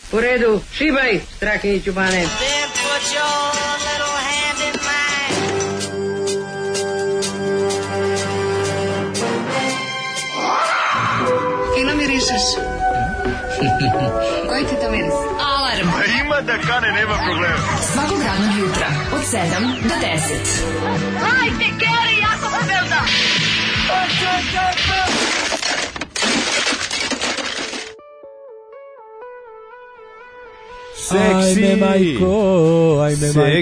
U redu, šibaj, Strahinjiću Bane. Fino mirišeš. Koji ti to miris? Alarm. Ima da kane, nema problema. Svakog radnog jutra od 7 do 10. Hajde, Geri, jako se velda. Seksi, ajme majko.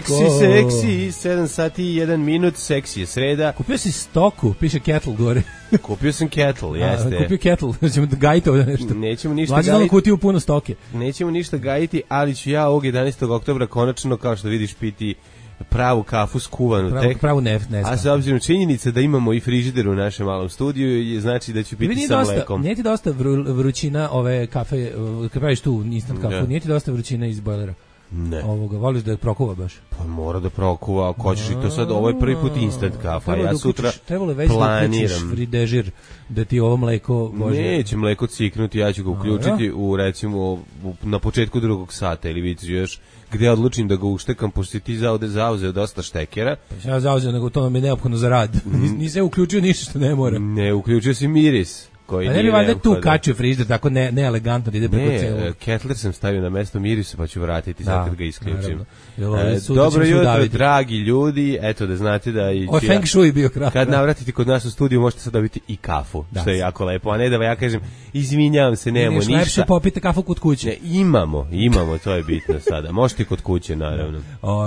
seksi, 7 sati i 1 minut, seksi je sreda. Kupio si stoku, piše kettle gore. Kupio sam kettle, jeste. Kupio kettle, ćemo da gajiti ovdje nešto. Nećemo ništa gajiti. Mlađe kutiju puno stoke. Nećemo ništa gajiti, ali ću ja ovog 11. oktobra konačno, kao što vidiš, piti pravu kafu skuvanu pravu neft. A sa obzirom činjenice da imamo i frižider u našem malom studiju, znači da ću piti sa mlekom. Nije ti dosta vrućina ove kafe, kad praviš tu instant kafu, nije ti dosta vrućina iz bojlera? Ne. Voliš da prokuva baš? Pa mora da prokuva, ako hoćeš i to sad, ovo je prvi put instant kafa, ja sutra trebalo već planiram. Da uključiš fridežir, da ti ovo mleko... Neće mleko ciknuti, ja ću ga uključiti u, recimo, na početku 2. sata ili vidiš još gde odlučim da ga uštekam, pošto si ti zauzeo dosta štekera. Pa ja zauzeo, nego to mi je neophodno za rad. Nisi uključio ništa što ne mora. Ne, uključio si miris. Pa ne bi valjda tu kačio frižider, tako ne elegantno da ide preko celog. Ne, kettler sam stavio na mesto mirisa, pa ću vratiti sad kad ga isključim. Dobro jutro, dragi ljudi, eto da znate da... O Feng Shui bio krav. Kad navratite kod nas u studiju, možete sad dobiti i kafu, što je jako lepo, a ne da ja kažem, izvinjavam se, nemamo ništa. Najlepše popite kafu kod kuće. Imamo, to je bitno sada. Možete kod kuće, naravno.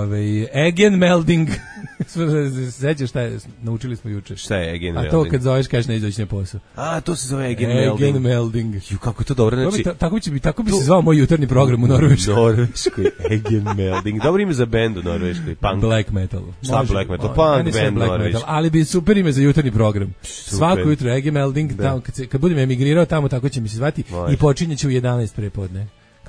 Egen melding. Sećaš šta je, naučili smo juče. Šta je egen melding? A to kad zoveš kažeš ne izaći na posao. A, to se zove egen melding. Ju, kako je to dobro, znači... Tako bi se zvao moj jutarnji program u Norveškoj. Egen melding. Dobro ime za bend u Norveškoj. Punk. Black metal. Šta black metal? Punk band Norveškoj. Ali bi super ime za jutarnji program. Svako jutro egen melding, kad budem emigrirao tamo, tako će mi se zvati i počinjeće u 11 prepodne.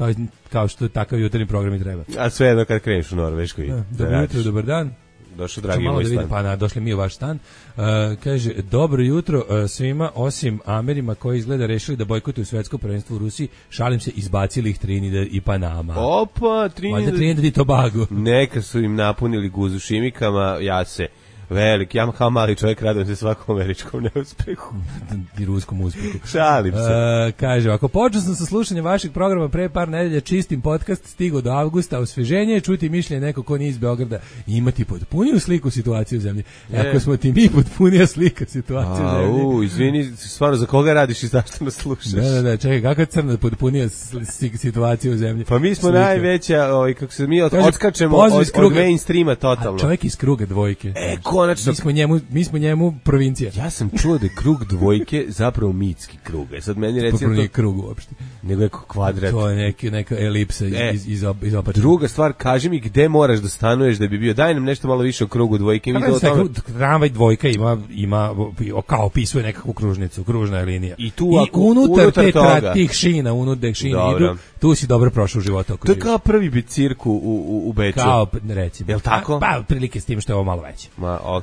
Kao što takav jutarnji program i treba. A sve jedno kad kreneš u Norveškoj. Dobro jutro, dobar dan. Došao dragi moj stan. Pa došli mi u vaš stan. Kaže, dobro jutro svima, osim Amerima koji izgleda rešili da bojkotuju svetsko prvenstvo u Rusiji. Šalim se, izbacili ih Trinidad i Panama. Opa, Trinidad i Tobago. Neka su im napunili guzu šimikama, ja se velik, ja kao mali čovjek radujem se svakom američkom neuspehu. I ruskom uspehu. Šalim se. Kaže, ako počeo sam sa slušanjem vašeg programa pre par nedelja, čistim podcast, stigo do avgusta, osveženje, čuti mišljenje neko ko nije iz Beograda i imati potpuniju sliku situacije u zemlji. Ako smo ti mi potpunija slika situacije u zemlji. Izvini, stvarno, za koga radiš i zašto nas slušaš? Da, čekaj, kakva crna potpunija situacija u zemlji? Pa mi smo najveća, kako se mi odskačemo od mainstreama totalno. A čovjek iz kruga dvojke. Konačno. Mi smo njemu provincija. Ja sam čuo da je krug dvojke zapravo mitski krug. Sad meni recimo to nije krug uopšte. Nego je kvadrat. To je neka elipsa iz opačne. Druga stvar, kaži mi gde moraš da stanuješ da bi bio. Daj nam nešto malo više o krugu dvojke. Tramvaj dvojka ima kao opisuje nekakvu kružnicu, kružna je linija. I tu unutar tih šina, idu, tu si dobro prošao u životu. To je kao prvi bicirku u Beču. Kao, recimo. Jel tako? Pa prilike s tim što je ovo malo veće.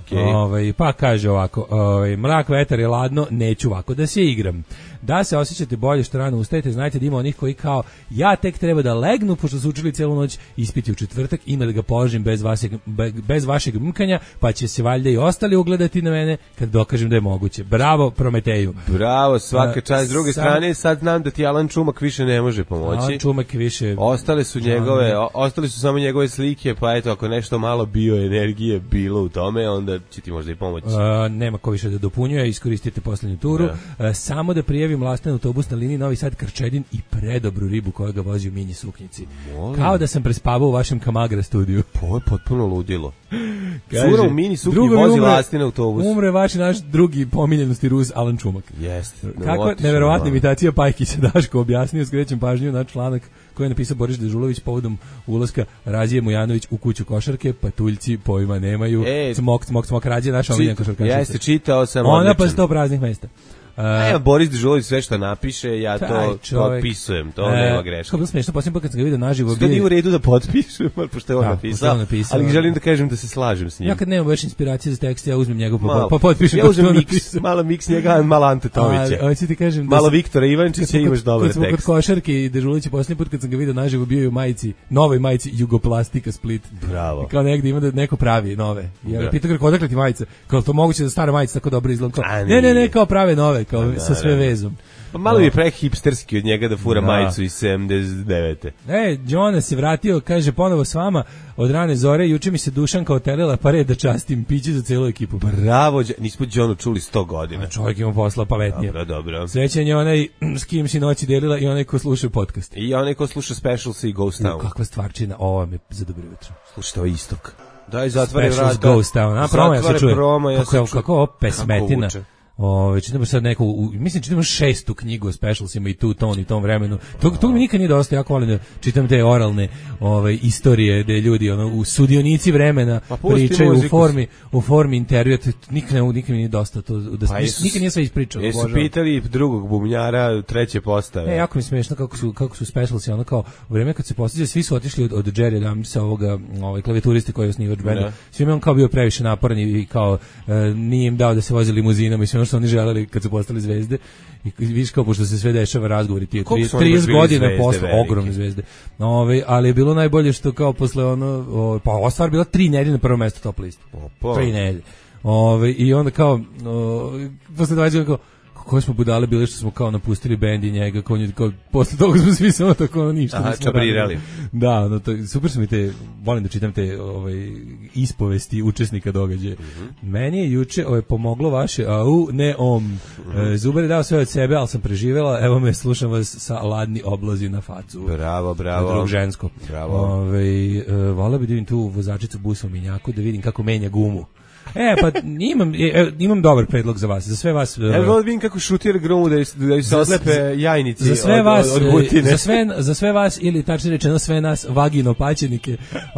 Okay. Pa kaže ovako, mrak, vetar je ladno, neću ovako da se igram. Da se osjećate bolje što rano ustajete, znajte da ima onih koji kao ja tek treba da legnu, pošto su učili celu noć, ispiti u četvrtak, ima da ga položim bez vašeg mkanja, pa će se valjda i ostali ugledati na mene kad dokažem da je moguće. Bravo Prometeju. Bravo, svaka čast. S druge strane, sad znam da ti Alan Čumak više ne može pomoći. Alan Čumak više... Ostale su samo njegove slike, pa eto, ako nešto malo bioenergije bilo u tome, onda će ti možda i pomoći. Nema ko više da dopunjuje, iskoristite poslednju turu. Samo da prijavim lasten autobus na liniji Novi Sad Krčedin i predobru ribu koja ga vozi u mini suknjici. Kao da sam prespavao u vašem Kamagra studiju. To je potpuno ludilo. Cura u mini suknji vozi lasten autobus. Umre naš drugi pomiljenosti Rus Alan Čumak. Jeste. Kako neverovatna imitacija Pajkića Daško objasnio, skrećem pažnju na članak koji je napisao Boris Dežulović povodom ulaska Razije Mujanović u kuću košarke, patuljci pojma nemaju, cmok, Razije naša omiljena košarkašica. Jeste, čitao sam ona pa 100 praznih mesta. Ja, Boris Dežulović sve što napiše, ja Taj to čovek. potpisujem, to nema greške. Kako bilo smiješno, posljednji put kad sam ga vidio naživo, Sve nije u redu da potpišem, pošto je on napisao, ali želim da kažem da se slažem s njim. Ja kad nemam baš inspiracije za tekst, ja uzmem njegov pa potpišem. Ja uzmem malo miks njega, malo Ante Tomića. Ali ti kažem da malo Viktora Ivančića i imaš dobar tekst. Kod košarke i Dežulović posljednji put kad sam ga vidio naživo bio je u majici, novoj majici Jugoplastika Split. Bravo. Kao negdje ima da neko pravi nove. Ja pitao kako odakle ti majica? Kao to moguće da stara majica tako dobro izgleda. Ne, kao prave nove, kao sa sve vezom. Pa malo je pre hipsterski od njega da fura majicu iz 79. Jonas se vratio, kaže ponovo s vama od rane zore, juče mi se Dušanka otelila pa red da častim piće za celu ekipu. Bravo, nismo Johnu čuli 100 godina. Čovjek ima posla pametnije. Dobro. Srećan je onaj s kim si noći delila i onaj ko sluša podcast. I onaj ko sluša Specials i Ghost Town. Kakva stvarčina, ovo mi je za dobro jutro. Slušajte, ovo je istok. Daj, zatvore vrata. Specials Ghost Town, promaja se čuje. Kako ovo pesmetina. Čitamo sad neku, mislim čitamo 6. knjigu o Specialsima i tu ton i tom vremenu. To mi nikad nije dosta, jako volim da čitam te oralne istorije gde ljudi u sudionici vremena pričaju u formi intervjua. Nikad mi nije dosta to, nikad nije sve ispričao. Jesu pitali drugog bumnjara treće postave. Jako mi smiješno kako su Specialsi, ono kao u vreme kad se postiže, svi su otišli od Jerry Adamsa, ovoga klavijaturiste koji je osnivač benda. Svima on kao bio previše naporan i kao nije im dao da se voze limuzinama i sve što oni želeli kad su postali zvezde i vidiš kao pošto se sve dešava razgovori ti 30 godina posle ogromne zvezde. Ali je bilo najbolje što kao posle pa ova stvar bila 3 nedelje na prvo mesto top listu. 3 nedelje. I onda kao posle 20 godina koje smo budale bili što smo kao napustili bend i njega, kao posle toga smo svi samo tako ništa. Čabrirali. Da, super su mi volim da čitam te ispovesti učesnika događaja. Meni je juče pomoglo vaše ne Zubar je dao sve od sebe, ali sam preživela, evo me, slušam vas sa ladni oblazi na facu. Bravo. Drug žensko. Bravo. Vola bi da vidim tu vozačicu busa u Minjaku, da vidim kako menja gumu. Pa imam dobar predlog za vas, za sve vas. Evo vidim kako šutira grumu da se odlepe jajnici za sve vas, od butine. Za sve vas, ili tačnije rečeno sve nas vagino paćenike,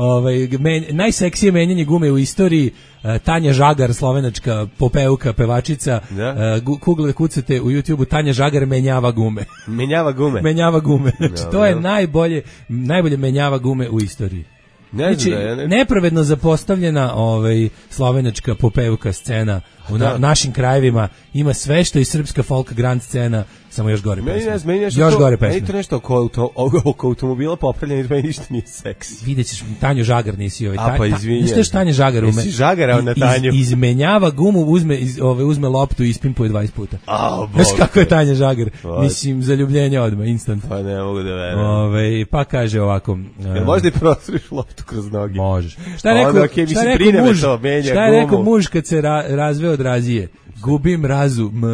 najseksije menjanje gume u istoriji, Tanja Žagar, slovenačka popevka, pevačica, kucate u YouTubeu Tanja Žagar menjava gume. Menjava gume. Znači, to je najbolje menjava gume u istoriji. Znači, nepravedno zapostavljena slovenačka popevka scena u našim krajevima ima sve što i srpska folk grand scena, samo još gore pesme. Još gore pesme. Meni to nešto oko automobila popravljeno, meni ništa nije seksi. Vidjet ćeš Tanju Žagar, nisi izvinjam. Niste još Tanja Žagar ume. Jesi žagarao na Tanju. Izmenjava gumu, uzme loptu i ispimpuje 20 puta. Znaš kako je Tanja Žagar? Mislim, zaljubljenje odmah, instant. Pa ne mogu da verujem. Pa kaže ovako. Možda i prosturiš loptu kroz noge. Možeš. Šta je rekao muž kad se razveo od razije? Gubim razum.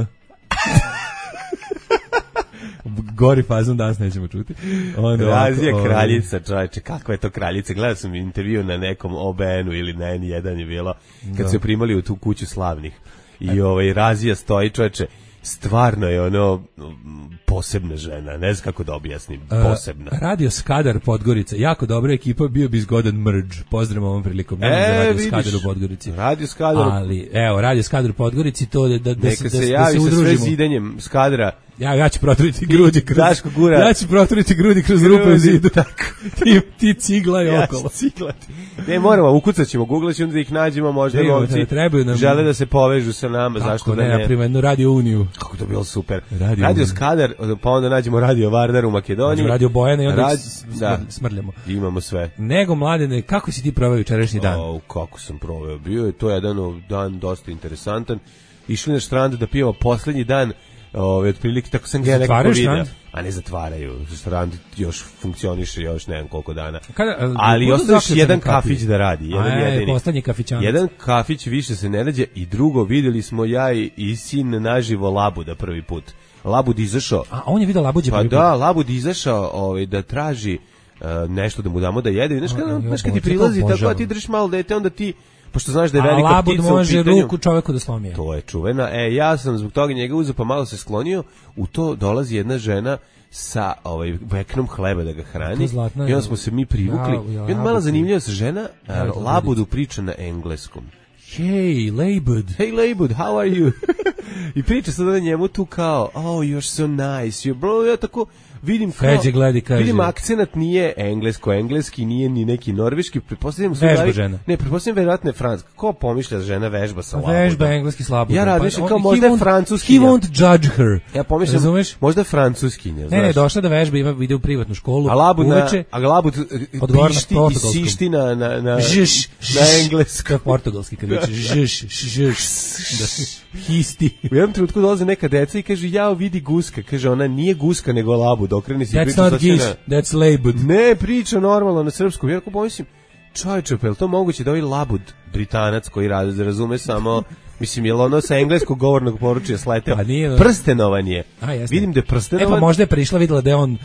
Gori fazom danas nećemo čuti. Razija kraljica, čovječe, kakva je to kraljica? Gledao sam intervju na nekom OBN-u ili na N1 je bilo, kad se primali u tu kuću slavnih. I Razija stoji, čovječe, stvarno je posebna žena, ne znam kako da objasnim, posebna. Radio Skadar Podgorica, jako dobra ekipa, bio bi zgodan merge. Pozdrav ovom prilikom. Radio Skadar u Podgorici. Radio Skadar. Ali, Radio Skadar u Podgorici, to da se javi udružimo. Sa sve zidanjem Skadra. Ja ću proturiti grudi kroz rupe u zidu. Ti ciglaj okolo. Ne, moramo, ukucat ćemo, googlat ćemo da ih nađemo, možda lovci žele da se povežu sa nama, zašto da ne. Naprimjer, jednu Radio Uniju. Kako to bilo super. Radio Skadar, pa onda nađemo Radio Vardar u Makedoniji. Radio Bojana i onda smrljamo. Imamo sve. Nego, Mladene, kako si ti proveo jučerašnji dan? Kako sam proveo, bio je to jedan dan dosta interesantan. Išli na štrand da pijemo poslednji dan, otprilike tako sam ga nekako vidio. A ne zatvaraju, štrand još funkcioniše još ne znam koliko dana. Ali ostaviš jedan kafić da radi, jedan kafić više se ne nađe. I drugo, vidjeli smo ja i sin naživo Labuda prvi put. Labud izašao. A on je vidio Labuđe prvi put? Pa da, Labud izašao da traži nešto da mu damo da jede. Znaš kad ti prilazi tako, a ti držiš malo dete, onda ti, pošto znaš da je velika ptica u pitanju. A Labud može ruku čoveku da slomi. To je čuvena. Ja sam zbog toga njega uzeo pa malo se sklonio. U to dolazi jedna žena sa veknom hleba da ga hrani. I onda smo se mi privukli. I onda malo zanimljiva se žena Labudu priča na engleskom. Hey, Labud. Hey, Labud, how are you? I priča sad da njemu tu kao, oh, you're so nice, bro, ja tako vidim kao, Feđe gledi, kaže. Vidim akcenat nije engleski, nije ni neki norveški, pretpostavljam vežba žena. Ne, pretpostavljam verovatno je francuska. Ko pomišlja žena vežba sa labudom? Vežba engleski slabo. Ja razmišljam kao možda je francuskinja. He won't judge her. Ja pomišljam, možda je francuskinja, znaš. Ne, došla da vežba, ide u privatnu školu. A labud pišti i sišti na engleskom. Portugalski, kad viče histi. U jednom trenutku dolaze neka deca i kaže, jao, vidi guska. Kaže, ona nije guska, nego labud. Okreni se i priča. That's not geese, that's labud. Ne, priča normalno na srpskom. Ja ako pomislim, čovječe, pa je li to moguće da ovaj labud Britanac koji razume samo... Mislim, je li ono sa engleskog govornog poručja sleteo? Pa nije, prstenovan je. Vidim da je prstenovan. Pa možda je prišla, videla da je on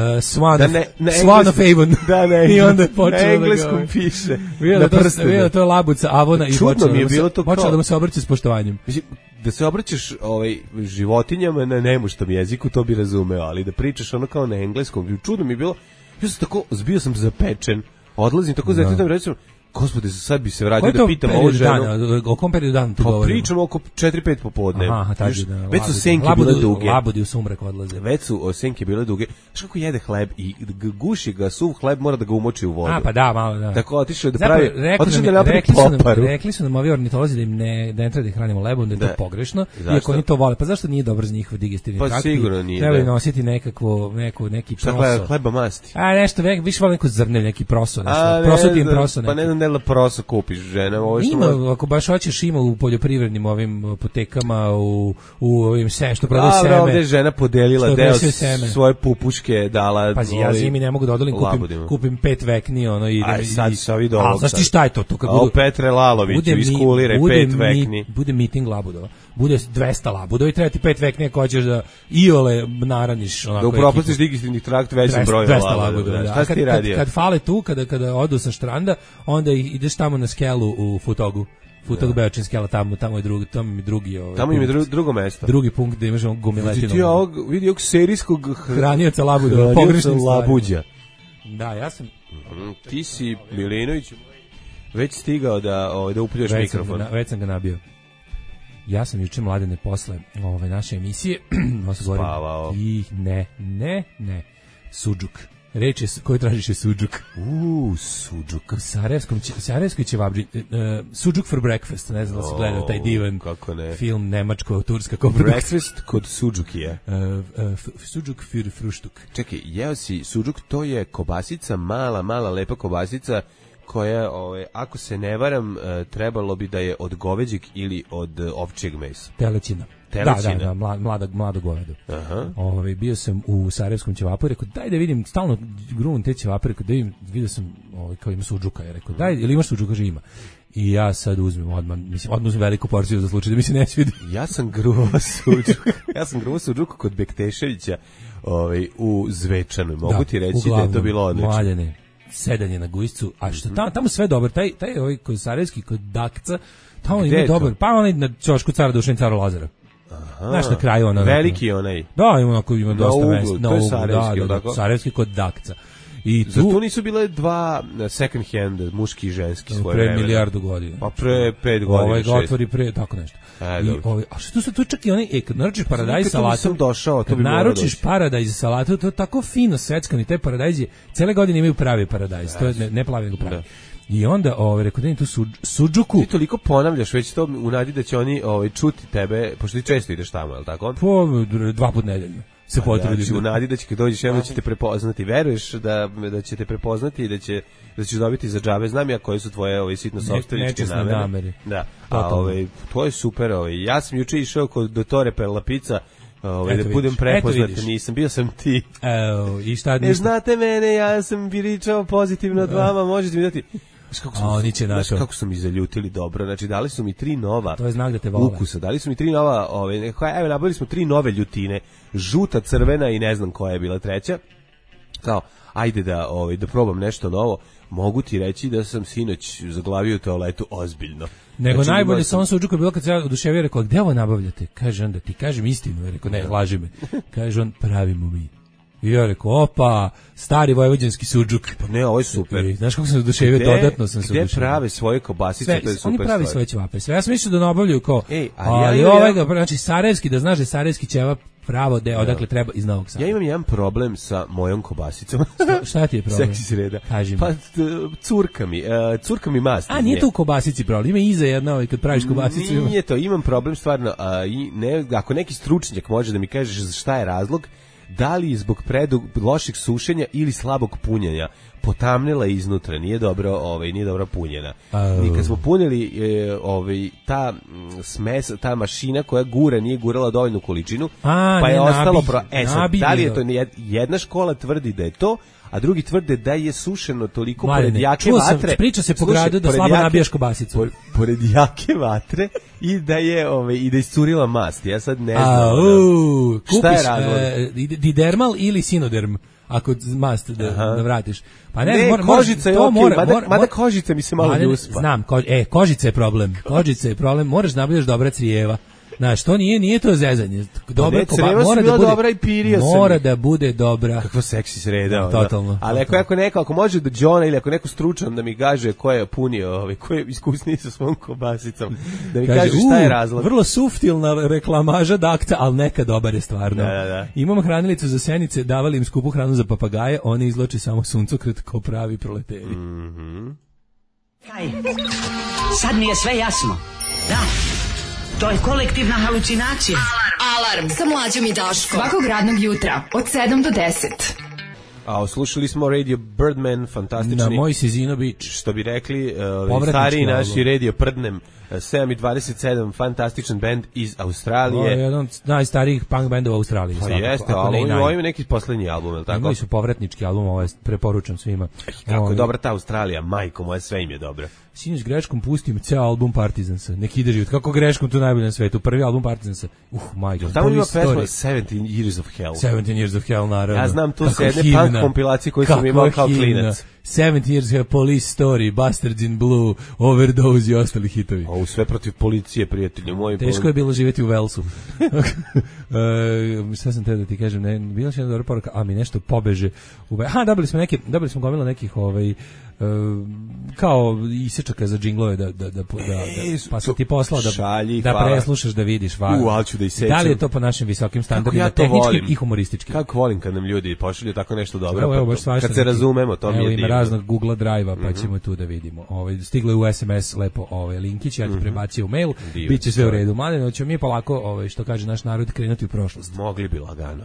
Swan of Avon. Da, i onda je počela na engleskom piše. Videla to je labuca Avona i počela da mu se obraća s poštovanjem. Mislim, da se obraćaš životinjama na nemuštom jeziku, to bi razumeo, ali da pričaš ono kao na engleskom, čudno mi je bilo, ja sam tako, zbio sam zapečen, odlazim tako zatim recimo, Gospode, sad bi se vratio da pitam ovu ženu. O kom periodu dana tu govorimo? Pričamo oko 4-5 popodne. Već su senke bile duge. Labudi u sumrak odlaze. Već su senke bile duge. Znaš kako jede hleb i guši ga, suv hleb mora da ga umoči u vodu. Pa da, malo da. Tako otišao da pravi, napravi poparu. Rekli su nam ovi ornitolozi da im ne treba da ih hranimo lebom, da je to pogrešno. Iako oni to vole. Pa zašto nije dobro za njihov digestivni trakt? Pa sigurno nije. Treba im nositi neki proso. Šta hleba masti? Nešto, više vole neko zrne, neki proso. Prosutim proso. Pa ne znam da li proso kupiš žena. Ima, ako baš hoćeš, ima u poljoprivrednim ovim apotekama, u ovim što prodaju seme. Ovdje je žena podelila deo svoje pupuške, dala... Pazi, ja zimi ne mogu da odolim, kupim 5 vekni, ono, i... Aj, sad se ovi do ovog. Znaš ti šta je to? A Petre Lalović, iskulire 5 vekni. Bude miting labudova. Bude 200 labudova i treba ti 5 vekni ako hoćeš da iole naraniš. Da upropastiš digestivni trakt većim brojem labudova. Šta si ti radio? Kad fale tu, kada odu sa štranda, onda ideš tamo na skelu u Futogu. Futog Beočin skela, tamo je drugi. Tamo im je drugo mesto. Drugi punkt gde imaš gomiletinu. Vidi ovog serijskog hranioca labudova, pogrešnim labuđa. Da, ja sam... Ti si, Milinović, već stigao da upljuješ mikrofon. Već sam ga nabio. Ja sam juče, Mladene, posle naše emisije spavao. Ne. Suđuk. Reč je koju tražiš je suđuk. Suđuk. U Sarajevskoj ćevabđi. Suđuk for breakfast. Ne znam da si gledao taj divan film nemačko-turska koprodukcija. Breakfast kod suđukije. Suđuk für fruštuk. Čekaj, jeo si suđuk, to je kobasica, mala lepa kobasica koja, ako se ne varam, trebalo bi da je od goveđeg ili od ovčjeg mesa. Telećina. Da, mlado govedo. Bio sam u Sarajevskom ćevapu i rekao, daj da vidim, stalno grun te ćevape, rekao, da vidio sam kao ima suđuka, je rekao, daj, ili imaš suđuka, kaže ima. I ja sad uzmem odmah uzmem veliku porciju za slučaj da mi se ne svidi. Ja sam gruo suđuk kod Bekteševića u Zvečanu. Mogu ti reći da je to bilo odlično. Mlaljene, sedanje na gujscu, a što tamo sve dobro, taj kod Sarajevski, kod Dakca, tamo ima dobar, pa onaj na ćošku cara Dušan, cara Lazara. Znaš na kraju ono... Veliki onaj. Da, ima dosta mesta. To je Sarajevski, da, Sarajevski kod Dakca. I tu nisu bile dva second hand, muški i ženski svoje vremena. Pre milijardu godina. Pa pre 5 godina, 6. Ovaj ga otvori pre, tako nešto. A što su tu čak i oni, kad naručiš paradajz salatu, kad naručiš paradajz salatu, to je tako fino sveckani, te paradajzi, cele godine imaju pravi paradajz, to je ne plavi, nego pravi. I onda rekao da im tu suđuku. Ti toliko ponavljaš već to u nadi da će oni čuti tebe, pošto ti često ideš tamo, je li tako? Po 2 puta nedeljno se potrudiš. U nadi da će kad dođeš jednom da će te prepoznati, veruješ da će te prepoznati i da ćeš dobiti za džabe. Znam ja koje su tvoje sitno sopstveničke namere. Da. To je super. Ja sam juče išao kod Dottore per la pizza. Da budem prepoznat, nisam, bio sam ti. I šta ne znate mene, ja sam pričao pozitivno od vama, možete mi dati. Kako su mi zaljutili dobro, znači dali su mi 3 nova to je znak da te vole. Ukusa, dali su mi 3 nova, evo nabavili smo 3 nove ljutine, žuta, crvena i ne znam koja je bila treća, kao, ajde da probam nešto novo, mogu ti reći da sam sinoć zaglavio u toaletu ozbiljno. Nego znači, najbolje sa on suđuka bilo kad se ja oduševio, rekao, gde ovo nabavljate? Kaže onda, ti kažem istinu, rekao, ne, laži me. Kaže on, pravimo mi. I ja rekao, opa, stari vojvođanski sudžuk. Pa ne, ovo je super. Znaš kako sam se oduševio, dodatno sam se oduševio. Gde prave svoje kobasice, to je super. Oni pravi svoje ćevape. Sve, ja sam mislio da nabavljaju kao, ali znači sarajevski, da znaš da je sarajevski ćevap pravo deo, odakle treba iz Novog Sada. Ja imam jedan problem sa mojom kobasicom. Šta ti je problem? Seksi sreda. Kaži mi. Pa curka mi mast. A nije to u kobasici problem, ima iza jedna kad praviš kobasicu. Nije to, imam problem stvarno, ako neki stručnjak može da mi kaže šta je razlog, da li je zbog lošeg sušenja ili slabog punjenja, potamnila iznutra, nije dobro punjena. I kad smo punili ta mašina koja gura nije gurala dovoljnu količinu, pa je ostalo da li je to jedna škola tvrdi da je to, a drugi tvrde da je sušeno toliko pored jake vatre. Priča se po gradu da slabo nabijaš kobasicu. Pored jake vatre i da je iscurila mast. Ja sad ne znam. Šta je razlog? Didermal ili sinoderm? Ako mast da vratiš. Pa ne, kožica je okej, mada kožica mi se malo ljuspa. Znam, kožica je problem. Kožica je problem, moraš nabijaš dobra crijeva. Znaš, to nije to zezanje. Dobra mora da bude dobra. Kakva seksi sreda. Totalno. Ali ako može da Johna ili ako neko stručan da mi kaže ko je punio, ko je iskusniji sa svom kobasicom, da mi kaže šta je razlog. Vrlo suftilna reklamaža dakta, ali neka dobar je stvarno. Da. Imamo hranilicu za senice, davali im skupu hranu za papagaje, oni izloče samo suncokret ko pravi proleteri. Sad mi je sve jasno. Da. To je kolektivna halucinacija. Alarm sa Mlađom i Daškom. Svakog radnog jutra od 7 do 10. A slušali smo Radio Birdman, fantastični. Na moj Sizino Beach. Što bi rekli, stariji naši Radio Prdnem, 7:27, fantastičan band iz Australije. Ovo je jedan od najstarijih punk bendova u Australiji. Pa jeste, ali ovo je neki poslednji album, je li tako? Imali su povratnički album, ovo je preporučam svima. Kako je dobra ta Australija, majko moja, sve im je dobro. Sinoć greškom pustim ceo album Partizansa. Neki ide život. Kako greškom tu najbolje na svetu. Prvi album Partizansa. Majko. Tamo ima pesma 17 Years of Hell. 17 Years of Hell, naravno. Ja znam tu se jedne punk kompilacije koje sam imao kao klinac. 7 Years of Police Story, Bastards in Blue, Overdose i ostali hitovi. Sve protiv policije, prijatelju moji. Teško je bilo živjeti u Velsu. Šta sam te da ti kažem, ne, bila je jedna dobra poruka, a mi nešto pobeže. Dobili smo gomila nekih kao isečaka za džinglove pa sam ti poslao da preslušaš da vidiš da li je to po našim visokim standardima tehničkim i humorističkim. Kako volim kad nam ljudi pošalju tako nešto dobro, kad se razumemo, to mi je divno. Ima raznog Google Drive-a pa ćemo tu da vidimo. Stiglo je u SMS lepo linkić, ja ti prebacio u mail, bit će sve u redu. Mladeno, ćemo mi polako, što kaže naš narod, krenuti u prošlost. Mogli bi lagano.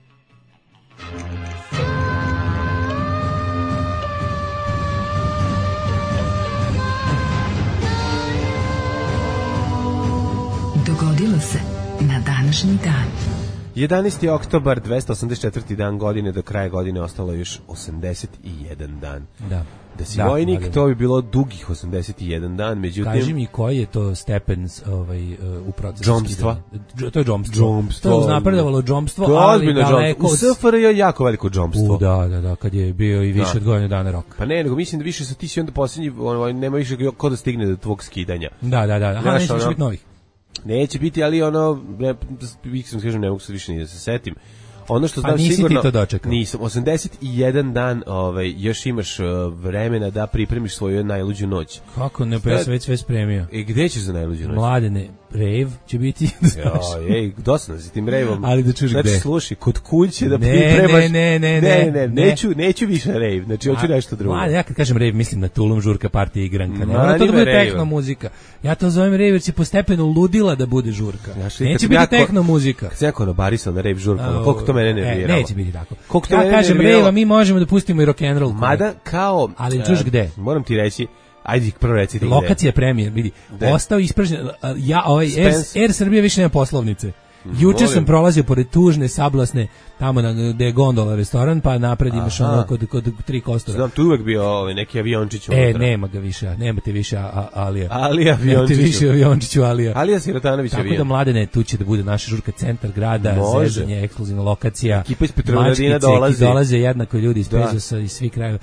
Dogodilo se na današnji dan. 11. oktobar, 284. dan godine, do kraja godine ostalo još 81 dan. Da si vojnik, to bi bilo dugih 81 dan, međutim... Kaži mi koji je to stepen u procesu džomstva? To je džomstvo. To je uznapredovalo džomstvo, ali daleko... U SFRJ je jako veliko džomstvo. Da, kad je bio i više od godine dana rok. Pa ne, nego mislim da više sa ti si onda posljednji, nema više ko da stigne do tvog skidanja. Da, neće više biti novih. Neće biti, ali ne mogu se više ni da se setim. Ono što znam nisi sigurno, ti to dočekao. Nisam, 81 dan još imaš vremena da pripremiš svoju najluđu noć. Kako ne, pa ja sam već sve spremio. Gde ćeš za najluđu noć? Mladene, rave će biti. Dosadno si tim raveom. Ali da čuš gde. Znači, slušaj, kod kuće da pripremaš. Ne. Neću više rave, znači hoću nešto drugo. Ja kad kažem rave, mislim na tulum, žurka, partija, igranka. Ne, to da bude tehno muzika. Ja to zovem rave jer će postepeno ludila da bude žurka. Neće biti tehno muzika. Kad se jako nabarisao na rave žurka, koliko to mene nerviralo. Neće biti tako. Ja kažem rave, mi možemo da pustimo i rock'n'roll. Mada kao... Ali čuš gde? Moram ti reći, ajde prvo reci ti gde. Lokacija premijer, vidi. Ostao ispražnjen. Air Srbija više nema poslovnice. Juče sam prolazio pored tužne, sablasne, tamo gde je gondola restoran, pa napred imaš kod Tri Kostora. Znam, tu uvek bio neki aviončić unutra. Nemate više Alija. Alija aviončiću. Nemate više aviončiću Alija. Alija Sirotanović avion. Tako da Mladene, tu će da bude naša žurka, centar grada, zezanje, ekskluzivna lokacija. Ekipa iz Petrovaradina dolaze jednako ljudi iz Pezosa i svih krajeva.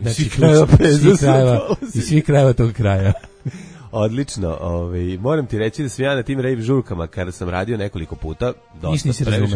Iz svih krajeva tog kraja. Odlično, moram ti reći da sam ja na tim rave žurkama kada sam radio nekoliko puta, nisi razumeo.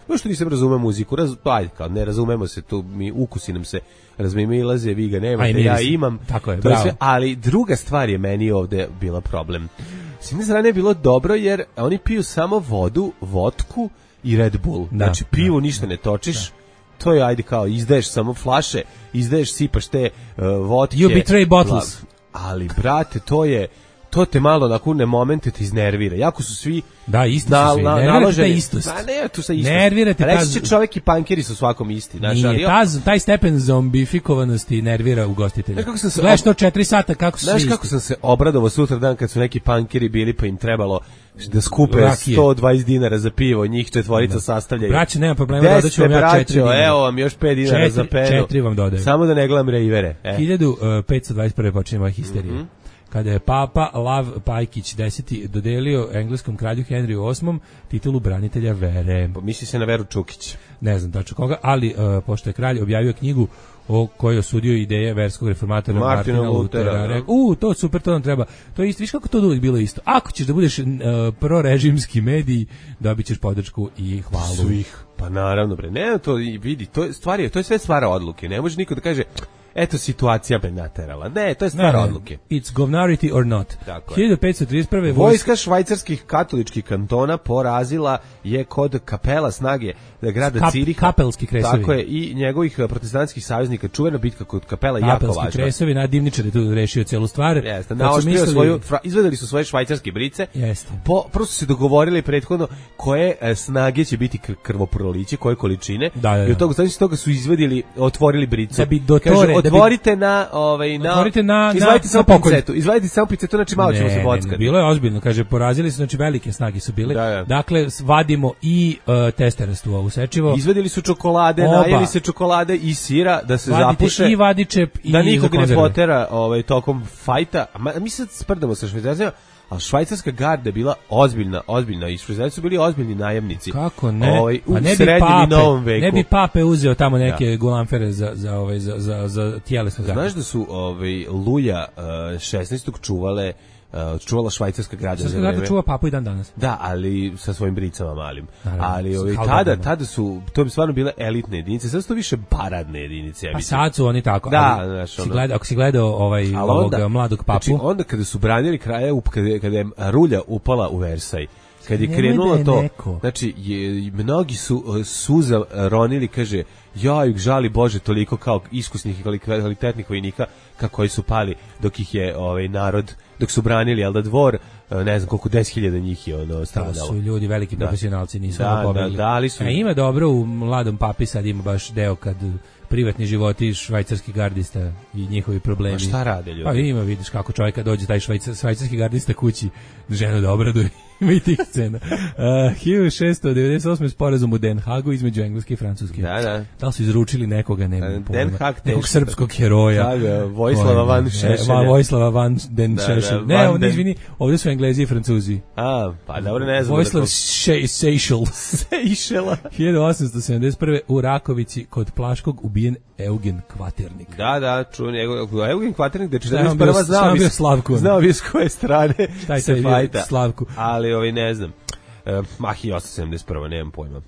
što nisam razumeo muziku, ajde, kao ne razumemo se tu, mi ukusi nam se razmimoilaze, vi ga nemate, ja imam. Tako je, to je sve, ali druga stvar je meni ovde bila problem. S jedne strane je bilo dobro jer oni piju samo vodu, vodku i Red Bull. Znači pivo ništa ne točiš. To je, ajde, kao izdaješ samo flaše, izdaješ, sipaš te vodke. You betray bottles. Ali, brate, to te malo na kurne momente te iznervira. Jako su svi isti su svi. Nervirate ta istost. Ne, tu sa istost. Nervirate ta... Reći će čovjek i pankeri su svakom isti. Nije, taj stepen zombifikovanosti nervira ugostitelja. Gledaš to 4 sata, kako su svi isti. Znaš kako sam se obradovao sutra dan kad su neki pankeri bili, pa im trebalo da skupe rakije. 120 dinara za pivo, njih četvorica sastavljaju. Braće, nema problema, dodat ću vam ja 4 dinara. Evo vam još 5 dinara za penu. 4 vam dodaju. Samo da ne gledam rejvere. 1521. počinje histerija. Kada je Papa Lav Pajkić X dodelio engleskom kralju Henriju VIII titulu branitelja vere. Misli se na Veru Čukić. Ne znam tačno koga, ali pošto je kralj objavio knjigu o kojoj osudio ideje verskog reformatora Martina Lutera. To super, to nam treba. To je isto, viš kako to uvijek bilo isto. Ako ćeš da budeš prorežimski medij, dobit ćeš podršku i hvalu. Svih. Pa naravno, bre. Ne, to vidi, to je sve stvar odluke. Ne može niko da kaže eto situacija me naterala. Ne, to je stvar odluke. It's governality or not. 1531. Vojska švajcarskih katoličkih kantona porazila je kod kapela snage grada Ciriha. Kapelski kresovi. Tako je, i njegovih protestantskih saveznika. Čuvena bitka kod kapela jako važna. Kapelski kresovi, Divničar je tu rešio celu stvar. Jeste, izvedeli su svoje švajcarske brice. Jeste. Prosto su se dogovorili prethodno koje snage će biti krvoproliće, koje količine. I od toga su otvorili bricu. Da bi dotore otvorite na izvadite samo pincetu, znači malo ćemo se bockati. Bilo je ozbiljno, kaže, porazili su, znači velike snage su bile. Dakle, vadimo i testerstvo ovu sečivo. Izvadili su čokolade, najeli se čokolade i sira da se zapuše. I vadičep i da nikog ne potera tokom fajta. Mi sad sprdamo sa Švajcarcima, a švajcarska garda je bila ozbiljna i Švajcarci su bili ozbiljni najamnici. Kako ne? U srednjem i novom veku. Ne bi pape uzeo tamo neke gulamfere za tjelesnu gardu. Znaš da su Luja 16. čuvala švajcarska garda. Švajcarska garda čuva papu i dan danas. Da, ali sa svojim bricama malim. Naravno, ali tada su, to bi stvarno bile elitne jedinice, sad su to više paradne jedinice. Pa sad su oni tako. Da, znaš, ako si gledao ovog mladog papu. Znači, onda kada su branili kraja, kada je Rulja upala u Versaj, kad je krenulo to, znači, mnogi su suza ronili, kaže, joj, žali Bože, toliko kao iskusnih i kvalitetnih vojnika koji su pali dok ih je narod, dok su branili, jel da dvor, ne znam koliko, 10.000 njih je stradalo. To su ljudi, veliki profesionalci, nisu pobegli. Ali su... Ima dobro, u mladom papi sad ima baš deo kad privatni životi švajcarskih gardista i njihovi problemi. A šta rade ljudi? Pa ima, vidiš kako čovjeka dođe taj švajcarski gardista kući, ženu da obraduje. Ima i tih scena. 1698. sporazum u Den Hagu između Engleske i Francuske. Da li su izručili nekoga, nekog srpskog heroja. Vojislava van Šešelja. Vojislava van Den Šešelja. Ne, izvini, ovdje su Englezi i Francuzi. Pa dobro, ne znam. Vojislav Sejšela. 1871. u Rakovici kod Plaškog ubijen Eugen Kvaternik. Da, čuveni Eugen Kvaternik, da 41. znao bi s koje strane se fajta. Slavku. Ali ne znam. 1871. nemam pojma.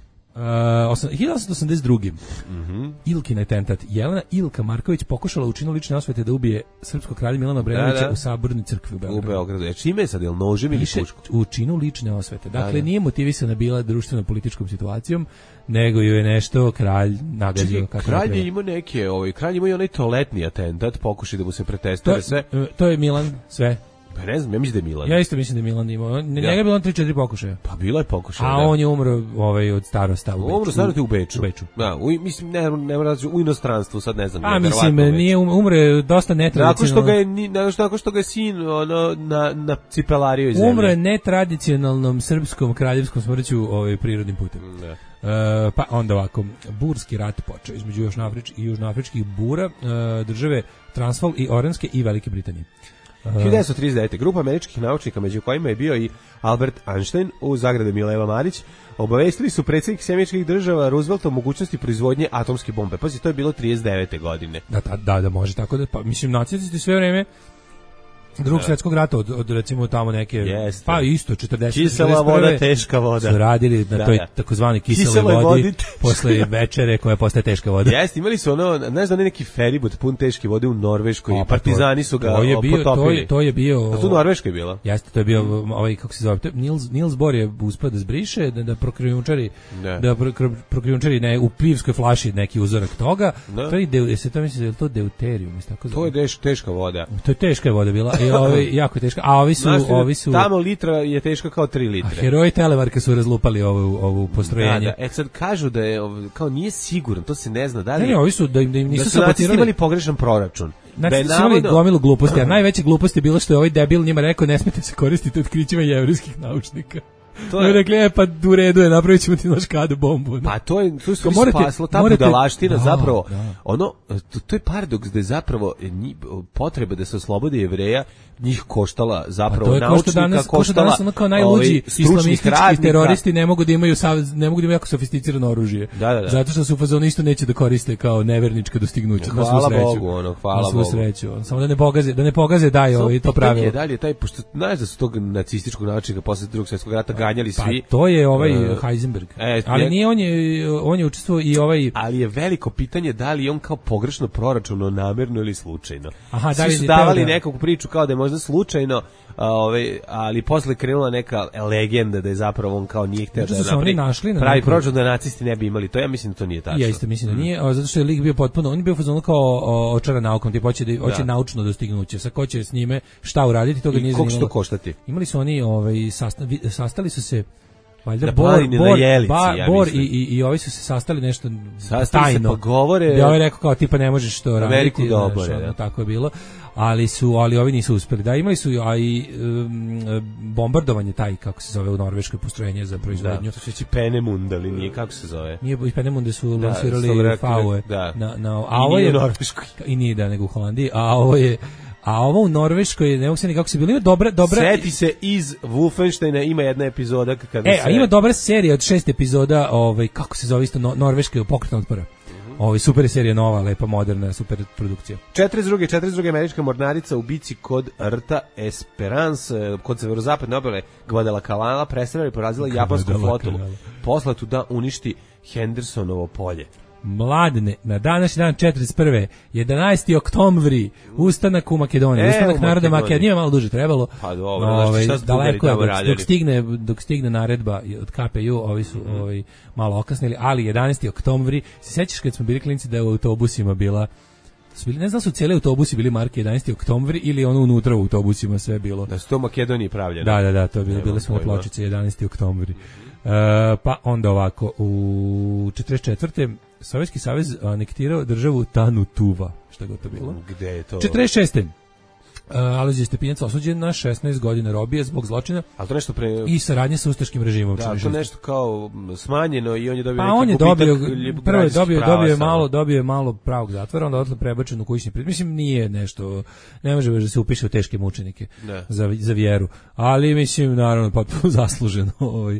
1882. Ilkin atentat. Jelena Ilka Marković pokušala u činu lične osvete da ubije srpskog kralja Milana Obrenovića u Sabornoj crkvi u Beogradu. Čime je sad, jel nožem ili puškom? U činu lične osvete. Dakle, nije motivisana bila društveno-političkom situacijom, nego ju je nešto kralj nagazio. Kralj je imao kralj imao i onaj toaletni atentat, pokušaj da mu se pretestuje sve. To je Milan sve. Pa ne znam, ja mislim da je Milan. Ja isto mislim da je Milan imao. Njega je bilo 3-4 pokušaja. Pa bilo je pokušaja, a on je umro od starosta u Beču. Umro starosti u Beču. Da, mislim, ne različno, u inostranstvu, sad ne znam. A mislim, nije umro dosta netradicionalno. Nakon što ga je sin na cipelario iz zemlje. Umro je netradicionalnom srpskom kraljevskom smrću prirodnim putem. Pa onda ovako, Burski rat počeo između južnoafričkih bura, države Transvaal i Oranske i Velike Britanije. 1939. grupa američkih naučnika, među kojima je bio i Albert Einstein, u zagradi Mileva Marić, obavestili su predsjednik Američkih država Roosevelt o mogućnosti proizvodnje atomske bombe. Pazi, to je bilo 39. godine. Da može tako da, pa mislim, nacisti sve vreme Drugog svjetskog rata od recimo tamo neke pa isto 40 kisela voda, teška voda. Su radili na toj takozvani kiseloj vodi posle večere koja postaje teška voda. Jeste, imali su ono, ne znam, neki feribot pun teške vode u Norveškoj, partizani su ga potopili. To je bio. A tu Norveška je bila. Jeste, to je bio ovaj kako se zove, Niels Bohr je uspeo da zbriše, da prokrijumčari ne u pivskoj flaši neki uzorak toga. To je se to misli da je to deuterijum, tako zove. To je teška voda. To je teška voda bila. Jako teška. A ovi su tamo litra je teška kao 3 litre. Heroji Telemarka su razlupali ovu postrojenje. Da. Sad kažu da je kao nije sigurno, to se ne zna da li. Ne, ovi su da im nisu sabotirali. Imali pogrešan proračun. Znači, su imali gomilu gluposti, a najveća glupost je bilo što je ovaj debil njima rekao ne smete se koristiti otkrićima jevrejskih naučnika. To je rekli, pa u redu je, napravit ćemo ti naš kadu bombu. Pa to je spaslo, ta budalaština zapravo, ono, to je paradoks da je zapravo potreba da se oslobode Jevreja njih koštala zapravo naučnika, koštala ono kao najluđi islamistički teroristi ne mogu da imaju jako sofisticirano oružje. Zato što su u fazonu isto neće da koriste kao nevernička dostignuća. Hvala Bogu, hvala Bogu. Samo da ne pogaze daju to pravilo. Dalje taj, pošto znaš da su tog nacističkog naučnika posle Drugog svjetskog rata ganjali svi. Pa to je ovaj Heisenberg. Ali nije on je učestvovao i ovaj. Ali je veliko pitanje da li je on kao pogrešno proračunao namerno ili slučajno. Aha, svi su davali nekakvu priču kao da je možda slučajno, ali posle krenula neka legenda da je zapravo on kao nije hteo da pravi proračun da nacisti ne bi imali. To ja mislim da to nije tačno. Ja isto mislim da nije, zato što je lik bio potpuno, on je bio fazon kao očara naukom, ti hoće naučno dostignuće. Sa ko će s njime šta uraditi, toga nije zanimalo. Koliko će to koštati? Imali su oni sastali su se valjda Bor i ovi su se sastali nešto tajno. Pa govore. Da ovaj rekao kao tipa ne možeš to raditi. Tako je bilo. Ali ovi nisu uspeli. Da, imali su i bombardovanje taj, kako se zove u Norveškoj, postrojenje za proizvodnju. Da, to će Penemund, ali nije, kako se zove? Nije, i Penemunde su lansirali FAU-e. A ovo je u Norveškoj. I nije nego u Holandiji. A ovo u Norveškoj, ne mogu se ni kako se bilo, ima dobra... Seti se iz Wolfensteina, ima jedna epizoda kada a ima dobra serija od 6 epizoda, kako se zove isto, Norveška pokretna otpora. Super serija, nova, lepa, moderna, super produkcija. 42. američka mornarica u bici kod rta Esperance, kod severozapadne obale Guadalcanala, prestrela i porazila japansku flotulu, poslatu da uništi Hendersonovo polje. Mladene, na današnji dan 41. 11. oktobri, ustanak u Makedoniji, ustanak naroda Makedonije, nije malo duže trebalo. Pa dobro, šta su daleko dok stigne naredba od KPU, ovi su malo okasnili, ali 11. oktobri, se sećaš kad smo bili klinci da je u autobusima bila, ne znam su cijeli autobusi bili marke 11. oktobri ili ono unutra u autobusima sve bilo. Da su to u Makedoniji pravljeno. Da, to je bile su pločice 11. oktobri. Pa onda ovako, u 44. Sovjetski savez anektirao državu Tanutuva, šta je to bilo? Gde je to? 46. Alojzije Stepinac osuđen na 16 godina robije zbog zločina. Ali to nešto i saradnje sa ustaškim režimom. Da, to nešto kao smanjeno i on je dobio dobio je malo pravog zatvora, onda odatle prebačen u kućni pritvor. Mislim nije nešto, ne može da se upiše u teške mučenike za vjeru, ali mislim naravno potpuno zasluženo.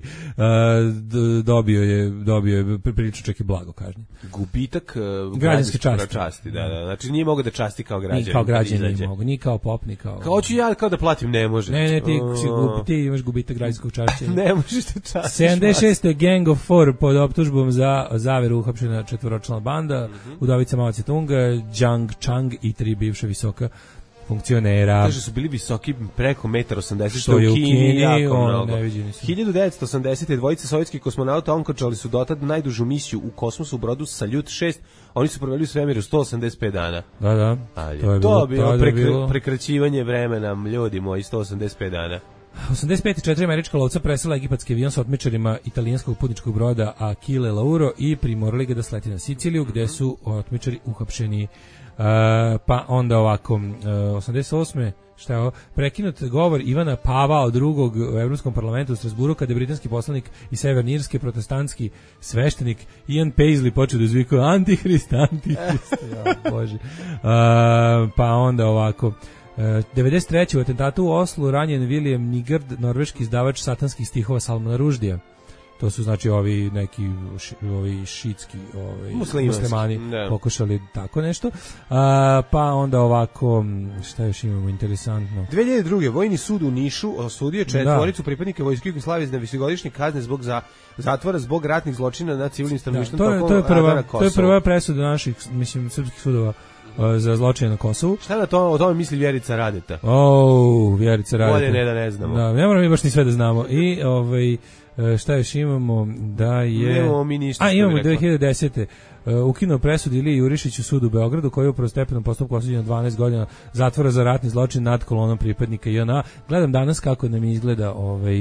Dobio je prilično čak i blago kažnje. Gubitak građanske časti. Da. Znači nije mogao da časti kao građanin. Ni kao građanin nije mogao, ni kao pop, ni kao... Hoću ja kao da platim, ne može. Ne, ti imaš gubitak građanskog čašćenja. Ne možeš da častiš. 76. Gang of Four pod optužbom za zaveru uhapšena 4-člana banda, Udovica Mao Tse-tunga, Jiang Chang i 3 bivša visoka funkcionera. Kaže su bili visoki preko 1,80 m, što je u Kini jako mnogo. 1980. dvojice sovjetskih kosmonauta onkočali su dotad najdužu misiju u kosmosu u brodu Saljut 6. Oni su proveli u svemiru 185 dana. Da. To je bilo prekraćivanje vremena, ljudi moji, 185 dana. 85. 4 američka lovca presela egipatski avion sa otmičarima italijanskog putničkog broda Achille Lauro i primorali ga da sleti na Siciliju, gde su otmičari uhapšeni. Pa onda ovako 88. šta je ovo? Prekinut govor Ivana Pavao II. U Evropskom parlamentu u Strasburu kada je britanski poslanik iz Severne Irske, protestantski sveštenik Ian Paisley počeo da izvikuje Antihrist. Bože. Pa onda ovako 93. u atentatu u Oslu ranjen William Nygard, norveški izdavač satanskih stihova Salmana Rushdija. To su znači ovi neki ovi šitski muslimani pokušali tako nešto. Pa onda ovako, šta još imamo interesantno? 2002. Vojni sud u Nišu osudio 4 pripadnika Vojske Jugoslavije na višegodišnje kazne zbog zatvora zbog ratnih zločina na civilnim stanovništvom. To je prva presuda naših, mislim, srpskih sudova za zločine na Kosovu. Šta o tome misli Vjerica Radeta? Vjerica Radeta. Bolje ne da ne znamo. Da, ne moramo mi baš ni sve da znamo. I šta još imamo da je... Imamo 2010. Ukinuo presud Iliji Jurišiću sud u Beogradu koji je u prvostepenom postupku osuđen 12 godina zatvora za ratni zločin nad kolonom pripadnika JNA. Gledam danas kako nam izgleda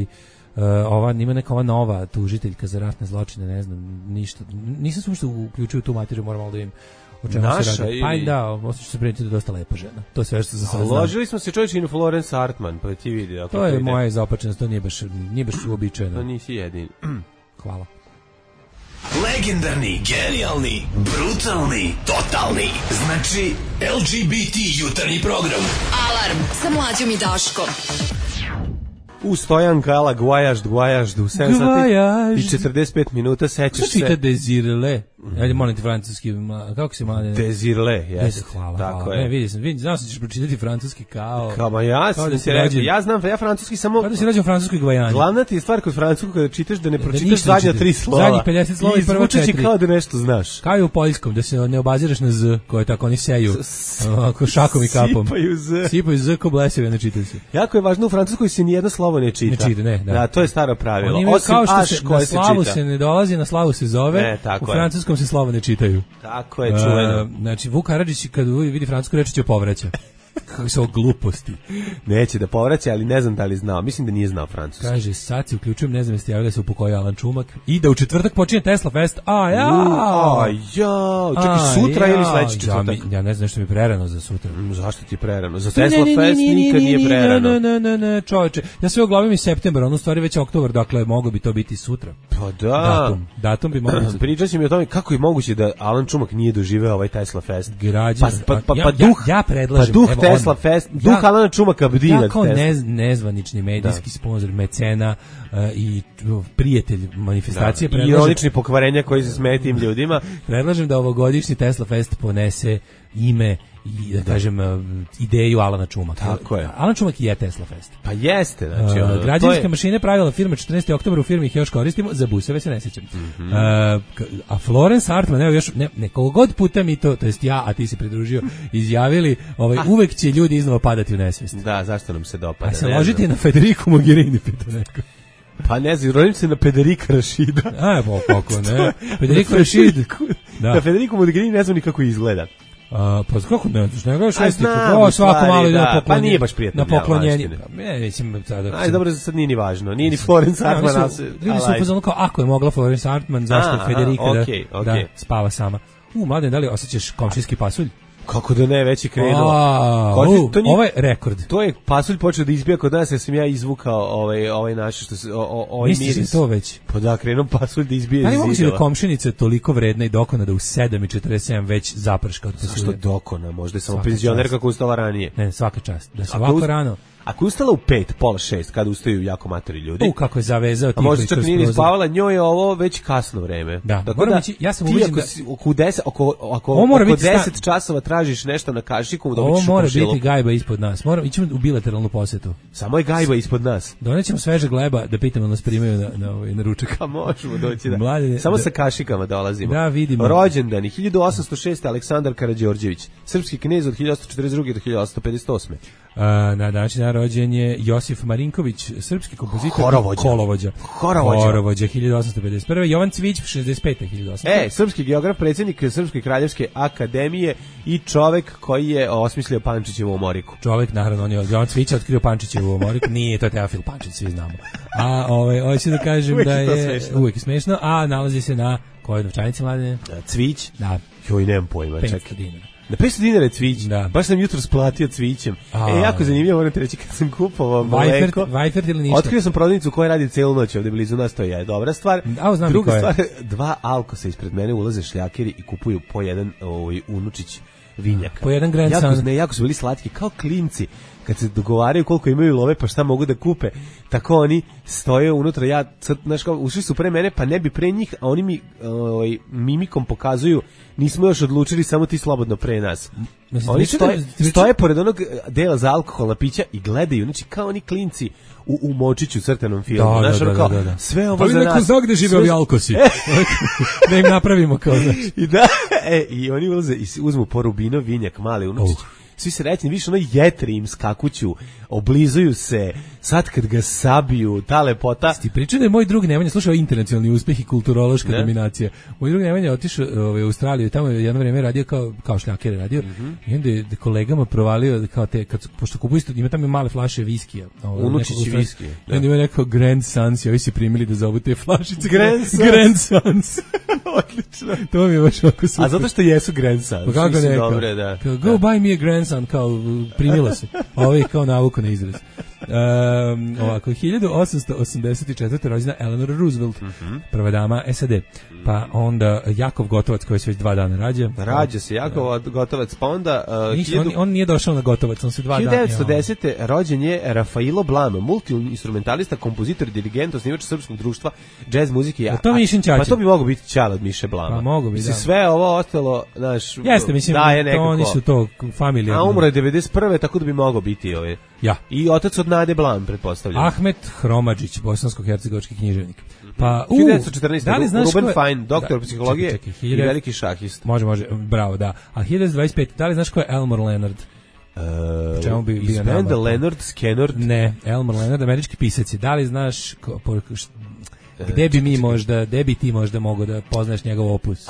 ima neka ova nova tužiteljka za ratne zločine, ne znam, ništa. Nisam se uopšte uključio u tu materiju, moram malo da im o čemu se radi. Pa da, osjećam se prijeti da je dosta lepa žena. To je sve što za sada znam. Ložili smo se čovječinu Florence Hartman, pa ti vidi. To je moja zaopačenost, to nije baš uobičajeno. To nisi jedin. Hvala. Legendarni, genijalni, brutalni, totalni. Znači, LGBT jutarnji program. Alarm sa Mlađom i Daškom. U Stojanka, ala Gvajažd, u 7 sati i 45 minuta, sećaš se. Što čita Dezirle? Ajde, molim ti francuski, kako se mlade? Dezirle, jeste. Hvala. Ne, vidim, znao sam ćeš pročitati francuski kao... Kao ja francuski samo... Kao da si rađen u francuskoj Gvajani. Glavna ti je stvar kod francuskog kada čitaš da ne pročitaš zadnja 3 slova. Zadnjih 50 slova i prvo 4. Izvučeš kao da nešto znaš. Kao i u poljskom, da se ne obaziraš na Z, koje tako oni seju, ako šakom i kapom. Sipaju Z ko blesevi, ne čitaju se. Jako je važno, u francuskoj se nijedno slovo ne čita. Da, to je staro pravilo. Osim Aš koje se čita. Na slavu se ne dolazi, na slavu se zove, u francuskom se slova ne čitaju. Tako je, čuveno. Znači, Vuk Karadžić kad vidi francusku reč će povraća. Kako su ovo gluposti. Neće da povraća, ali ne znam da li znao. Mislim da nije znao francuski. Kaže, sad se uključujem, ne znam jeste javili da se upokojio Alan Čumak i da u četvrtak počinje Tesla Fest. Čekaj, sutra ili sledeći četvrtak? Ja ne znam nešto mi je prerano za sutra. Zašto ti je prerano? Za Tesla Fest nikad nije prerano. Ne, čoveče. Ja sve oglavim iz septembra, ono stvari već oktobar, dakle mogo bi to biti sutra. Pa da. Datum bi mogli biti. Pričat će mi o tome kako je moguće da Alan Čumak nije doživeo ovaj Tesla Fest. Ja predlažem. Tesla Fest, duh Alana Čumaka bdi nad Tesla. Ja kao nezvanični medijski sponzor, mecena i prijatelj manifestacije. I ironični pokvarenja koji se smeje tim ljudima. Predlažem da ovogodišnji Tesla Fest ponese ime i da kažem ideju Alana Čumaka. Tako je. Alan Čumak je Tesla Fest. Pa jeste, znači građevinske mašine pravila firma 14. oktobar, u firmi ih još koristimo, za buseve se ne sjećam. A Florence Hartman, evo još nekog god puta mi to jest ja, a ti si pridružio, izjavili, uvek će ljudi iznova padati u nesvijest. Da, zašto nam se dopada? A se ložiti na Federiku Mogherini, pita neko. Pa ne znam, rodim se na Federica Rašida. Kako ne? Federico Rašid. Da, Federico Mogherini ne znam ni kako izgleda. Pa kako ne znaš, nego svako malo ide na poklonjenje. Pa nije baš prijatno. Na poklonjenje. Ne, mislim sada. Aj, dobro, sad nije ni važno. Nije ni Florence Hartman. Vidi su upozorno kao, ako je mogla Florence Hartman, zašto Federica da spava sama. Mladen, da li osjećaš komšijski pasulj? Kako da ne, već je krenuo. Ovo je rekord. To je pasulj počeo da izbija kod nas, jer sam ja izvukao ovaj naš, što se, ovaj miris. Misliš to već? Pa da, krenuo pasulj da izbije iz zidova. Ali moguće da komšinica je toliko vredna i dokona da u 7:47 već zaprška od pasulja. Zašto dokona? Možda je samo penzioner kako ustala ranije. Ne, svaka čast. Da se ovako rano... Ako je ustala u 5, pola 6, kada ustaju jako matori ljudi. Kako je zavezao tiho. A možda čak nije spavala, njoj je ovo već kasno vreme. Da, ja sam ubeđen da... Ako oko 10 časova tražiš nešto na kašiku, ovo mora biti gajba ispod nas. Ićemo u bilateralnu posetu. Samo je gajba ispod nas. Donećemo sveže gleba da pitamo nas primaju na ručak. A možemo doći da. Samo sa kašikama dolazimo. Da, vidimo. Rođendani 1806. Aleksandar Karađorđević, srpski knez od 1842. do 1858. Na današnji rođen je Josif Marinković, srpski kompozitor, Horovođa 1851. Jovan Cvić 65. 1800. Srpski geograf, predsjednik Srpske kraljevske akademije i čovek koji je osmislio Pančićevu omoriku. Čovek, naravno, on je Jovan Cvić otkrio Pančićevu omoriku, nije to Teofil Pančić, svi znamo. A hoću da kažem da je uvijek je smešno, a nalazi se na kojoj novčanici, Mladene? Cvić? Da. Joj, nemam pojma, čekaj. 500 dinara. Na 500 dinara je cvić, baš sam jutro splatio cvićem. Jako zanimljivo, moram te reći, kad sam kupovao mleko, Vajfert ili ništa? Otkrio sam prodavnicu koja radi celu noć ovde blizu nas, to je dobra stvar. Druga stvar, 2 alkosa ispred mene ulaze šljakeri i kupuju po jedan unučić vinjaka. Po jedan Grand Sun. Jako su bili slatki, kao klinci. Kad se dogovaraju koliko imaju love, pa šta mogu da kupe, tako oni stoje unutra, ja, znaš kao, ušli su pre mene, pa ne bi pre njih, a oni mi mimikom pokazuju, nismo još odlučili, samo ti slobodno pre nas. Oni stoje pored onog dela za alkoholna pića i gledaju, znači kao oni klinci u Močiću crtanom filmu. Da. Sve ovo za nas. Neko zna gde žive ovi alkosi. Da im napravimo kao, znaš. I oni ulaze i uzmu po Rubino vinjak, mali unučić. Svi srećni, više ono jetri im skakuću, oblizuju se, sad kad ga sabiju, ta lepota. Ti pričao da je moj drug Nemanja slušao internacionalni uspeh i kulturološka dominacija. Moj drug Nemanja otišao u Australiju i tamo je jedno vreme radio kao šljaker radio i onda je kolegama provalio kao te, pošto kupuju isto, ima tamo male flaše viskija. Unučići viskije. I onda je rekao Grand Suns i ovi si primili da zovu te flašice. Grand Suns. Odlično. To mi je baš ovako super. A zato što jesu Grand Suns. Pa kako ne dobre, da. Go buy me a Grand Sun, kao primila se. A ovi kao navuko na izraz. Ovako, 1884. rođena Eleanor Roosevelt, prva dama SAD. Pa onda Jakov Gotovac koji se već 2 dana rađa. Rađa se Jakov Gotovac, pa onda... on nije došao na Gotovac, on se 2 dana... 1910. rođen je Rafailo Blam, multi-instrumentalista, kompozitor i dirigent, osnivač Srpskog društva džez muzike. To mi Mišin Ćaćin. Pa to bi mogao biti Ćale od Miše Blama. Pa mogu bi, da. Sve ovo ostalo, znaš, jeste, mislim, daje nekako. Oni su to familijarni. A umro je 91. tako da bi mogao biti ove. Ja. I otac od Nade Blam, pretpostavljam. Ahmet Hromadžić, bosansko-hercegovački književnik. Pa 1914. Ruben Fine, doktor psihologije i veliki šahist. Može, bravo, da. A 1925. Da li znaš ko je Elmore Leonard? Čemu bi bio benda Leonard Skinner? Ne, Elmore Leonard, američki pisac. Da li znaš gde bi ti možda mogao da poznaš njegov opus?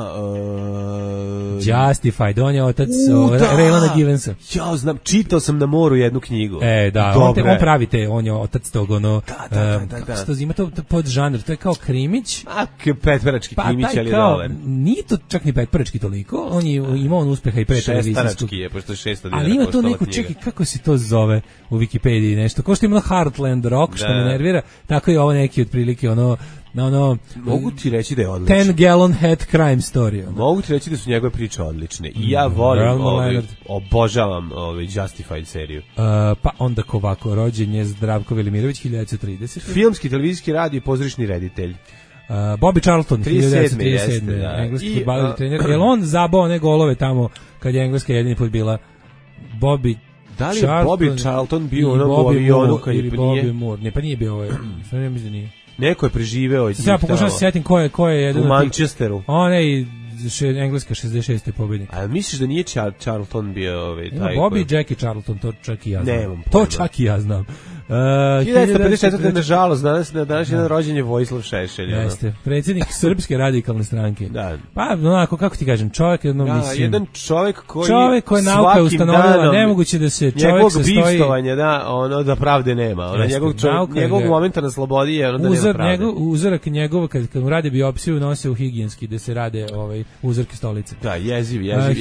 Justified, on je otac Raylana Givensa. Ja znam, čitao sam na moru jednu knjigu. Da, on pravite, on je otac tog, kako se to zima, to podžanr, to je kao krimić. Petperački krimić, ali je dobar. Nije to čak ni petperački toliko, on je imao uspeha i pre televizijskog. Šestarački je, pošto je 600 dinara. Ali ima to neku, čekaj, kako se to zove u Wikipediji nešto, ko što ima Heartland Rock, što me nervira, tako je ovo neki otprilike mogu ti reći da je odlično. 10 Gallon Hat Crime Story. Mogu ti reći da su njegove priče odlične. I ja volim, obožavam Justified seriju. Pa onda ovako, rođen je Zdravko Velimirović, 1930. Filmski, televizijski radio i pozorišni reditelj. Bobby Charlton, 1937. Engleski fudbaler trener. Je li on zabao one golove tamo kad je Engleska jedini put bila? Bobby Da li je Bobby Charlton bio ono u avionu kad je Bobby Moore? Ne, pa nije bio ovaj. Što ne mislim da nije. Neko je preživeo i ja pokušavam se setim ko je jedan u Manchesteru. Onaj Engleska 66. pobednik. A misliš da nije Charlton bio taj? Bobby Jackie Charlton, to čak i ja znam. Nemam to čak i ja znam. 1954. nažalost, danas jedan rođen je Vojislav Šešelj. Jeste, predsjednik Srpske radikalne stranke. Da. Pa, onako, kako ti kažem, čovjek jedan čovjek koji nauka ustanovila, nemoguće da se čovjek sastoji... Njegovog bivstovanja, da pravde nema. Njegovog momenta na slobodi je da nema pravde. Uzorak njegov, kad mu rade biopsiju, nose u higijenski, da se rade uzorke stolice. Da, jeziv.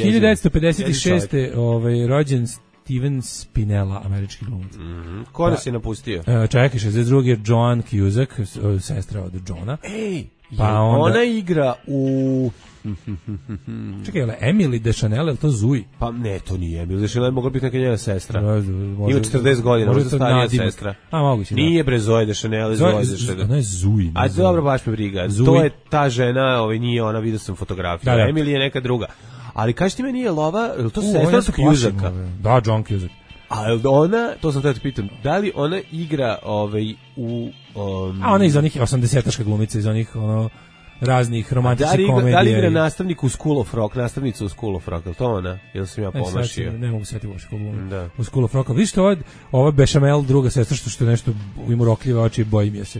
1956. Rođen Steven Spinella, američki glumac. Ko nas je napustio? Čekaj, 62. je Joan Cusack, sestra od Johna. Pa ona igra u... Čekaj, ali Emily Deschanel, je li to Zui? Pa ne, to nije Emily Deschanel, mogla biti neka njena sestra. Ima 40 godina, možda starija sestra. Moguće, da. Nije bre Zoe Deschanel, Zoe Deschanel. Ona je Zui. A dobro, baš me briga. To je ta žena, nije ona, vidio sam fotografiju. Emily je neka druga. Ali kaži ti me nije lova, je li to sestra su Cusacka? Da, John Cusack. A ona, to sam te pitam, da li ona igra u... ona iz onih 80-aška glumica, iz onih raznih romantičnih komedija. Da li igra nastavniku u School of Rock, nastavnica u School of Rock, je li to ona? Ili sam ja pomašio? Ne mogu setiti uopšte glumi u School of Rock. Vidiš što ova Bechamel, druga sestra, što je nešto ima rokljive oči i bojim je se.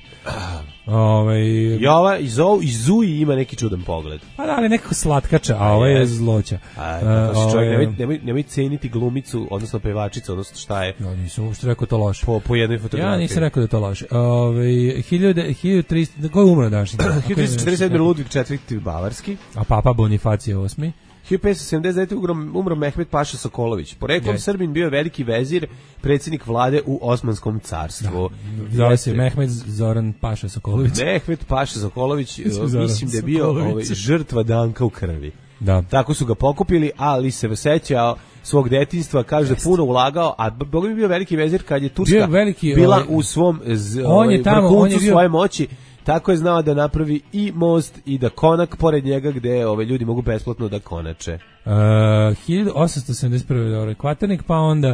I ova iz Zui ima neki čudan pogled. Pa da, ali nekako slatkača, a ova je zloća. Nemoj ceniti glumicu, odnosno pevačicu, odnosno šta je. Ja nisam uopšte rekao to loše. Po jednoj fotografiji. Ja nisam rekao da je to loše. 1300, ko je umro današnji? 1347. Ludvig IV. Bavarski. A papa Bonifacije VIII. 1579. umro Mehmed Paša Sokolović. Poreklom Srbin, bio je veliki vezir, predsjednik vlade u Osmanskom carstvu. Zove se Mehmed Zoran Paša Sokolović. Mehmed Paša Sokolović, mislim da je bio žrtva Danka u krvi. Da. Tako su ga pokupili, ali se seća svog detinjstva, kaže da je puno ulagao, a Bog mi bio veliki vezir kad je Turska bila u svom vrhuncu svoje moći. Tako je znao da napravi i most i da konak pored njega gde ljudi mogu besplatno da konače. 1871. Kvaternik, pa onda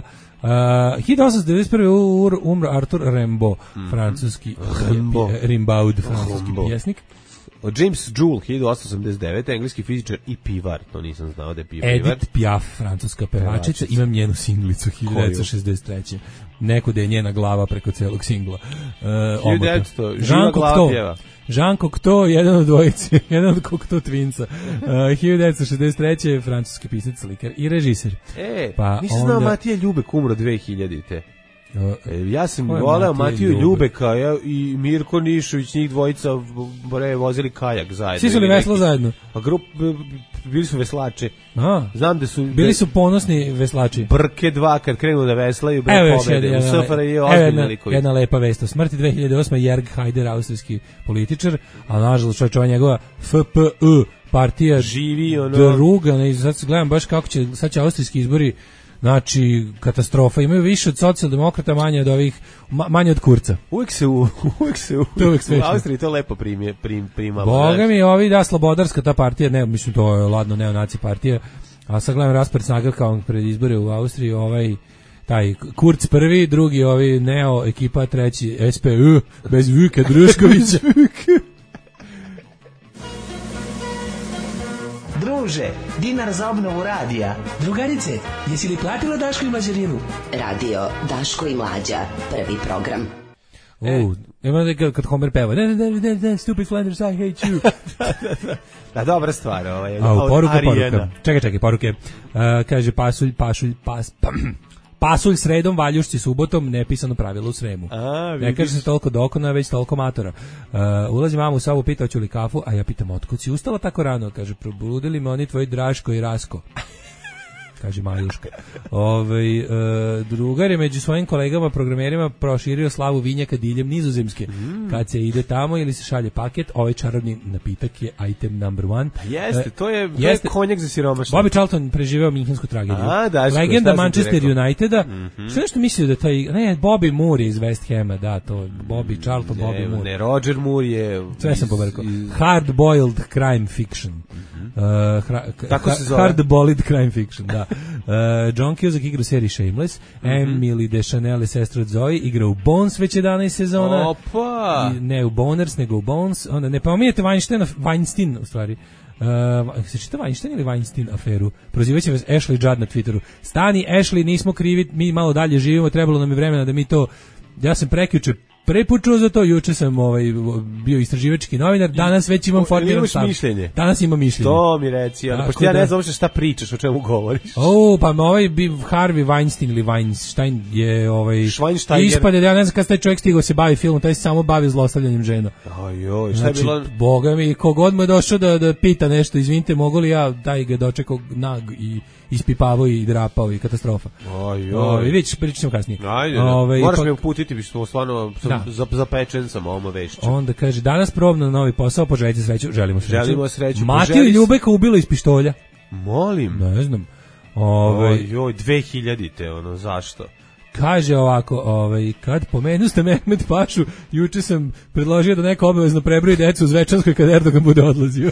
1891. umro Arthur Rimbaud, francuski Rimbaud, francuski pjesnik. James Joule, 1889. engleski fizičar i pivar, to nisam znao da je pivar. Edith Piaf, francuska pevačica, imam njenu singlicu 1963. Neko da je njena glava preko celog singla. 1900, živa glava pjeva. Jean Cocteau, jedan od dvojice, jedan od Cocteau twinca. 1963. francuski pisac, slikar i režiser. Pa nisam znao Matija Ljubek umro 2000-te. Ja sam voleo Matiju Ljubeka i Mirko Nišović, njih dvojica vozili kajak zajedno. Svi su li veslo zajedno? Bili su veslači. Znam da su bili su ponosni veslači. Brke 2 kad krenu da veslaju pobede. U SFRJ ozbiljni likovi. Jedna lepa vest o smrti 2008. Jörg Haider, austrijski političar, a nažalost čovjek njegova FPÖ partija živi druga, sad gledam baš kako će, sad će austrijski izbori. Znači, katastrofa. Imaju više od socijaldemokrata, manje od ovih, manje od Kurca. Uvijek se u Austriji to lepo primalo. Boga mi, ovi, slobodarska ta partija, ne, mislim, to je ladno neonaci partija, a sad gledam raspred snaga kao pred izbore u Austriji, taj Kurc prvi, drugi neo ekipa, treći SPÖ, bez Vuka Druškovića. Druže, dinar za obnovu radija. Drugarice, jesi li platila Daško i Mlađarinu? Radio Daško i Mlađa, prvi program. Ima da kad Homer peva Stupid Flanders, I hate you. Da, dobra stvar. Poruka. Čekaj, poruke. Kaže pasulj sredom, valjušci subotom, nepisano pravilo u Sremu. Ne kaže se toliko dokona, već toliko matora. Ulazi mama u sobu, pita hoću li kafu, a ja pitam otkud si ustala tako rano? Kaže, probudili me oni tvoji Draško i Rasko. Kaže Majuška. Drugar je među svojim kolegama programerima proširio slavu vinjaka diljem Nizozemske. Kad se ide tamo ili se šalje paket, ovaj čarobni napitak je item number 1. Jeste, to je konjak za siromašne. Bobby Charlton preživeo minhensku tragediju. Legenda Manchester Uniteda. Sve nešto mislio da Bobby Moore iz West Hama, da, to Bobby Charlton, Bobby Moore. Ne, Roger Moore je... Sve sam povrkao. Hard-boiled crime fiction. Tako se zove. Hard-boiled crime fiction, da. John Cusack igra u seriji Shameless, Emily Deschanel je sestra od Zoe, igra u Bones već 11 sezona. Opa! Ne u Boners, nego u Bones. Onda ne pominjete Weinstein, u stvari. Se čita Weinstein ili Weinstein aferu? Prozivaće vas Ashley Judd na Twitteru. Stani, Ashley, nismo krivi, mi malo dalje živimo, trebalo nam je vremena da mi to... Ja sam prekjuče prvi put čuo za to, juče sam bio istraživački novinar, danas već imam formiran stav. Danas imam mišljenje. To mi reci, pošto ja ne znam šta pričaš, o čemu govoriš. Pa Harvey Weinstein ili Weinstein je ispade, ja ne znam kada taj čovjek stigao se bavi filmom, taj se samo bavi zlostavljanjem žena. Šta je bilo? Boga mi, kogod mu je došao da pita nešto, izvinite, mogu li ja, taj ga dočekao nag i ispipavao i drapao i katastrofa. Vidiš, pričam kasnije. Ajde, moraš me uputiti, bi što stvarno zapečen sam ovom vešću. Onda kaže, danas probno na novi posao, poželite sreću, želimo sreću. Matiju Ljubeka ubilo iz pištolja. Molim. Ne znam. 2000-te, zašto? Kaže ovako, kad pomenu ste Mehmet Pašu, juče sam predložio da neko obavezno prebroji decu u Zvečanskoj kad Erdogan bude odlazio.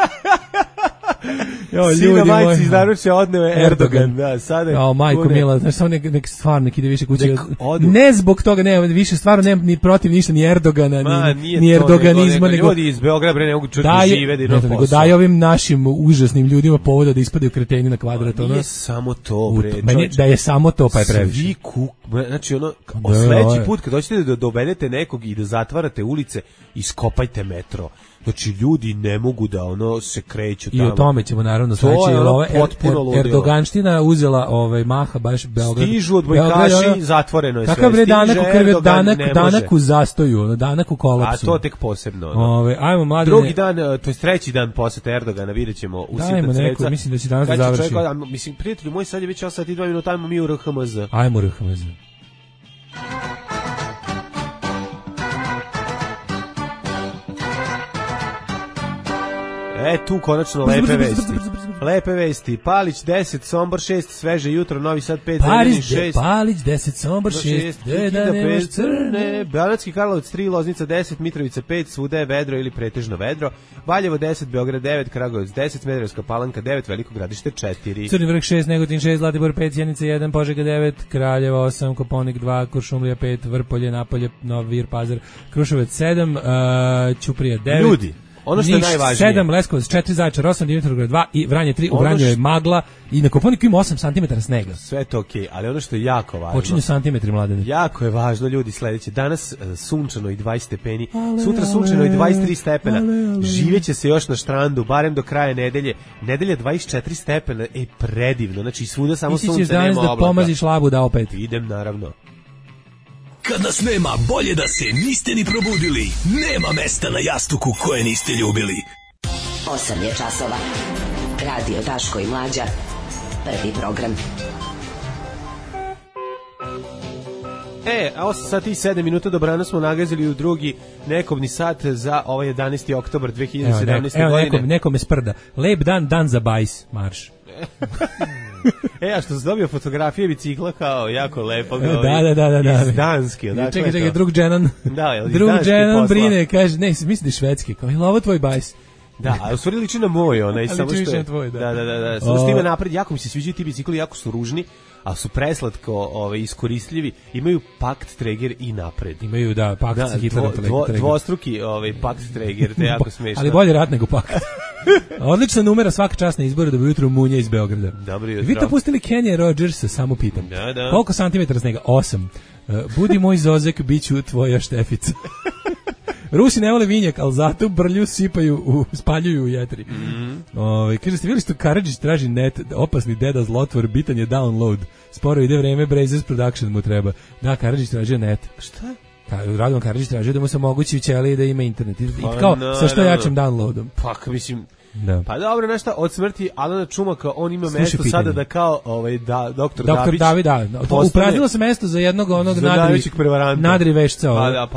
Sina majci iz naručja odneo Erdogan. Da, sada majko mila, znaš, samo nek stvarno ide više kuće. Ne zbog toga, ne, više stvarno nema ni protiv ništa, ni Erdogana, ni erdoganizma. Ljudi iz Beograda ne mogu čuti žive da idu posao. Nego daj ovim našim užasnim ljudima povoda da ispadaju kreteni na kvadrat. Nije samo to, bre. Da je samo to, pa je previše. Svi znači sledeći put kad hoćete da dovedete nekog i da zatvarate ulice, iskopajte metro. Znači, ljudi ne mogu da se kreću tamo. I o tome ćemo naravno sveći. Erdoganština uzela maha baš Beograd. Stižu odbojkaši, zatvoreno je sve. Kakav bre danak u zastoju, danak u kolapsu. A to tek posebno. Ajmo, mladine. Drugi dan, to je treći dan posete Erdogana, vidjet ćemo u Sitna. Mislim da će danas da završi. Mislim, prijatelji moji, sad je već 8 sati i 2 minuta, ajmo mi u RHMZ. Ajmo u RHMZ. Tu konačno lepe vesti. Lepe vesti. Palić 10, Sombor 6, sveže jutro, Novi Sad 5, Zrenjanin 6. Palić 10, Sombor 6, da nemaš crne. Banatski Karlovac 3, Loznica 10, Mitrovica 5, svuda je vedro ili pretežno vedro. Valjevo 10, Beograd 9, Kragujevac 10, Smederevska Palanka 9, Veliko Gradište 4. Crni vrh 6, Negotin 6, Zlatibor 5, Sjenica 1, Požega 9, Kraljevo 8, Koponik 2, Kuršumlija 5, Vrpolje, Napolje, Novi Vir, Pazar, Kruševac 7, Ćuprija 9. Ljudi, ono što je najvažnije. 7, Leskovac 4, Zaječar 8, Dimitrovgrad 2 i Vranje 3. U Vranju je magla i na Koponiku ima 8 cm snega. Sve je to okej, ali ono što je jako važno. Počinju santimetri, mladene. Jako je važno, ljudi, sledeće. Danas sunčano i 20 stepeni, sutra sunčano i 23 stepena. Živeće se još na štrandu, barem do kraja nedelje. Nedelja 24 stepena, predivno. Znači, svuda samo sunce, nema oblaka. Ti ćeš danas da pomaziš labu da opet. Idem, naravno. Kad nas nema, bolje da se niste ni probudili. Nema mesta na jastuku koje niste ljubili. 8 je časova. Radio Daško i Mlađa. Prvi program. 8 sati i 7 minuta, dobrano smo nagazili u drugi nekobni sat za ovaj 11. oktobar 2017. godine. Neko me sprda. Lep dan, dan za bajs, marš. A što se dobio fotografije bicikla kao jako lepo. Da. Iz Danske. Čekaj, drug Dženan. Drug Dženan brine, kaže, ne, misli da je švedski. Kao, je li ovo tvoj bajs? Da, a u stvari liči na moj, onaj, samo što je... Tvoj, da. Samo što ima napred, jako mi se sviđaju ti bicikli, jako su ružni, a su preslatko iskoristljivi, imaju pakt treger i napred. Imaju, da, pakt sa Hitlerom treger. Dvostruki pakt treger, to je jako smešno. Ali bolje rat nego pakt. Odlična numera, svaka čast na izboru da bi jutro Munja iz Beograda. Dobro jutro. Vi to pustili Kenny Rogersa, samo pitam. Da. Koliko santimetara snega? 8. Budi moj Zozek, bit ću tvoja Štefica. Rusi ne vole vinjak, ali zato brlju sipaju, spaljuju u jetri. Kaže, ste vidjeli što Karadžić traži net, opasni deda zlotvor, bitan je download. Sporo ide vreme, Brazers Production mu treba. Da, Karadžić tražio net. Šta? Radovan Karadžić tražio da mu se omogući u ćeliji da ima internet. I kao, sa što jačim downloadom. Pa, mislim... Da. Pa dobro, nešto od smrti Alana Čumaka, on ima mesto sada da kao doktor Dabić. Upraznilo se mesto za jednog onog nadri vešca.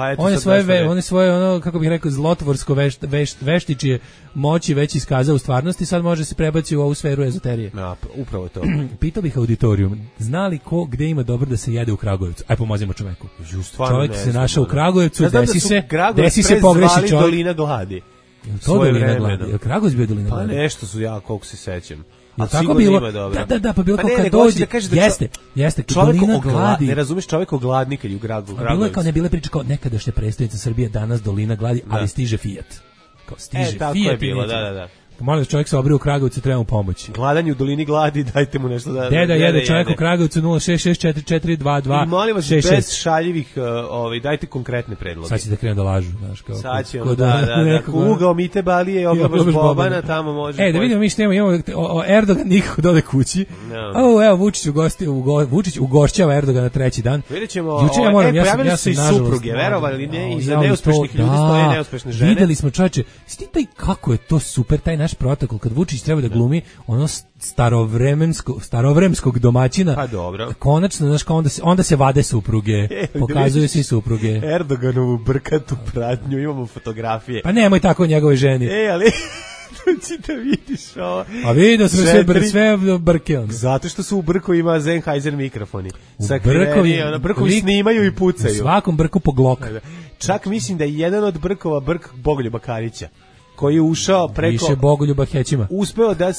On je svoje ono, kako bih rekao, zlotvorsko veštičije moći već iskazao u stvarnosti, sad može se prebaci u ovu sferu ezoterije. Ja, upravo to. Pitao bih auditorijum, zna li ko gde ima dobro da se jede u Kragujevcu? Aj, pomozimo čoveku. Čovek se našao u Kragujevcu, desi se pogreši čovek. Dolina gladi. To dolina gladi. Je Kragujevac bio dolina gladi? Pa nešto su ja, koliko se sećam. A tako bilo, da, pa bilo kao kad dođe, jeste, dolina gladi. Ne razumeš, čovjek ogladni kad je u gradu. Bilo je kao, ne bile priče kao nekadašnja prestolnica Srbije, danas dolina gladi, ali stiže Fiat. Kao stiže tako Fiat. Je bilo, da. Molim vas, čovjek se obrio u Kragujevcu, treba mu pomoći. Gladan je u dolini gladi, dajte mu nešto da... Deda jede čovjek u Kragujevcu 06644222. I molim vas, bez šaljivih, dajte konkretne predloge. Sad će da krenu da lažu, znaš, kao... Sad će da, ugao Mite Balije, oglabaš Bobana, tamo može... Da vidimo mi što imamo, Erdogan nikako dode kući. Evo, Vučić ugošćava Erdogana treći dan. Vidjet ćemo, pojavili su i supruge, verovali ili ne, iza neuspešnih ljudi stoje neuspešne žene. Videli smo, čovječe, stitaj kako je to super, taj naš protokol, kad Vučić treba da glumi ono starovremskog domaćina. Pa dobro. Konačno, znaš, onda se vade supruge, pokazuju se i supruge. Erdoganovu brkatu pratnju, imamo fotografije. Pa nemoj tako o njegovoj ženi. Ali... Doći da vidiš ovo. A vidio sam sve brke. Zato što su u brku ima Sennheiser mikrofoni. Brkovi snimaju i pucaju. U svakom brku po Glock. Čak mislim da je jedan od brkova brk Bogoljuba Karića, koji je ušao preko... Više Bogoljuba Hećima. Uspeo da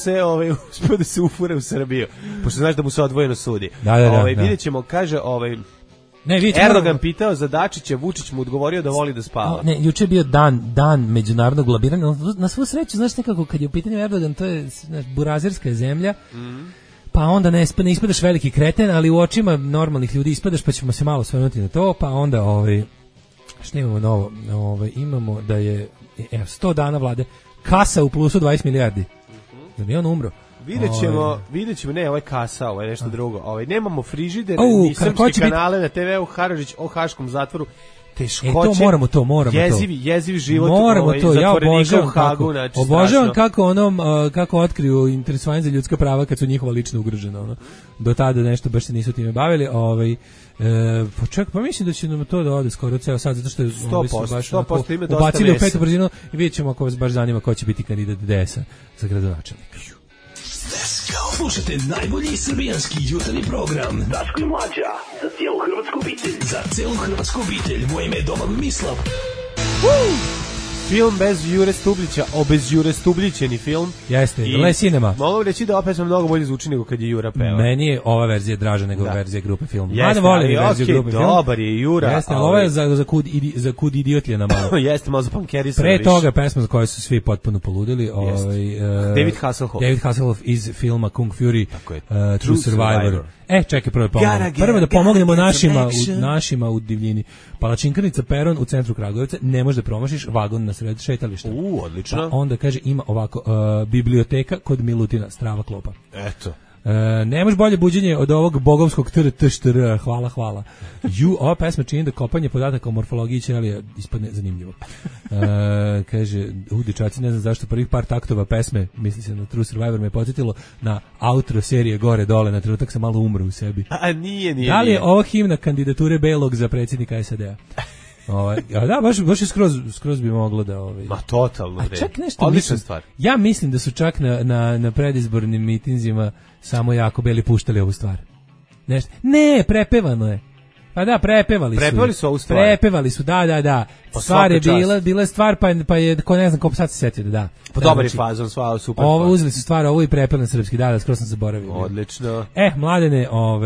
se ufure u Srbiju. Pošto znaš da mu se odvojeno sudi. Da. Vidjet ćemo, kaže... Erdogan pitao za Dačića, Vučić mu odgovorio da voli da spava. Juče je bio dan međunarodnog lobiranja. Na svu sreću, znaš nekako, kad je u pitanju Erdogan, to je burazerska zemlja, pa onda ne ispadaš veliki kreten, ali u očima normalnih ljudi ispadaš, pa ćemo se malo osvrnuti na to, pa onda, što imamo novo? Imamo da je 100 dana vlade, kasa u plusu 20 milijardi. Da bi on umro. Vidjet ćemo, ne, ovo je kasa, ovo je nešto drugo. Nemamo frižider, ni srpski kanale na TV-u, Haradžić o haškom zatvoru, teškoće, jezivi život zatvorenika u Hagu. Obožavam kako otkriju interesovanje za ljudska prava kad su njihova lično ugrožena. Do tada nešto baš se nisu time bavili. Pa mislim da će nam to da ode skoro ceo sad, zato što je 100% ime dosta ubacili u petu brzinu i vidjet ćemo ako vas baš zanima ko će biti kandidat DS-a za gradonačelnika. Slušajte najbolji srbijanski jutarnji program Daško i Mlađa, za cijelu hrvatsku obitelj. Za cijelu hrvatsku obitelj, moje ime je Domagoj Mislav. Film bez Jure Stublića, obezjurestublićeni film. Jeste, Le Cinema. Mogu reći da ova pesma mnogo bolje zvuči nego kad je Jura peva. Meni je ova verzija draža nego verzija grupe film. Jeste, volim verziju grupe film. Dobar je Jura. Jeste, ali ovo je za kud idiotljena malo. Jeste, malo za punkerisa. Pre toga pesma za koju su svi potpuno poludili. David Hasselhoff. David Hasselhoff iz filma Kung Fury, True Survivor. Čekaj, prvo da pomognemo našima u divljini. Palačinkarnica Peron u centru Kragujevca, ne možeš da promašiš, vagon na sred šetališta. Odlično. Pa onda kaže ima ovako, biblioteka kod Milutina, strava klopa. Eto. Nemaš bolje buđenje od ovog bogovskog TRTŠTR, hvala. Ova pesma čini da kopanje podataka o morfologiji ćelija ispadne zanimljivo. Kaže, dečaci, ne znam zašto prvih par taktova pesme, misli se na True Survivor, me podsjetilo na outro serije Gore dole, na trenutak sam malo umro u sebi. Nije. Da li je ovo himna kandidature Belog za predsjednika SAD-a? Da, baš je skroz bi moglo da... Ma totalno. A čak nešto mislim, ja mislim da su čak na predizbornim mitinzima samo jako beli puštali ovu stvar. Nešto. Ne, prepevano je. Pa da, prepevali su ovu stvar. Prepevali su, da. Stvar je bila stvar, pa je, ko ne znam, ko sad se setio da. Pa dobar je fazon, sva super. Uzeli su stvar, ovo i prepevali na srpski, da, skoro sam zaboravio. Odlično. Mladene,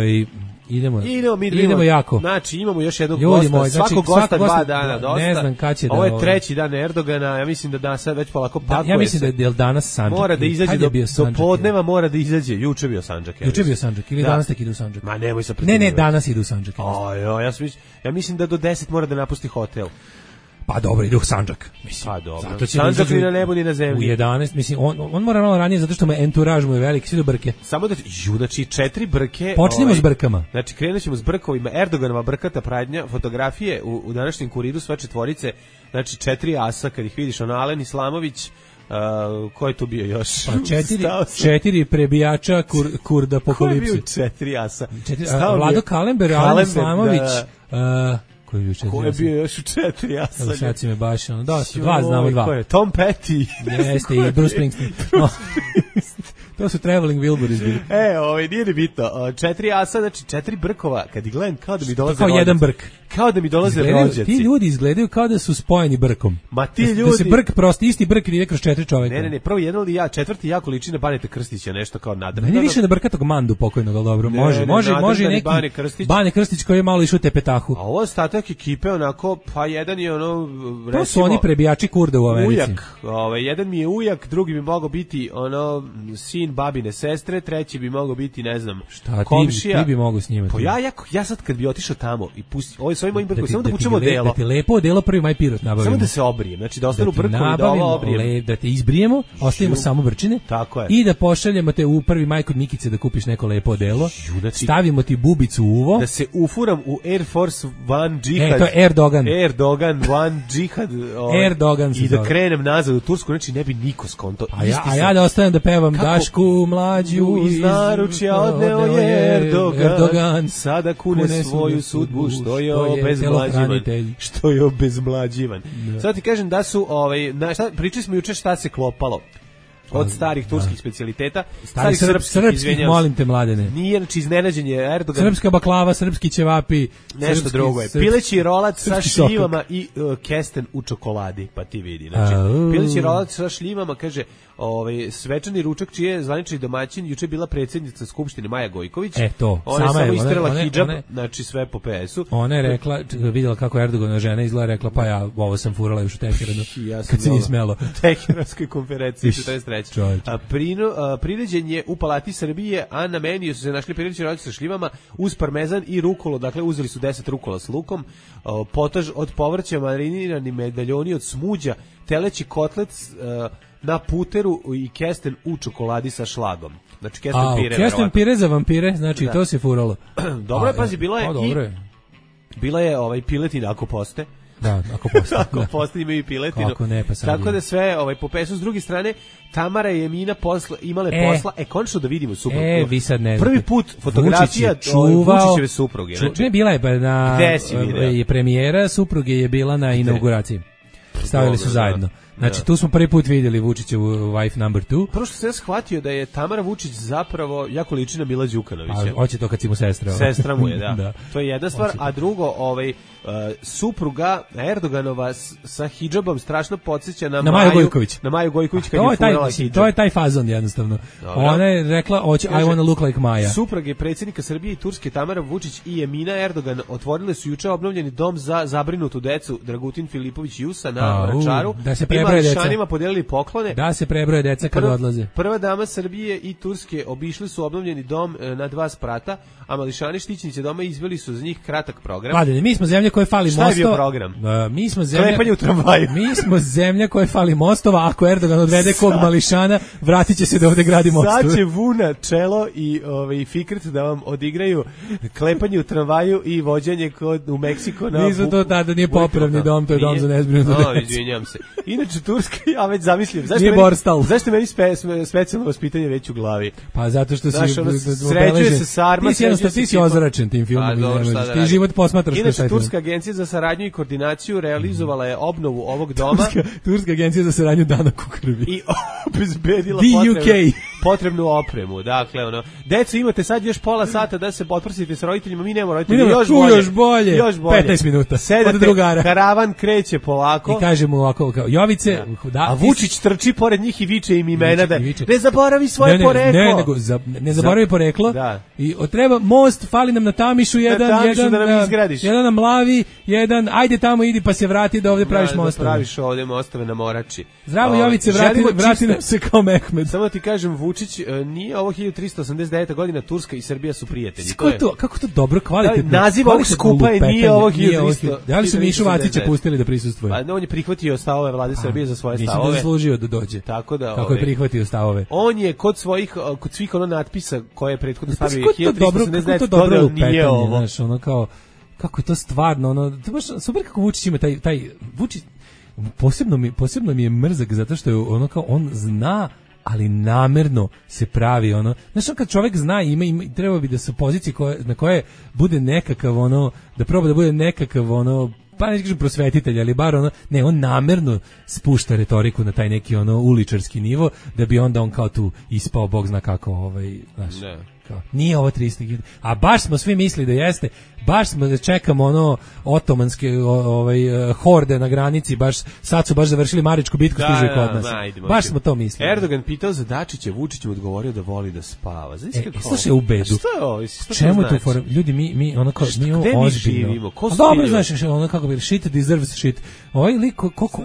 Idemo jako. Znači, imamo još jednog gosta. Svakog gosta 2 dana dosta. Ne znam kad će da... Ovo je 3. dan Erdogana, ja mislim da sad već polako pakuje se. Ja mislim da je danas Sandžak. Mora da izađe do podneva, mora da izađe. Juče bio Sandžak. Ili danas tek ide u Sandžak. Ma nemoj se Ne, danas ide u Sandžak. Ja mislim da do 10 mora da napusti hotel. Pa dobro, ide u Sandžak. Pa dobro. Sandžak ni na nebu ni na zemlji. U 11, mislim, on mora malo ranije zato što mu enturaž mu je veliki, svi do brke. Samo da, znači 4 brke. Počnemo s brkama. Znači krenut ćemo s brkovima. Erdoganova brkata pradnja, fotografije u današnjem Kuriru, sva četvorice, znači 4 asa, kad ih vidiš, Alen Islamović, ko je tu bio još? Pa 4 prebijača Kurda apokalipse. Ko je bio 4 asa? Vlado Kalember, Alen Islamović, Ko je bio još u 4 asa? Evo sad si me baš, dosta, 2 znamo 2. Ko je? Tom Petty. Jeste, i Bruce Springsteen. To su Traveling Wilburys bili. Nije ni bitno. 4 asa, znači 4 brkova, kad ih gledam kao da mi dolaze rođaci. Kao jedan brk. Kao da mi dolaze rođaci. Ti ljudi izgledaju kao da su spojeni brkom. Ma ti ljudi... Da se brk prosti, isti brk ide kroz 4 čoveka. Ne, prvo jedan ili ja, četvrti jako liči na Baneta Krstića, nešto kao nadrno. Ne više na brkatog Mandu pokojnog, ali dobro. Može neki Bane Krstić koji je malo išao tepetahu. A ovo ostatak ekipe onako, pa jedan je ono... To su oni prebijači Kurda u Americi. Ujak. Jedan mi je ujak, drugi bi mogao biti ono sin babine sestre, treći bi mogao biti, ne znam, komšija. Ti bi mogao snimati. Pa ja sad kad bi otišao tamo i pusti, ovo je s ovim mojim brkom, samo da vučemo delo. Da ti lepo odelo prvi maj pirot nabavimo. Samo da se obrijem, znači da ostanu brkovi da ovo obrijem. Da te izbrijemo, ostavimo samo brčine. Tako je. I da pošaljemo te u prvi maj kod Nikice da kupiš neko lepo odelo. Stavimo ti bubicu u uvo. Da se ufuram u Air Force One Jihad. To je Erdogan. Erdogan One Jihad. Erdogan i da krenem nazad u Tursku, znači ne bi niko skonto. A ja da ostanem da pevam Dašku mlađu iz naručja odneo je Erdogan. Sada kune svoju sudbu što je obezmlađivan. Što je obezmlađivan. Sad ti kažem da su, pričali smo juče šta se klopalo od starih turskih specijaliteta, starih srpskih, molim te Mladene. Nije, znači iznenađenje Erdogan. Srpska baklava, srpski ćevapi, nešto drugo je. Pileći rolac sa šljivama i kesten u čokoladi, pa ti vidi. Znači, pileći rolac sa šljivama, kaže, svečani ručak čiji je zvanični domaćin, juče bila predsjednica Skupštine Maja Gojković. Ona je samo istrela hidžab, znači sve po PS-u. Ona je rekla, vidjela kako Erdoganova žena izgleda, rekla, pa ja ovo sam furala još u Teheranu, kad se nije smelo. U Teheranskoj konferenciji 43. Priređen je u Palati Srbije, a na meniju su se našli priređeni rolac sa šljivama uz parmezan i rukolo, dakle uzeli su 10 rukola s lukom, potaž od povrća, marinirani medaljoni od smuđa, teleći kotlet na puteru i kesten u čokoladi sa šlagom. Znači kesten pire. Kesten pire za vampire, znači to se furalo. Dobro je, pazi, bila je piletina ako poste. Da, ako poste. Ako poste imaju i piletinu. Kako ne, pa tako da sve po pesu. S druge strane, Tamara i Emina imale posla. Končno da vidimo suprugu. Vi sad ne prvi put fotografija Vučićeve supruge. Ne, bila je na premijera supruge je bila na inauguraciji. Stavili su zajedno. Znači, tu smo prvi put vidjeli Vučićevu wife number 2. Prvo što sam ja shvatio da je Tamara Vučić zapravo jako liči na Mila Đukanovića. A hoće to kad si mu sestra. Sestra mu je, da. Da. To je jedna stvar, a drugo, supruga Erdoganova sa hidžabom strašno podsjeća na Maju Gojković. Na Maju Gojković kad je furala hidžab. To je taj fazon jednostavno. Ona je rekla, I wanna look like Maja. Suprage predsjednika Srbije i Turske Tamara Vučić i Emina Erdogan otvorile su juče obnovljeni dom za zabrinutu decu Dragutin Filipović Jusa na Vračaru. Da se prebroje deca. Mališanima podelili poklone. Da se prebroje deca kad odlaze. Prva dama Srbije i Turske obišli su obnovljeni dom na 2 sprata, a mališani štićenici doma izveli su za njih kratak program. Mladene, mi smo zemlja koja fali mostova. Šta je bio program? Mi smo zemlja... Klepanje u tramvaju. Mi smo zemlja koja fali mostova, ako Erdogan odvede kog mališana, vratit će se da ovde gradi mostove. Sad će Vuna, Čelo i Fikret da vam odigraju klepanje u tramvaju i vođenje u Meksiko na... Nisu to tada, nije popravni dom, to je dom za nezbrinutu decu. Izvinjam se. Inače, Turska, ja već zamislim. Zašto meni specijalno vaspitanje već u glavi? Pa zato što si... Sređuje se Sarma, ti si ozračen tim filmom. Ti život posmatraš. Inače, Turska agencija za saradnju i koordinaciju realizovala je obnovu ovog doma. Turska agencija za saradnju dana ku krvi. I obezbedila potrebnu opremu. Dakle, deco, imate sad još pola sata da se potprsite s roditeljima, mi nemamo roditelji. Još bolje. 15 minuta. Sedate, karavan kreće polako. I kažemo ovako, kao, Jovice... Da, a Vučić trči pored njih i viče im imena da ne zaboravi svoje poreklo. Ne zaboravi poreklo. I treba most, fali nam na Tamišu jedan na Mlavi, jedan, ajde tamo idi pa se vrati da ovde praviš mostove. Da praviš ovde mostove na Morači. Zdravo Jovice, vrati nam se kao Mehmed. Samo ti kažem, Vučić, nije ovo 1389. godina, Turska i Srbija su prijatelji. Kako to dobro, kvalitetno. Naziv ovog skupa je nije ovo 1300. Da li su Mišu Vacića pustili da prisustvuje? Pa on je prihvatio stavove vlade Srbije za svoje stavove. Mislim da zaslužio da dođe. Tako da, kako je prihvatio stavove. On je kod svih natpisa koje je prethodno stavio 1389. dodao nije ovo. Znaš, ono kao, kako je to stvarno, to baš super kako Vučić ima taj Vučić, posebno mi je mrzak zato što je ono kao, on zna, ali namerno se pravi znaš, kad čovjek zna ima treba bi da sa pozicije na koje bude nekakav da proba da bude nekakav pa ne kažem prosvetitelj, ali bar on namerno spušta retoriku na taj neki uličarski nivo, da bi onda on kao tu ispao, bog zna kako, znaš, kao, nije ovo 300, a baš smo svi mislili da jeste, baš smo da čekamo otomanske horde na granici, sad su baš završili Maričku bitku, stižu i kod nas. Baš smo to mislili. Erdogan pitao za Dačića, Vučić mu odgovorio da voli da spava. Slušaj, u bedu. Šta je ovo? Čemu to for ljudi, mi ozbiljno. Dobro, znaš, kako bi shit deserves shit. Ovaj lik,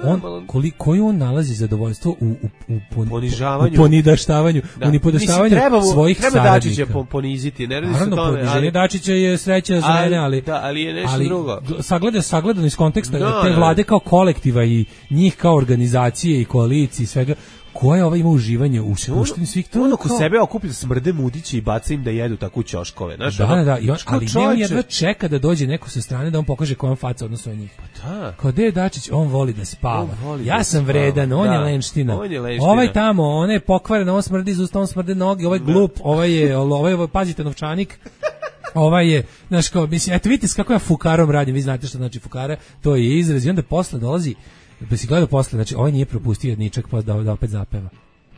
koliko on nalazi zadovoljstvo u ponižavanju, u ponidaštavanju, u nipodaštavanju svojih saradnika. Treba Dačića poniziti, ne radi se o tome. Naravno, Dačića je sreća za mene, ali je nešto drugo. Sagledano iz konteksta te vlade kao kolektiva i njih kao organizacije i koalicije i svega, koje ima uživanje u spuštenju svih to. Oko sebe okuplja smrde mudići i baca im da jedu tako u ćoškove. Da, ali ne, on jedva čeka da dođe neko sa strane da on pokaže kojom faca odnosno njih. Pa da. Kao gde je Dačić, on voli da spava. Ja sam vredan, on je lenština. Ovaj tamo, on je pokvaren, on smrdi iz usta, on smrde noge, ovaj glup, ovaj je, pazite, novčanik. Ovaj je, znaš kao, mislim, eto vidite kako ja fukarom radim, vi znate što znači fukara, to je izraz i onda posle dolazi, da si gledao posle, znači ovaj nije propustio jedničak pa da opet zapeva.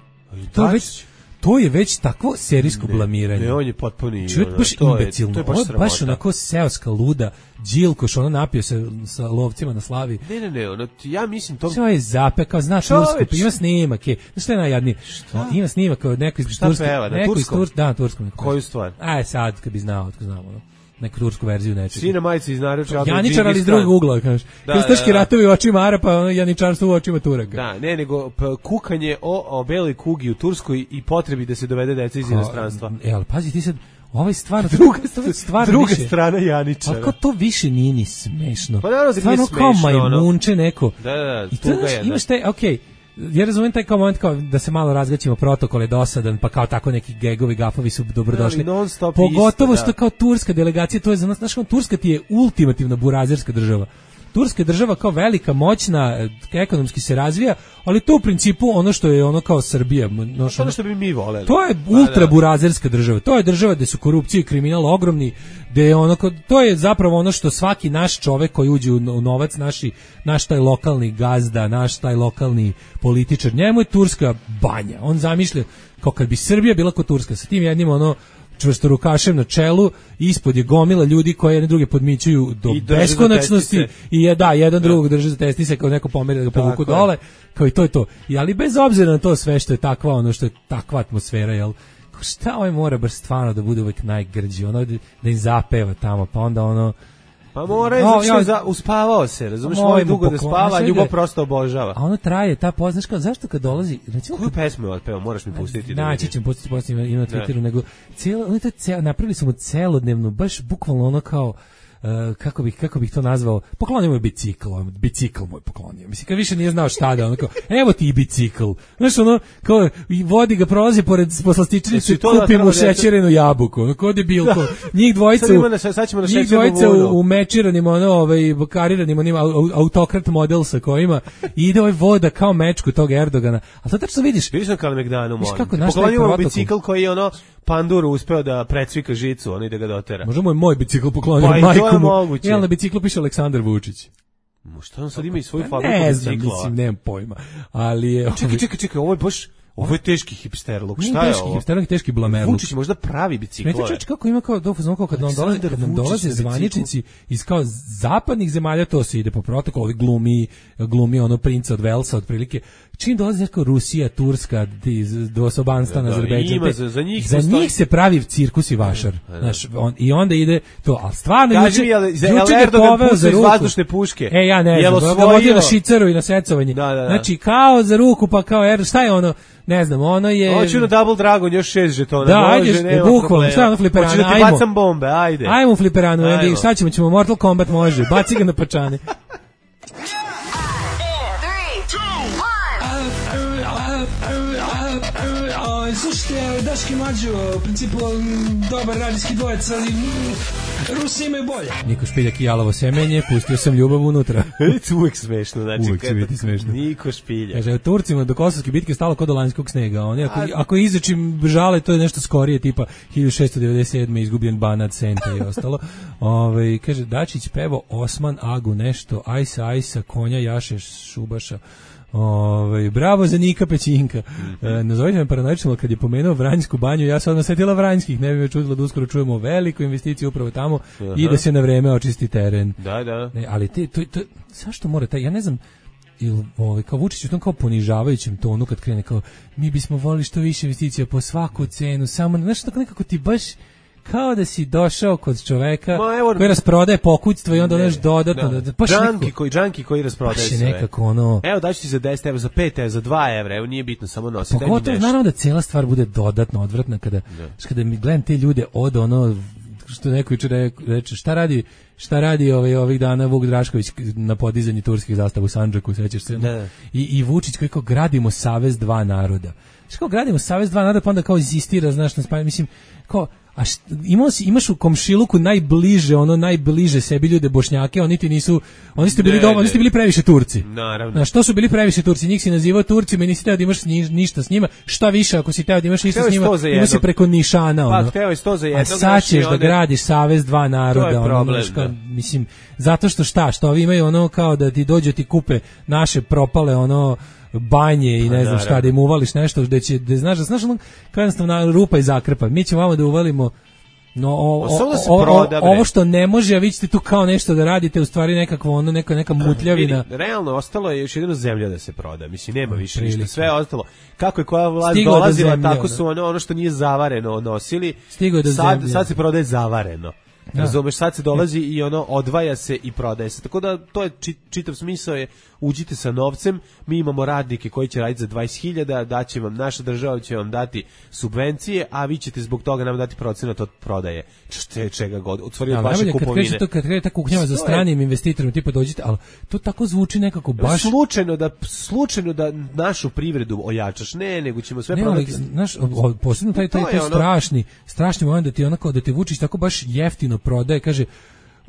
To je već takvo serijsko blamiranje. Ne, on je potpuni. Čovjek baš imbecilno. Ovo je baš onako seoska luda, Đilkoš, napio se sa lovcima na Slavi. Ne, ja mislim to... Sve je zapekao, znaš Tursku, ima snimak, znaš što je najjadnije? Ima snimak od neko iz Turske. Šta peva, na turskom? Da, na turskom. Koju stvar? Sad, kad bi znao, otko znamo, neku tursku verziju nečega. Sina majice iz naručja. Janičar, ali iz drugog ugla, kažeš. Krstaški ratovi u očima Arapa, janičarstvo u očima Turaka. Da, nego kukanje o beloj kugi u Turskoj i potrebi da se dovede deca iz inostranstva. Ali pazi, ti sad, ovaj stvarno druga strana Janičara. Ako to više nije ni smešno. Pa naravno da nije smešno. Kao majmunče neko. Da, tuga je. Imaš taj, okej, ja razumijem taj kao moment kao da se malo razgaćimo, protokol je dosadan, pa kao tako neki gegovi, gafovi su dobrodošli. Pogotovo što kao turska delegacija, to je za nas, znaš, Turska ti je ultimativna burazerska država. Turska država kao velika, moćna, ekonomski se razvija, ali to u principu ono što je ono kao Srbija. Ono što bi mi voleli. To je ultra burazerska država. To je država gde su korupcija i kriminal ogromni, gde je ono, to je zapravo ono što svaki naš čovek koji uđe u novac, naš taj lokalni gazda, naš taj lokalni političar, njemu je Turska banja. On zamišlja kao kad bi Srbija bila kao Turska, sa tim jednim ono čvrstorukašem na čelu, ispod je gomila ljudi koji jedne druge podmićuju do beskonačnosti i jedan drugog drži za testise kao neko pomeri da ga povuku dole, kao i to je to. Ali bez obzira na to sve što je takva, ono što je takva atmosfera, jel, šta ovaj mora baš stvarno da bude uvek najgrđi, ono da im zapeva tamo, pa onda ono pa mora uspavao se, razumiješ, mora dugo da spava, a ljubav prosto obožava. A ono traje, ta poznaš kao, zašto kad dolazi... Recimo, koju pesmu je otpeo, moraš mi pustiti. Naći ćemo pustiti i na Twitteru, nego napravili smo celodnevnu, baš bukvalno ono kao, kako bih to nazvao, poklonio mu je bicikl moj poklonio. Mislim, kad više nije znao šta da, ono kao, evo ti i bicikl. Znaš, ono, kao, vodi ga, prolazi pored poslastičnice, kupi mu šećerenu jabuku. Ono, kao debilko. Njih dvojica u mečiranim, kariranim, onim autokrat model sa kojima, i ide ovaj voda kao mečku tog Erdogana. A to tačno vidiš. Vidiš na Kalemegdanu, molim. Poklonio mu bicikl koji je ono, Panduru uspeo da precvika žicu, on ide ga dotera. Možda mu je moj bicikl poklonio majku mu. Na biciklu piše Aleksandar Vučić. Šta on sad ima i svoju fabriku bicikla? Ne znam, mislim, nemam pojma. Ali je... Čekaj, ovo je teški hipsterluk, šta je ovo? Hipsterluk, teški blamerluk. Vučić možda pravi biciklove. Smete kako ima kao kad nam dolaze zvaničnici iz kao zapadnih zemalja, to se ide po protokolu, glumi ono princa od Velsa, otprilike. Čim dolazi kao Rusija, Turska, Dvosobanstan, Azerbejdžan, za njih se pravi cirkus i vašar. I onda ide to, ali stvarno juče Erdogan puca iz vazdušne puške. Ja ne znam, vodio na šicaru i na secovanje. Znači, kao za ruku, pa kao, šta je ono? Ne znam, ono je... Hoću na Double Dragon još 6 žetona. Da, ajde, bukvalno, šta je ono fliperano? Hoću da ti bacam bombe, ajde. Ajmo u fliperanu, šta ćemo, Mortal Kombat može, baci ga na pačane. Slušajte, Daški Mlađo, u principu dobar radijski dvojec, ali Rusi imaju bolje. Niko Špiljak i jalovo semenje, pustio sam ljubav unutra. Uvijek smešno, znači. Uvijek će biti smešno. Niko Špiljak. Kaže, Turcima do Kosovske bitke stalo kod do lanjskog snega. Oni, ako izrečim žale, to je nešto skorije, tipa 1697. izgubljen Banat, Senta i ostalo. Kaže, Dačić pevo Osman Agu nešto, Ajsa, konja Jaše Šubaša. Bravo za Nika Pećinka. Nazovite me paranoično, kad je pomenuo Vranjsku banju, ja sam odmah setila Vranjskih, ne bi me čudilo da uskoro čujemo veliku investiciju upravo tamo i da se na vreme očisti teren. Da. Ali zašto mora taj, ja ne znam, kao Vučić u tom kao ponižavajućem tonu kad krene kao, mi bismo volili što više investicija po svaku cenu, samo, znaš, tako nekako ti baš kao da si došao kod čoveka koji rasprodaje pokućstvo i onda oneš dodatno. Džanki koji rasprodaje sve. Nekako ono... Evo daću ti za 10 evra, za 5 evra, za 2 evra, evo nije bitno, samo nosi. Pogotovo, naravno da cijela stvar bude dodatno odvratna kada mi gledam te ljude od ono, što neko jučer reče, šta radi ovih dana Vuk Drašković na podizanju turskih zastava u Sandžaku, sećaš se? I Vučić koji kao gradimo savez dva naroda. Što gradimo savez dva naroda, pa onda kao insistira, znaš, mislim, kao, a imaš u komšiluku najbliže sebi ljude Bošnjake, oni ste bili previše Turci. Naravno. Što su bili previše Turci? Njih si nazivao Turcima i nisi teo da imaš ništa s njima. Šta više, ako si teo da imaš ništa s njima, ima se preko nišana. Pa, hteo je 100 za jednog. A sad ćeš da gradiš savez dva naroda. To je problem, mislim, zato što ovi imaju ono kao da ti dođu ti kupe naše propale banje i ne znam šta, da im uvališ nešto da znaš ono kao jednostavno rupa i zakrpa. Mi ćemo vamo da uvalimo ovo što ne može, a vi ćete tu kao nešto da radite, u stvari nekakvo neka mutljavina. Realno ostalo je još jedino zemlja da se proda. Mislim, nema više ništa, sve je ostalo. Kako je koja vlast dolazila, tako su ono što nije zavareno nosili. Sad se prodaje zavareno. Razumeš, sad se dolazi i odvaja se i prodaje se. Tako da to je čitav smisao je, uđite sa novcem, mi imamo radnike koji će raditi za 20.000, daće vam, naša država će vam dati subvencije, a vi ćete zbog toga nam dati procenat od prodaje. Čega god, od vaše kupovine. Kad krene ta kuhnjava za stranim investitorima, tipa dođite, ali to tako zvuči nekako baš... Slučajno da našu privredu ojačaš, nego ćemo sve prodati. Znaš, posebno taj strašni moment da ti da ti Vučić tako baš jeftino prodaje, kaže,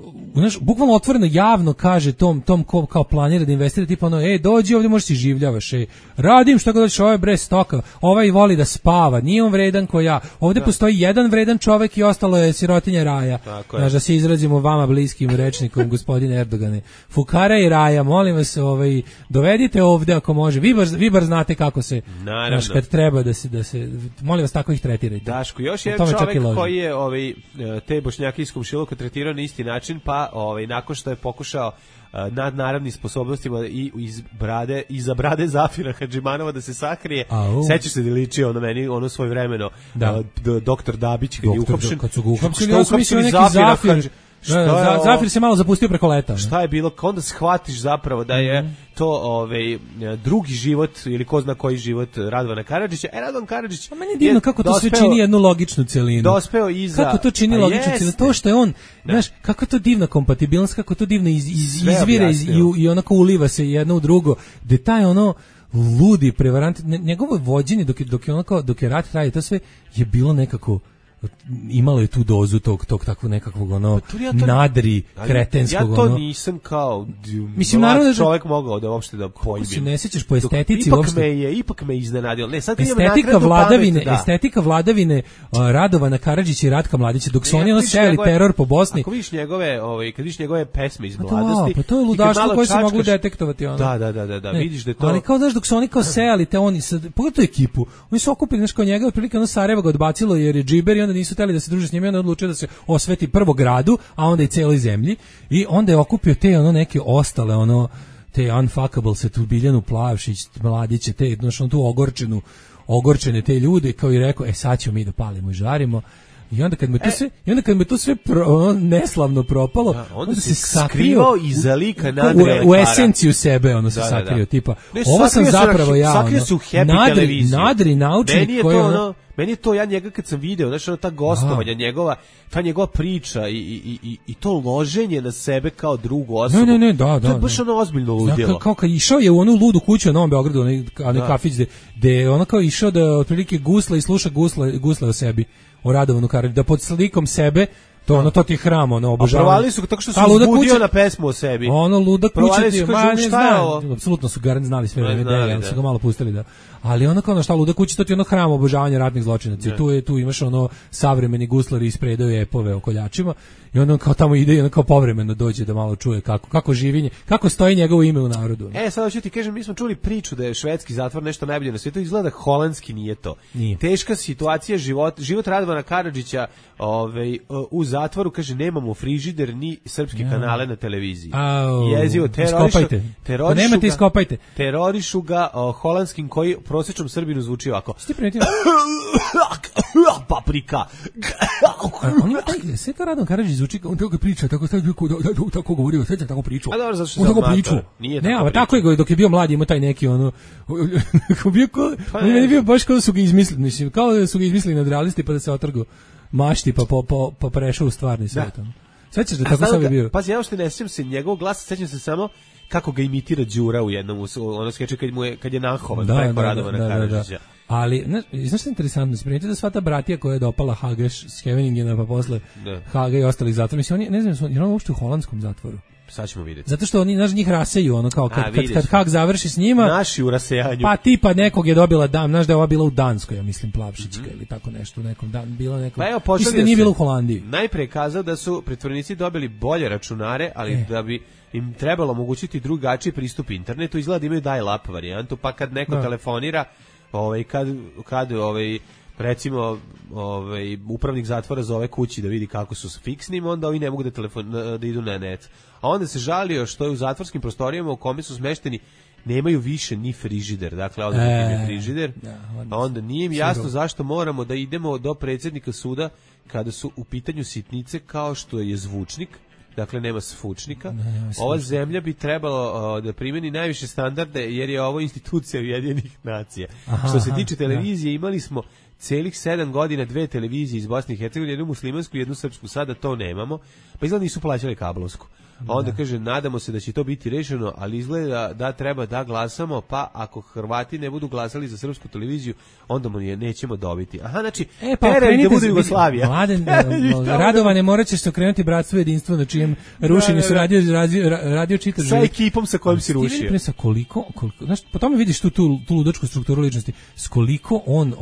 znaš, bukvalno otvoreno javno kaže tom ko kao planira da investira, tipa ono, dođi ovdje, možeš si življavaš, radim šta god hoćeš, ovaj bre stoka, ovaj voli da spava, nije on vredan ko ja, ovdje postoji jedan vredan čovek i ostalo je sirotinja raja. Znaš, da se izrazimo vama bliskim rečnikom, gospodine Erdogane, fukara i raja, molim vas, dovedite ovdje ako može, vi bar znate kako se, znaš, kad treba da se, molim vas, tako ih tretirajte. Daško, još jedan čovek koji je te Bošnjake iz Komšiluka tretirao na isti način, pa nakon što je pokušao nadnaravnim sposobnostima i iza brade Zafira Hadžimanova da se sakrije, sećaš se da liči ono meni, ono svoje vremeno, doktor Dabić kad je uhapšen. Kad su ga uhapšili, ja sam mislio neki Zafir. Zafir se malo zapustio preko leta. Šta je bilo? Onda shvatiš zapravo da je to drugi život ili ko zna koji život Radovana Karadžića. Radovan Karadžić. A meni je divno kako to sve čini jednu logičnu celinu. Dospeo iza. Kako to čini logičnu celinu? To što je on, znaš, kako to divna kompatibilnost, kako to divno izvire i onako uliva se jedno u drugo. Detaj ono ludi prevarant, njegovo vođenje dok je rat traje, to sve je bilo nekako, imalo je tu dozu tog takvog nekakvog nadri kretenskog. Ja to nisam kao mislim, naravno, čovjek mogao da uopšte da pojmim. Se ne sećaš po estetici ipak me iznenadilo. Ne, sad estetika vladavine Radovana Karadžića i Ratka Mladića, dok su oni sejali teror po Bosni. Ako vidiš njegove pesme iz mladosti, pa to je ludaštvo koje se moglo detektovati ono. Da, vidiš da to. Ali kao znaš, dok su oni kao sejali te oni pogledaj tu ekipu. Oni su okupili nešto njega, otprilike ono Sarajevo ga odbacilo jer je džiber i onda nisu hteli da se druže s njim i onda odlučio da se osveti prvo gradu, a onda i celoj zemlji, i onda je okupio te neke ostale te unfuckable se tu Biljanu Plavšić, Mladiće, te tu ogorčene te ljude, kao i rekao, sad ćemo mi da palimo i žarimo. I onda kad me to sve neslavno propalo, onda se skrivao iza lika Nadrije u esenciju sebe, se sakrio, tipa, ovo sam zapravo ja, sakrio se u Happy televiziju. Nadri naučnik koji je meni je to, ja njega kad sam video, znači ta gostovanja njegova, ta njegova priča i to loženje na sebe kao drugu osobu. Ne, to je baš ozbiljno ludilo. Kao kad išao je u onu ludu kuću na Novom Beogradu, onaj kafić gde je ono kao išao da otprilike gusla i sluša gusle o sebi, o Radovanu Karadžiću, da pod slikom sebe, to ti je hram, obožavanje. A provali su tako što su uzbudio na pesmu o sebi. Luda kuća ti, šta je ovo? Apsolutno su znali sve vreme, ali su ga malo pustili da. Ali kao šta luda kuća, to ti je hram obožavanja ratnih zločinaca. Tu imaš savremeni guslari ispredaju epove o koljačima i onda kao tamo ide i kao povremeno dođe da malo čuje kako živinje, kako stoji njegovo ime u narodu. Sada ću ti kažem, mi smo čuli priču da je švedski zatvor nešto najbolje na svijetu, izgleda holandski nije to. Nije. Teška situacija, život Radovana Karadžića u zatvoru, kaže, nemamo frižider ni srpske kanale na televiziji. Jezivo, terorišu ga holandskim koji prosječnom Srbinu zvuči ovako. Ste primetili? Paprika. On ima taj, sve kao Radovan Karadžić zvuči, on tako priča, tako govorio, sve tako pričao. A dobro, zašto se amator? Nije tako pričao. Tako je, dok je bio mlad, ima taj neki meni je bio baš kao da su ga izmislili, mislim, kao da su ga izmislili nadrealisti pa da se otrgu mašti pa prešao u stvarni svijet. Sećaš da tako sve bio? Pazi, ja uopšte ne sjećam se njegov glas, sećam se samo kako ga imitira Đura u jednom skeču kad je nahovan preko Radovana Karadžića. Ali, znaš što je interesantno, se primijeti da sva ta bratija koja je dopala Hageš s Keveningena pa posle Haga i ostalih zatvora, mislim, ne znam, je on uopšte u holandskom zatvoru? Sad ćemo vidjeti. Zato što oni, njih raseju, kao kad Hag završi s njima. Naši u rasejanju. Pa tipa nekog je dobila znaš da je ova bila u Danskoj, ja mislim, Plavšićka ili tako nešto, bila nekom. Pa evo, mislim da nije bila u Holandiji. Najpre kazao da su pritvorenici dobili bolje računare, ali da bi im trebalo omogućiti drugačiji pristup internetu, izgleda da imaju dial-up varijantu, pa kad neko telefonira, kad recimo upravnik zatvora zove kući da vidi kako su s fiksnim, onda ovi ne mogu da idu na net. A onda se žalio što je u zatvorskim prostorijama u kome su smešteni nemaju više ni frižider, dakle ovdje je frižider, a onda nije im jasno zašto moramo da idemo do predsjednika suda kada su u pitanju sitnice kao što je zvučnik, dakle nema svučnika. Ova zemlja bi trebalo da primjeni najviše standarde jer je ovo institucija Ujedinjenih nacija. Što se tiče televizije, imali smo celih 7 godina 2 televizije iz Bosne i Hercegovine, jednu muslimansku i jednu srpsku, sada to nemamo, pa izgleda nisu plaćali kablovsku. A onda kaže, nadamo se da će to biti rešeno, ali izgleda da treba da glasamo, pa ako Hrvati ne budu glasali za srpsku televiziju, onda mu je nećemo dobiti. Aha, znači, teraj da bude Jugoslavija. Mladen, Radovane, morat ćeš se okrenuti Bratstvo jedinstvo, na čijem rušenju su radio čitav sa ekipom sa kojom si rušio. Sa koliko, znaš, po tome vidiš tu ludačku strukturu ličnosti, s koliko on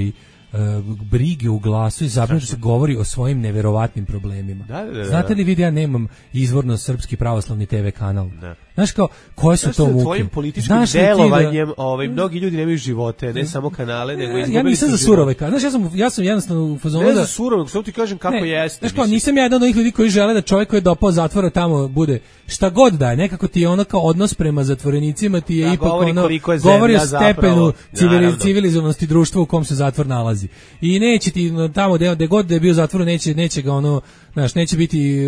brige u glasu i zapravo se govori o svojim neverovatnim problemima. Da. Znate li vidi, ja nemam izvorno srpski pravoslavni TV kanal. Da. Znaš kao, koje su to muke? Tvojim političkim delovanjem, mnogi ljudi nemaju živote, ne samo kanale, nego izgubili. Ja nisam za surove kanale. Znaš, ja sam jednostavno u fazonu ne za surove, samo ti kažem kako jeste. Znaš kao, nisam ja jedan od onih ljudi koji žele da čovjek koji je dopao zatvora tamo bude šta god da je. Nekako ti je ono kao odnos prema zatvorenicima, ti je ipak govori o stepenu civilizovanosti društva u kom se zatvor nalazi. I neće ti tamo gde god da je bio zatvor, neće ga ono, znaš, neće biti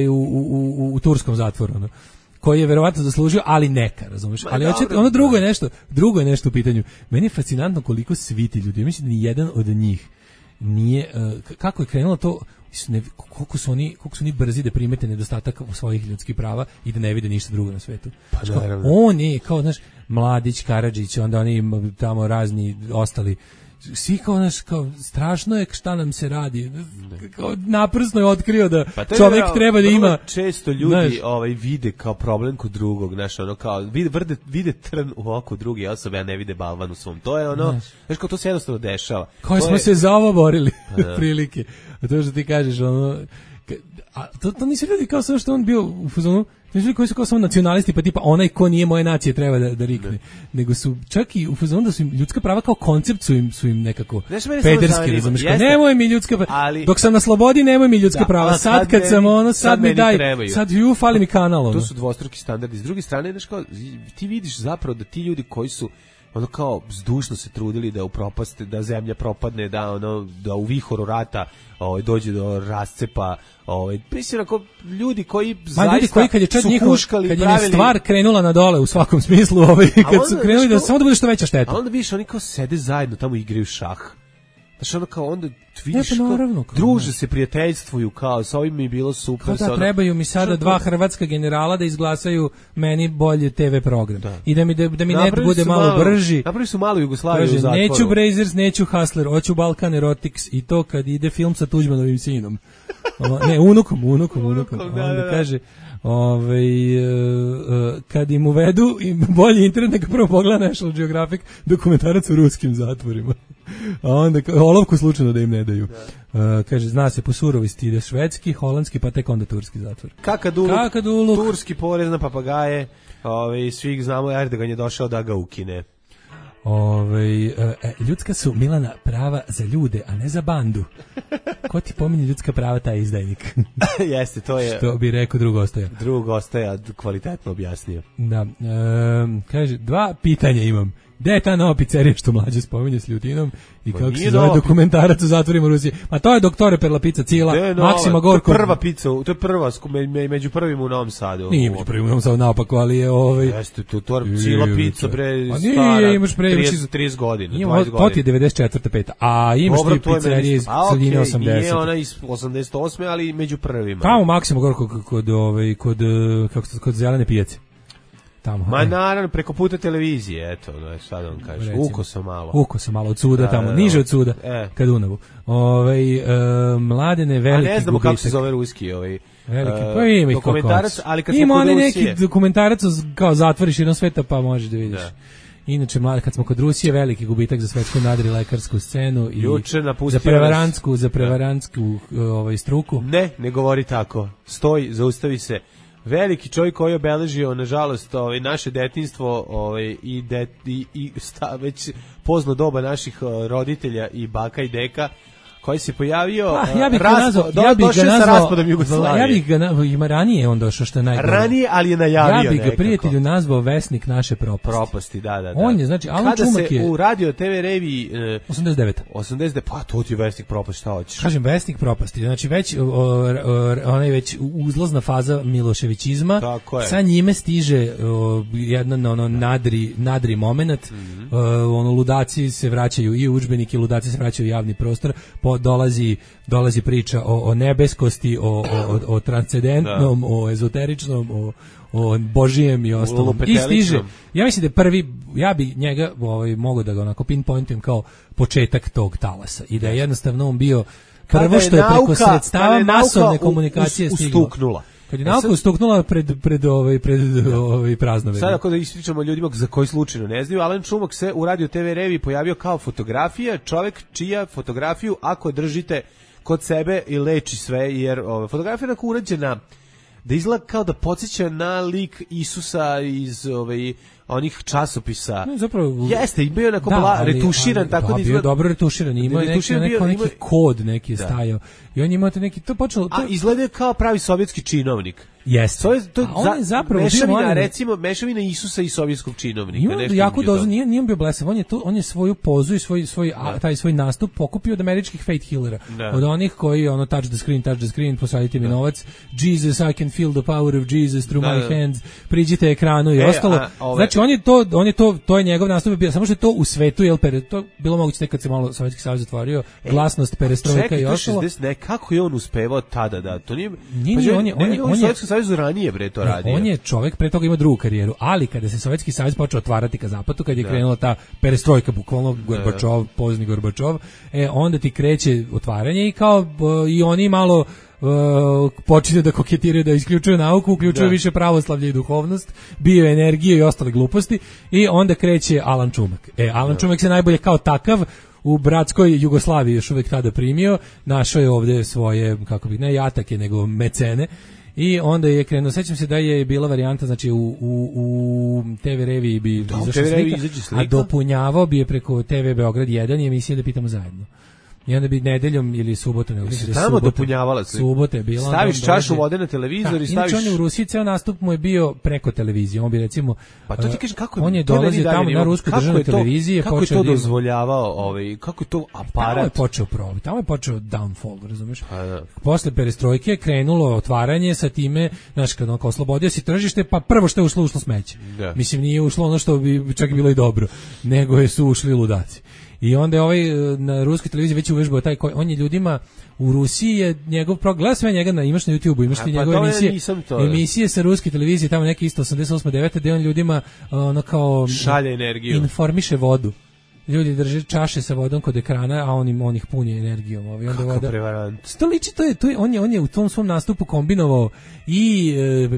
u turskom zatvoru, ono, koji je verovatno zaslužio, ali neka, razumeš? Ali ono drugo je nešto u pitanju. Meni je fascinantno koliko svi ti ljudi, ja mislim da ni jedan od njih nije, kako je krenulo to, koliko su oni brzi da primete nedostatak svojih ljudskih prava i da ne vide ništa drugo na svetu. On je, kao, znaš, Mladić, Karadžić, onda oni tamo razni ostali, svi kao strašno je šta nam se radi. Naprasno je otkrio da čovjek treba da ima. Često ljudi vide kao problem kod drugog, znaš, ono kao vide trn u oku druge osobe, a ne vide balvan u svom. To je ono, znaš, kao to se jednostavno dešava. Koji smo se za ovo borili, prilike. A to što ti kažeš, ono, to nisu ljudi kao samo što on bio u fazonu, nisu ljudi koji su kao samo nacionalisti, pa tipa onaj ko nije moje nacije treba da rikne. Nego su čak i u fazonu da su im ljudska prava kao koncept su im nekako pederski, razumiješ, nemoj mi ljudska prava, dok sam na slobodi nemoj mi ljudska prava, sad kad sam ono, sad mi daj, sad fali mi kanal. To su dvostruki standardi. S druge strane, znaš, kao, ti vidiš zapravo da ti ljudi koji su ono kao zdušno se trudili da upropaste, da zemlja propadne, da u vihoru rata dođe do rascepa, mislim ako ljudi koji zaista kad je su huškali, kad je stvar krenula na dole u svakom smislu, kad su krenuli da samo da bude što veća šteta. A onda vidiš oni kao sede zajedno tamo i igraju šah. Znaš, ono kao onda vidiš druže se, prijateljstvuju, kao s ovim mi je bilo super. Kao da trebaju mi sada dva hrvatska generala da izglasaju meni bolje TV program. I da mi net bude malo brži. Napravili su malu Jugoslaviju u zatvoru. Neću Brazers, neću Hustler, hoću Balkan Erotics i to kad ide film sa Tuđmanovim sinom. Ne, unukom. Onda kaže, kad im uvedu bolji internet, neka prvo pogleda National Geographic dokumentarac u ruskim zatvorima. A onda olovku slučajno da im ne daju. Kaže, zna se po surovosti ide švedski, holandski, pa tek onda turski zatvor. Kakaduluk. Turski porez na papagaje, svih znamo, Erdogan je došao da ga ukine. Ljudska su, Milana, prava za ljude, a ne za bandu. Ko ti pominje ljudska prava, taj izdajnik. Jeste, to je. Što bi rekao Drug Ostoja kvalitetno objasnio. Da, kaže, 2 pitanja imam. Gde je ta nova pizzerija što Mlađe spominje s Ljutinom i kako se zove dokumentarac u zatvorima Rusije? Ma to je Doktore Perla pizza cijela, Maksima Gorkog. To je prva pizza, to je prva, među prvim u Novom Sadu. Nije među prvim u Novom Sadu naopako, ali je Jeste, to je cijela pizza, stara, 30 godina, 20 godina. To ti je 94. peta, a imaš ti pizzerije iz sredine 80. Nije ona iz 88. ali među prvima. Tamo Maksima Gorkog kod Zelene pijace. Ma naravno, preko puta televizije, eto, šta da vam kažeš, uko sam malo od suda tamo, niže od suda, ka Dunavu. Mladene, veliki gubitak. A ne znamo kako se zove ruski, veliki, dokumentarac, ali kad smo ima kod Rusije. Ima neki dokumentarac, kao zatvoriš jednom sveta, pa možeš da vidiš. Inače, kad smo kod Rusije, veliki gubitak za svetsku nadrilekarsku scenu i za prevarantsku struku. Ne govori tako. Stoj, zaustavi se. Veliki čovjek koji je obeležio, nažalost, naše detinjstvo i već pozno doba naših roditelja i baka i deka, koji se pojavio ja bih ga nazvao raspadom Jugoslavije. Ja bih ga ima ranije on došao što je najgore. Ranije, ali je najavio nekako. Ja bih ga prijatelju nazvao vesnik naše propasti. Da. On je, znači, Alan Čumak je... u Radio TV reviji... 89. Pa to ti je vesnik propasti, šta hoćeš? Kažem, vesnik propasti. Znači, već onaj već uzlazna faza Miloševićizma, sa njime stiže jedan nadri moment, ludaci se vraćaju i u udžbenike, ludaci se vraćaju u javni prostor, dolazi priča o nebeskosti, o transcendentnom, o ezoteričnom, o božijem i ostalom. I stiže, ja mislim da je prvi, ja bi njega mogao da ga onako pinpointujem kao početak tog talasa i da je jednostavno on bio prvo što je preko sredstava masovne komunikacije stiglo. Kad je nauka ustuknula pred praznovanje. Sada ako da ispričamo ljudima za koji slučajno ne znaju, Alan Čumak se u Radio TV reviji pojavio kao fotografija, čovjek čija fotografiju ako držite kod sebe i leči sve, jer fotografija je urađena da izgleda kao da podsjeća na lik Isusa iz onih časopisa. No, zapravo jeste, i bio onako retuširan, tako da izgleda. Bio dobro retuširan, imao je neki kod neki stajao. I on imao neki, to počelo... A izgleda kao pravi sovjetski činovnik. Jeste. On je zapravo mešavina Isusa i sovjetskog činovnika. Ima jako dozu, nije on bio blesav, on je svoju pozu i taj svoj nastup pokupio od američkih faith healera. Od onih koji touch the screen, posadite mi novac, Jesus, I can feel the power of Jesus through my hands, priđite ekranu i ostalo. Znači to je njegov nastup bio, samo što je to u svetu, to bilo moguće kad se malo Sovjetski savez zatvorio, glasnost, perestrojka i ostalo. Kako je on uspevao tada da to nije? On je Savezu ranije bre to radio. On je čovjek pre toga ima drugu karijeru, ali kada se Sovjetski savez počeo otvarati ka zapadu, kad je krenula ta perestrojka, bukvalno pozni Gorbačov, onda ti kreće otvaranje i kao i oni malo počinju da koketiraju, da isključuju nauku, uključuju više pravoslavlje i duhovnost, bioenergiju i ostale gluposti, i onda kreće Alan Čumak. Alan Čumak se najbolje kao takav u bratskoj Jugoslaviji još uvek tada primio, našao je ovde svoje, ne jatake, nego mecene. I onda je krenuo, sećam se da je bila varijanta, znači u TV reviji bi izašla slika, a dopunjavao bi je preko TV Beograd 1 i emisije Da pitamo zajedno. I onda bi nedeljom ili subotom, tamo dopunjavala se. Subote je bila. Staviš čašu vode na televizor i staviš. Inače on je u Rusiji ceo nastup mu je bio preko televizije. On bi recimo, pa to ti kažem kako on je dolazio tamo na ruskoj državnoj televiziji, kako je to dozvoljavao, kako je to aparat. Tamo je počeo problem, tamo je počeo downfall, razumeš? Posle perestrojke krenulo otvaranje, sa time, znaš, kad on oslobodio si tržište, pa prvo što je ušlo smeće. Mislim, nije ušlo ono što bi čak bilo i dobro, nego su ušli ludaci. I onda je na ruskoj televiziji već uvežbao on je ljudima u Rusiji je njegov program, gleda sve njega imaš na YouTubeu, imaš ti njegove emisije sa ruske televizije, tamo neki isto 88-9, gde on ljudima kao šalje energiju, informiše vodu. Ljudi drže čaše sa vodom kod ekrana, a on ih puni energijom. Kako prevarant. On je u tom svom nastupu kombinovao i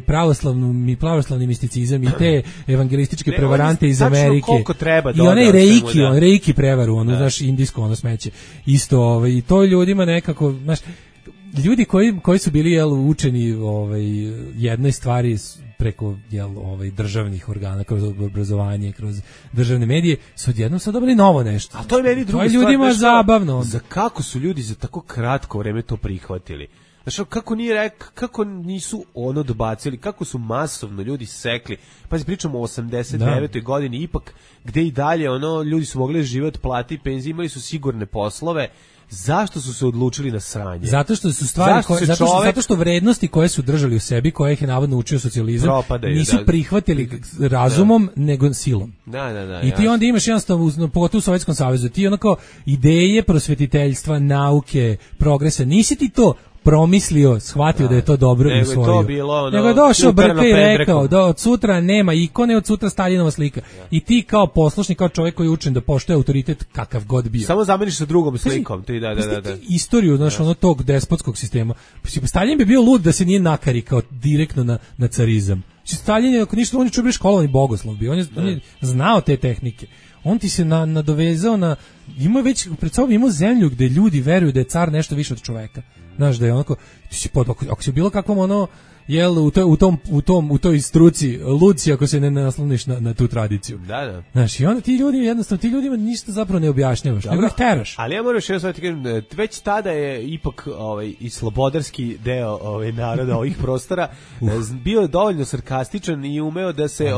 pravoslavni misticizam i te evangelističke prevarante iz Amerike. I onaj reiki prevaru, znaš, indijsko smeće. Isto, i to ljudima nekako, znaš, ljudi koji su bili učeni jednoj stvari preko državnih organa, kroz obrazovanje, kroz državne medije, su odjednom sad dobili novo nešto. A to je meni druga stvar. To je ljudima zabavno. Za kako su ljudi za tako kratko vreme to prihvatili? Znaš, kako nisu dobacili, kako su masovno ljudi sekli. Pazi, pričamo o 89. godini, ipak, gde i dalje ljudi su mogli živjeti, plati, penzije, imali su sigurne poslove. Zašto su se odlučili na sranje? Zato što su stvari zato što vrednosti koje su držali u sebi, koje ih je navodno učio socijalizam, nisu prihvatili razumom nego silom. Da. I ti onda imaš jednostavno, pogotovo u Sovjetskom savezu, ti onako ideje prosvetiteljstva, nauke, progresa, nisi ti to promislio, shvatio da je to dobro i usvojio. Nego je došao Brka i rekao da od sutra nema ikone, od sutra Staljinova slika. I ti kao poslušnik, kao čovjek koji je učen da poštuje autoritet kakav god bio. Samo zameniš sa drugom slikom. Da. Istoriju, znaš, tog despotskog sistema. Staljin bi bio lud da se nije nakarikao direktno na carizam. Staljin je, ako ništa, on je čuo školovani bogoslov bio. On je znao te tehnike. on ti se nadovezao na, ima već pred sobom ima zemlju gde ljudi veruju da je car nešto više od čoveka. Znaš da je onako, ti si ako si bilo kakvom ono, jel, u toj struci luci ako se ne nasloniš na tu tradiciju. Da. Znaš, i onda ti ljudima ništa zapravo ne objašnjavaš, nego ih teraš. Ali ja moram još jedno ti kažem, već tada je ipak i slobodarski deo naroda ovih prostora bio dovoljno sarkastičan i umeo da se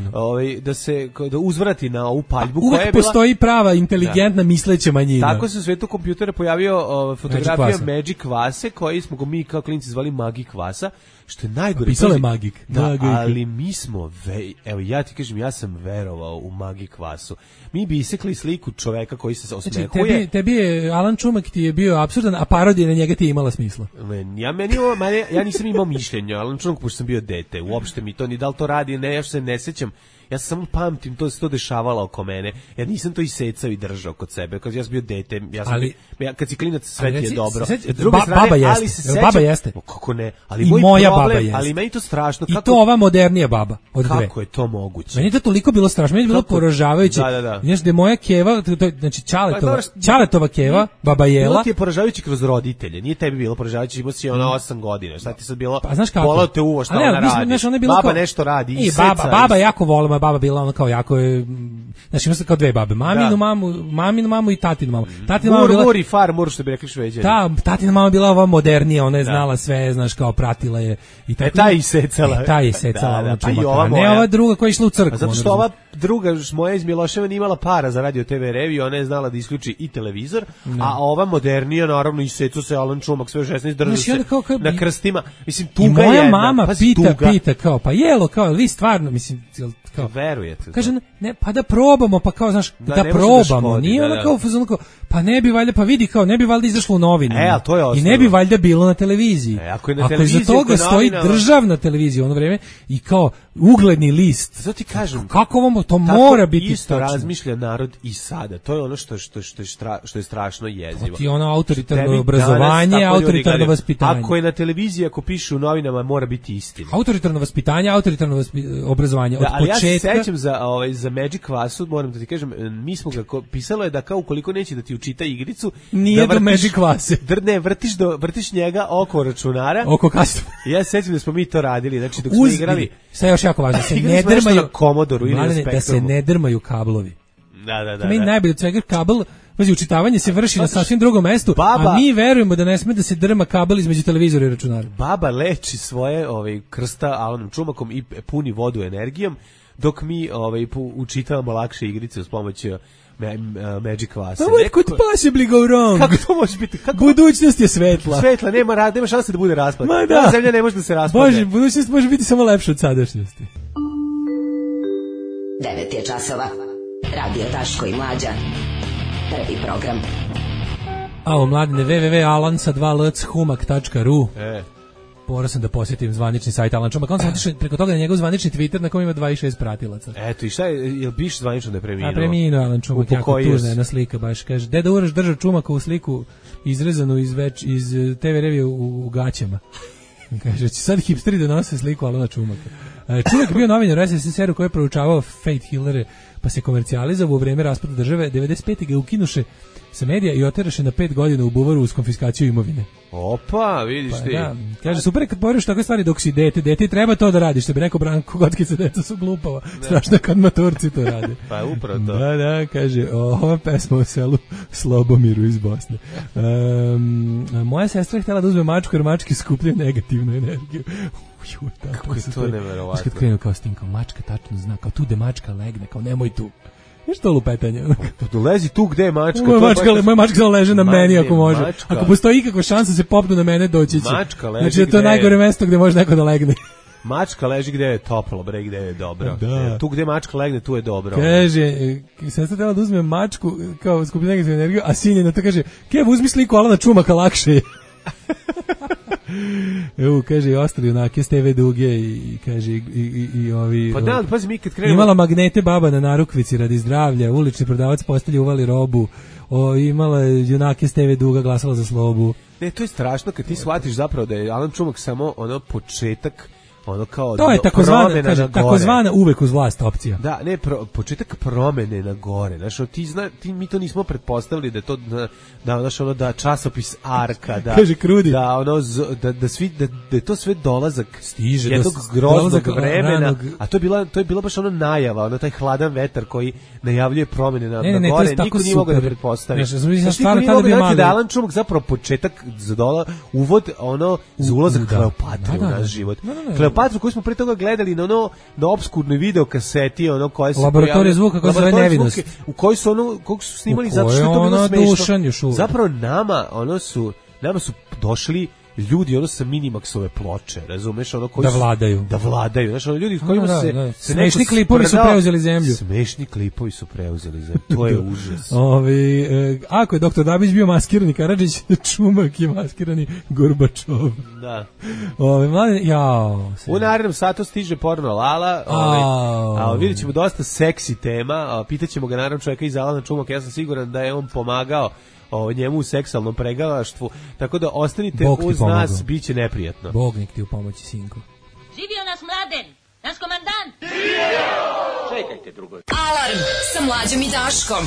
da uzvrati na ovu paljbu koja je bila. Postoji prava inteligentna misleća manjina. Tako se u svetu kompjutera pojavio fotografija Magic Kvase, koji smo mi kao klinci zvali Magi Kvasa, što je najgore. Pisalo je Magik. Da, ali mi smo, evo ja ti kažem, ja sam verovao u Magi Kvasu. Mi bi isekli sliku čoveka koji se osmehuje. Znači, tebi je, Alan Čumak ti je bio apsurdan, a parodija na njega ti je imala smisla. Ja nisam imao mišljenja, Alan Čumak, pošto sam bio dete, uopšte mi to, ni da li to radi, ne, ja se ne sećam. Ja samo pamtim, to se to dešavalo oko mene. Ja nisam to isecao i držao kod sebe. Kad ja sam bio dete, kad si klinac, sve ti je dobro. Baba jeste. Baba jeste. Kako ne? Ali i moja baba jeste. Ali meni to strašno. I to ova modernija baba od dve. Kako je to moguće? Meni je to toliko bilo strašno. Meni je bilo poražavajuće. Da. Znaš, da je moja keva, znači Ćaletova keva, baba Jela. Bilo ti je poražavajuće kroz roditelje. Nije tebi bilo poražavajuće, imao si 8 godina. Šta ti sad bilo? Pa znaš kako? Bolao te uvo, šta ona radi? Baba nešto radi. Baba jako volila, baba bila ona kao jako je, znači ima se kao dve babe, maminu mamu i tatinu mamu. Tatina mama bila Mur i Farmur, što bi rekli Šveđani. Tatina mama bila ova modernija, ona je znala sve, znaš, kao pratila je i tako. Ta i secala. Ne ova druga koja je išla u crkvu. Zato što ova druga moja iz Miloševa nije imala para za radio TV reviju, ona je znala da isključi i televizor, a ova modernija naravno isecu se Alan Čumak sve 16 držao se na krstima. Mislim, tuga je. I moja mama pita kao, pa jelo, kao, vi stvarno, mislim, kao, verujete. Kaže, ne, pa da probamo, pa kao, znaš, da probamo. Nije ona kao, pa ne bi valjda, pa vidi kao, ne bi valjda izašlo u novinama. To je osnovno. I ne bi valjda bilo na televiziji. Ako iza toga stoji državna televizija u ono vreme i kao ugledni list. Zato ti kažem, kako vam to mora biti isto tačno. Razmišlja narod i sada. To je ono što je strašno jezivo. To je ono autoritarno obrazovanje, autoritarno vaspitanje. Ako je na televiziji, ako piše u novinama, mora biti istina. Autoritarno vaspitanje, autoritarno obrazovanje. Od početka. Ja se sećam za Magic Kvasu, moram da ti kažem, mi smo ga pisalo je da kao ukoliko neće da ti učita igricu, nije da do Magic Kvase. Ne, vrtiš njega oko računara. Oko kastu. Ja se sećam da smo mi to radili, znači dok smo igrali. Sve još jako važno, se ne drmaju Commodore ili na Spektrumu. Da se ne drmaju kablovi. Da. Meni najbolje od svega kabel, znači učitavanje se vrši na sasvim drugom mestu, a mi verujemo da ne sme da se drma kabel između televizora i računara. Baba leči svoje krsta Alanom Čumakom i puni vodu energijom, dok mi učitavamo lakše igrice uz pomoć Magic Kvasa. What could possibly go wrong? Kako to može biti? Budućnost je svetla. Svetla, nema šanse da bude raspad. Zemlja ne može da se raspadne. Bože, budućnost može biti samo lepša od sadašnjosti. 9 je časova. Radio Daško i Mlađa. Prvi program. Avo, mladine, www.alansa2lchumak.ru Morao sam da posjetim zvanični sajt Alan Čumak. On sam otišao preko toga na njegov zvanični Twitter na kojem ima 26 pratilaca. Eto, i šta je, jel piše zvanično da je preminuo? Preminuo Alan Čumak, jako tužna jedna slika, baš kaže, deda Uraš držao Čumakovu sliku izrezanu iz TV revije u gaćama. Kaže, će sad hipsteri da nose sliku Alana Čumaka. Čumak bio novinar u SSSR-u koji je proučavao fate healere, pa se komercijalizao u vreme raspada države. 95. ga ukinuše sa medija i oteraše na 5 godina u buvaru uz konfiskaciju imovine. Opa, vidiš ti. Da. Kaže, super kad poriš takve stvari dok si dete treba to da radiš, što bi rekao Branko Gotkica, deca su glupava. Strašno kad maturci to rade. Pa upravo to. Da, kaže, ova pesma o selu Slobomiru iz Bosne. Moja sestra je htjela da uzme mačku, jer mačke skupljaju negativnu energiju. Kako je to neverovatno. Kad krenu kao s tim, kao mačka tačno zna, kao tu gde mačka legne, kao nemoj tu. Što lupetanje? Lezi tu gde je mačka. Moja mačka samo leže na meni ako može. Ako postoji ikakva šansa se popnu na mene, doći će. Mačka leži. Znači, to je najgore mesto gde može neko da legne. Mačka leži gde je toplo, bre, gde je dobro. Da. Tu gde mačka legne, tu je dobro. Kaže, sestra treba da uzme mačku kao skupi negativnu energiju, a sin je na to kaže, Kev, uzmi sliku Alana Čumaka, lakše je. Evo, kaže, i ostali junake s TV duge i kaže, i ovi... Pa da, pazi, mi kad krenemo... Imala magnete baba na narukvici radi zdravlja, ulični prodavac postelje uvali robu, imala junake s TV duga, glasala za slobu. Ne, to je strašno kad ti shvatiš zapravo da je Alan Čumak samo početak ono kao to je takozvana uvek uz vlast opcija. Da, ne, početak promene na gore. Znaš, mi to nismo pretpostavili da to da časopis Arka, da kaže Krudi, da ono da je to sve dolazak stiže jednog groznog vremena, a to je bila baš ono najava, ono taj hladan vetar koji najavljuje promene na gore, niko nije mogao da pretpostavi. Niko nije mogao da Alan Čumak zapravo početak za uvod ono za ulazak Kleopatre u naš život. Kleopatru koju smo pre toga gledali na obskurnoj videokaseti, ono koja se Laboratorija zvuka koja se zove Nevinost, u kojoj su koliko su snimali zato što je to bilo smešno. Zapravo nama su došli ljudi sa Minimaxove ploče, razumeš, koji da vladaju, znači ljudi kojima se smešni klipovi su preuzeli zemlju. Smešni klipovi su preuzeli zemlju. To je užas. Ako je doktor Dabić bio maskirani Karadžić, Čumak je maskirani Gorbačov. Da. U narednom satu stiže porno Lala, a vidjet ćemo dosta seksi tema, pitaćemo ga naravno čovjeka iz Alana Čumaka, ja sam siguran da je on pomagao njemu u seksualnom pregalaštvu, tako da ostanite uz nas, bit će neprijatno. Bog nek ti u pomoći, sinko. Živio nas Mladen, naš komandant! Čekajte drugo. Alarm sa Mlađom i Daškom.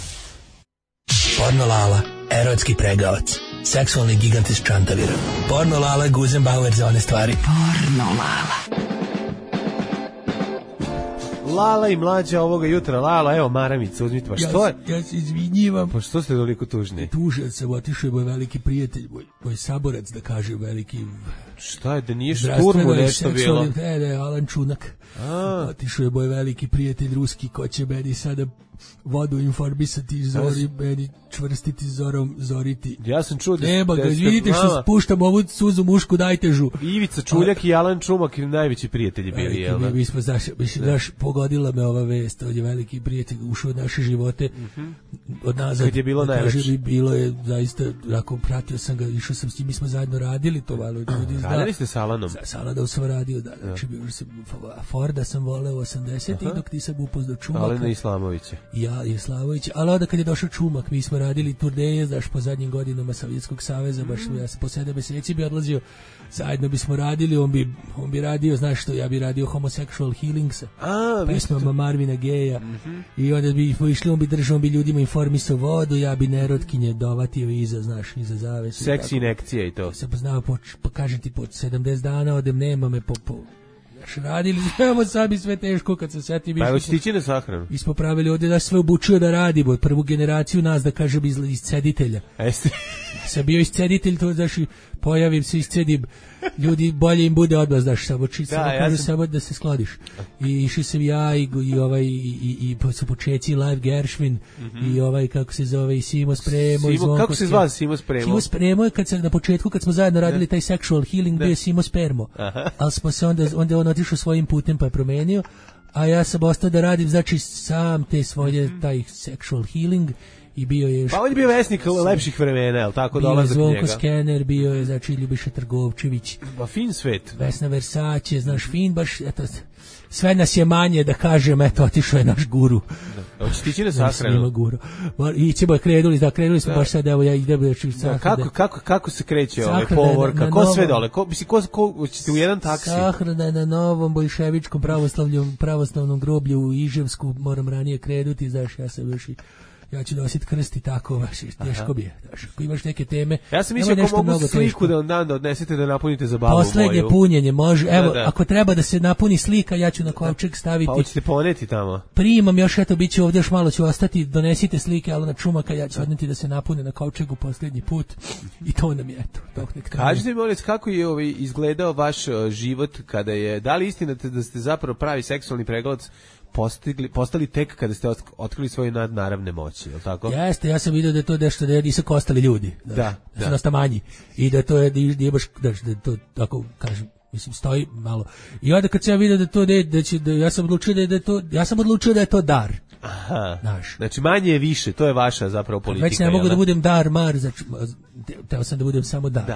Porno Lala, erotski pregavac, seksualni gigant iz Čantavira. Porno Lala, Guzenbauer za one stvari. Porno Lala. Lala i Mlađa ovoga jutra. Lala, evo maramica, uzmite. Pa što je? Ja se izvinjivam. Pa što ste toliko tužni? Tužan sam, otišao je moj veliki prijatelj, moj saborac, da kaže, veliki... Šta je, da nije šturmu nešto bilo? Ne, Alan Čunak. Otišao je moj veliki prijatelj ruski, ko će meni sada vodu informisati, meni čvrstiti zorom, zoriti. Ja sam čuo da... Nema ga, vidite što spuštam ovu suzu mušku najtežu. Ivica Čuljak i Alan Čumak najveći prijatelji bili, jel da? Mi smo, znaš, pogodila me ova vest, on je veliki prijatelj, ušao od naše živote, od nazad. Kad je bilo najlepše. Bilo je zaista, ako pratio sam ga, išao sam s njim, mi smo zajedno radili to, malo ljudi zna. Radili ste s Alanom? S Alanom sam radio, da, znači, Forda sam voleo 80-ih, dok nisam upoznao Čumaka. Alena Islamovića. Ja i Slavović, ali onda kad je došao Čumak, mi smo radili turneje, znaš, po zadnjim godinama Sovjetskog saveza, baš ja sam po 7 meseci bi odlazio, zajedno bismo radili, on bi radio, znaš što, ja bi radio Homosexual Healings, pesmama Marvina Gayeja, i onda bi išli, on bi držao, on bi ljudima informisao vodu, ja bi nerotkinje dovatio iza, znaš, iza zavesu. Seksi injekcije i to. Sam poznao, kažem ti, po 70 dana odem, nema me, radili, evo sad bi sve teško kad se setim. Pa evo će tići na sahranu. Mi smo pravili ovdje da sve obučio da radimo, prvu generaciju nas, da kažem, isceditelja. Jeste. Sam bio isceditelj, to znaš, pojavim se, iscedim, ljudi bolje im bude odmah, znaš, samo kažu samo da se skladiš. I išli sam ja i su počeci Live Gershwin i kako se zove, i Simo Spremo. Kako se zvao Simo Spremo? Simo Spremo je na početku kad smo zajedno radili taj sexual healing, bio je Simo Spermo. Ali smo se onda on otišao svojim putem pa je promenio, a ja sam ostao da radim, znači sam te svoje, taj sexual healing. I bio je pa on je bio vesnik lepših vremena, je li tako, dolazak njega? Bio je Zvonko Skener, bio je, znači, Ljubiša Trgovčević. Pa fin svet. Vesna Versace, znaš, fin, baš, eto, sve nas je manje, da kažem, eto, otišao je naš guru. Hoće ti će na sahranu? I ćemo, krenuli smo baš sad, evo, ja idem da ću sahranu. Kako se kreće povorka? Ko sve dole? Ko ćete u jedan taksi? Sahrana je na novom bolševičkom pravoslavnom groblju u Iževsku, moram ranije krenuti, znaš, ja sam još i ja ću nositi krst i tako, baš teško bi je. Ako imaš neke teme... Ja sam mislio ako mogu sliku da odnesete da napunite za babu moju. Poslednje punjenje, može. Evo, ako treba da se napuni slika, ja ću na kovčeg staviti... Pa hoćete poneti tamo? Primam još, eto, bit ću ovdje još malo, ću ostati, donesite slike, ali na Čumaka, ja ću odneti da se napune na kovčegu poslednji put. I to nam je, eto. Kažite mi, molim, kako je izgledao vaš život kada je... Da li istina da ste zapravo pravi seksualni pregalac postali tek kada ste otkrili svoje nadnaravne moći, je li tako? Jeste, ja sam vidio da je to nešto, da nisu ostali ljudi, da su dosta manji i da to je baš, da to tako kažem, mislim, stoji malo. I onda kad sam ja vidio da to ja sam odlučio da je to dar. Aha. Znači manje je više, to je vaša zapravo politika. Već ne mogu da budem dar, mar, teo sam da budem samo dar.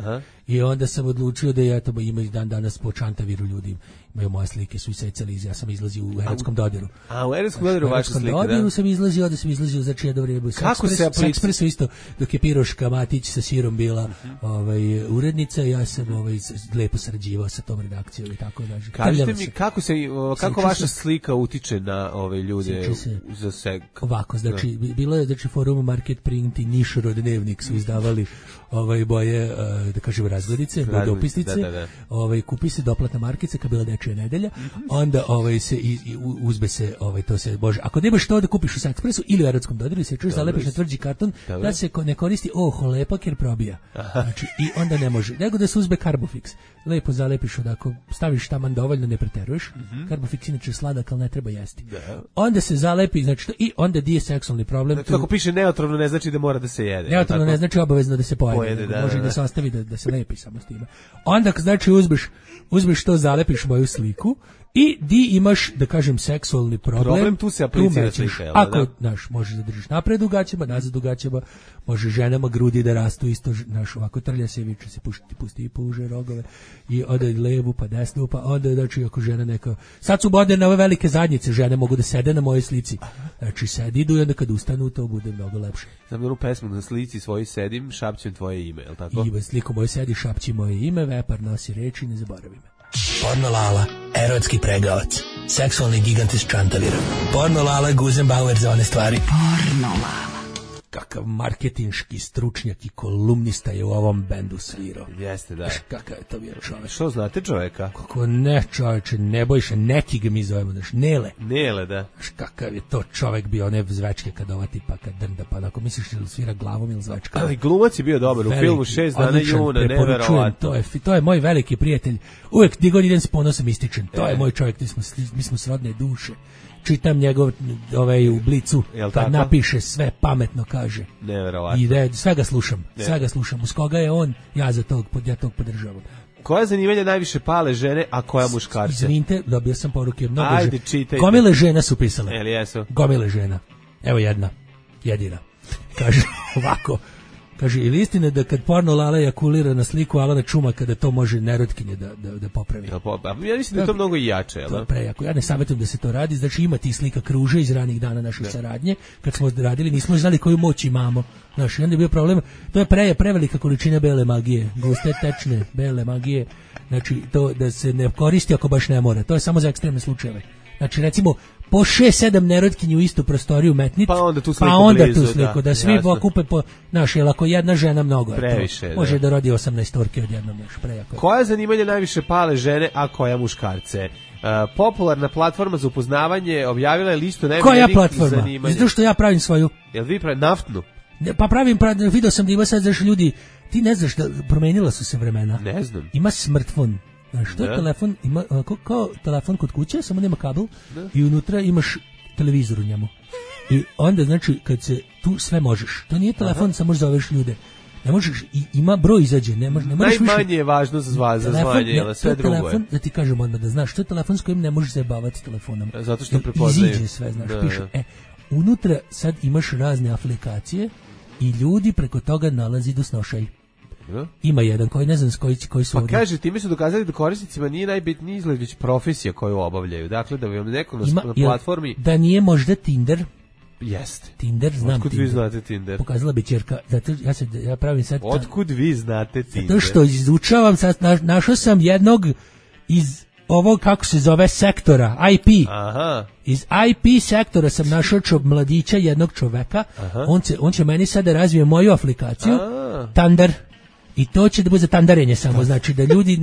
I onda sam odlučio da ja to ima dan danas po Čantaviru ljudi. Imaju moje slike, su isecali, ja sam izlazio u erotskom dodiru. A u erotskom dodiru vaša slika, da? U dodiru sam izlazio, onda sam izlazio znači jedno vrijeme. Kako se sa Ekspresu isto, dok je Piroška Matić sa Sirom bila urednica, ja sam lepo sarađivao sa tom redakcijom i tako da. Kažite mi kako vaša slika utiče na ove ljude za se ovako, znači bilo je Forum Market Print i Nišor dnevnik su izdavali boje, da kažem, razglednice, dopisnice, kupi se doplatna markica kad bila Dečija nedelja, onda se uzbe se, to se, bože, ako nemaš to da kupiš u Sekspresu ili u erotskom dodiru, se čuješ, zalepiš na tvrđi karton, da se ne koristi lepak jer probija. Znači, i onda ne može, nego da se uzbe Carbofix. Lepo zalepiš odako, staviš taman dovoljno, ne preteruješ. Carbofix inače sladak, ali ne treba jesti. Onda se zalepi, znači, i onda di je seksualni problem. Znači, ako piše neotrovno, ne znači da mora da se jede. Neotrovno ne znači obavezno da se pojede. Može da se ostavi da se lepi samo s time. Onda, znači, uzmeš to, zalepiš moju sliku i di imaš, da kažem, seksualni problem, tu se aplicira slika. Ako, možeš da držiš napred u gaćama, nazad u gaćama, može ženama grudi da rastu isto, ovako trlja se, viče se, pusti i puže rogove i ode levu pa desnu, pa onda, znači, ako žena neka, sad su moderne ove velike zadnjice, žene mogu da sede na mojoj slici, znači sedi idu i onda kad ustanu to bude mnogo lepše. Znam jednu pesmu, na slici svoji sedim, šapćem tvoje ime, je li tako? I sliku moju sedi, šapći moje ime, vepar nosi reči, ne zaboravi me. Porno Lala, erotski pregavac, seksualni gigant iz Čantavira. Porno Lala, Guzenbauer za one stvari. Porno Lala. Kakav marketinški stručnjak i kolumnista je u ovom bendu svirao. Jeste, da. Kakav je to bio čovjek. Što znate čovjeka? Kako ne, čovječe, Nebojša, neki ga mi zovemo, Nele. Nele, da. Kakav je to čovjek bio, one zvečke kad ova tipa kad drnda, pa ako misliš da svira glavom ili zvečka. Ali glumac je bio dobar, u filmu 6 dana juna, neverovatno. To je moj veliki prijatelj, uvijek gdje god idem s ponosom ističem, to je moj čovjek, mi smo srodne duše. Čitam njegov u Blicu, kad napiše sve pametno kaže. Neverovatno. I sve ga slušam. Uz koga je on, ja tog podržavam. Koja zanimanja najviše pale žene, a koja muškarce? Izvinite, dobio sam poruke mnogo žena. Ajde, čitajte. Gomile žena su pisale. Jesu? Gomile žena. Evo jedina. Kaže ovako. Kaže, ili istina da kad porno Lala ejakulira na sliku Alana Čumaka da to može nerotkinje da popravi? Ja mislim da je to mnogo i jače, jel? To je prejako. Ja ne savjetujem da se to radi, znači ima ti slika kruže iz ranih dana naših saradnje. Kad smo radili, nismo znali koju moć imamo. Znaš, onda je bio problem, to je prevelika količina bele magije, guste, tečne, bele magije. Znači, to da se ne koristi ako baš ne mora. To je samo za ekstremne slučajeve. Znači, recimo, po 6-7 nerotkinju u istu prostoriju metniti, pa onda tu sliku, da svi okupe po, znaš, jer ako jedna žena mnogo je previše, to, može da rodi 18 torke odjednom, još prejako. Koja zanimanja najviše pale žene, a koja muškarce? Popularna platforma za upoznavanje objavila je listu najboljih zanimanja. Koja zato što ja pravim svoju. Jel vi pravim naftnu? Pa vidio sam da ima sad, znaš, ljudi, ti ne znaš da promenila su se vremena. Ne znam. Ima smartfon. Znaš, to je telefon, ima kao telefon kod kuće, samo nema kabel i unutra imaš televizor u njemu. I onda, znači, kad se tu sve možeš, to nije telefon, samo zoveš ljude. Ne možeš, ima broj izađe, ne možeš najmanje je važno za zvanje, ali sve drugo je. Telefon, da ti kažem odmah da znaš, to je telefon s kojim ne možeš zajebavati telefonom. Zato što prepoznaju. Iziđe sve, znaš, piše. Unutra sad imaš razne aplikacije i ljudi preko toga nalazi dosnošaj. Ima jedan koji ne znam koji su pa ovdje. Kaže, time su dokazali da korisnicima nije najbitniji izgled, već profesija koju obavljaju. Dakle, da bi vam neko na platformi... Da nije možda Tinder? Jeste. Tinder, znam Otkud Tinder. Vi znate Tinder? Pokazala bi ćerka. Zato ja pravim sad... Otkud vi znate Tinder? Zato što izučavam sad, našao sam jednog iz ovog, kako se zove, sektora, IP. Aha. Iz IP sektora sam našao mladića, jednog čoveka. On će meni sad da razvije moju aplikaciju. Tandar. I to će da bude za tandarenje samo, znači da ljudi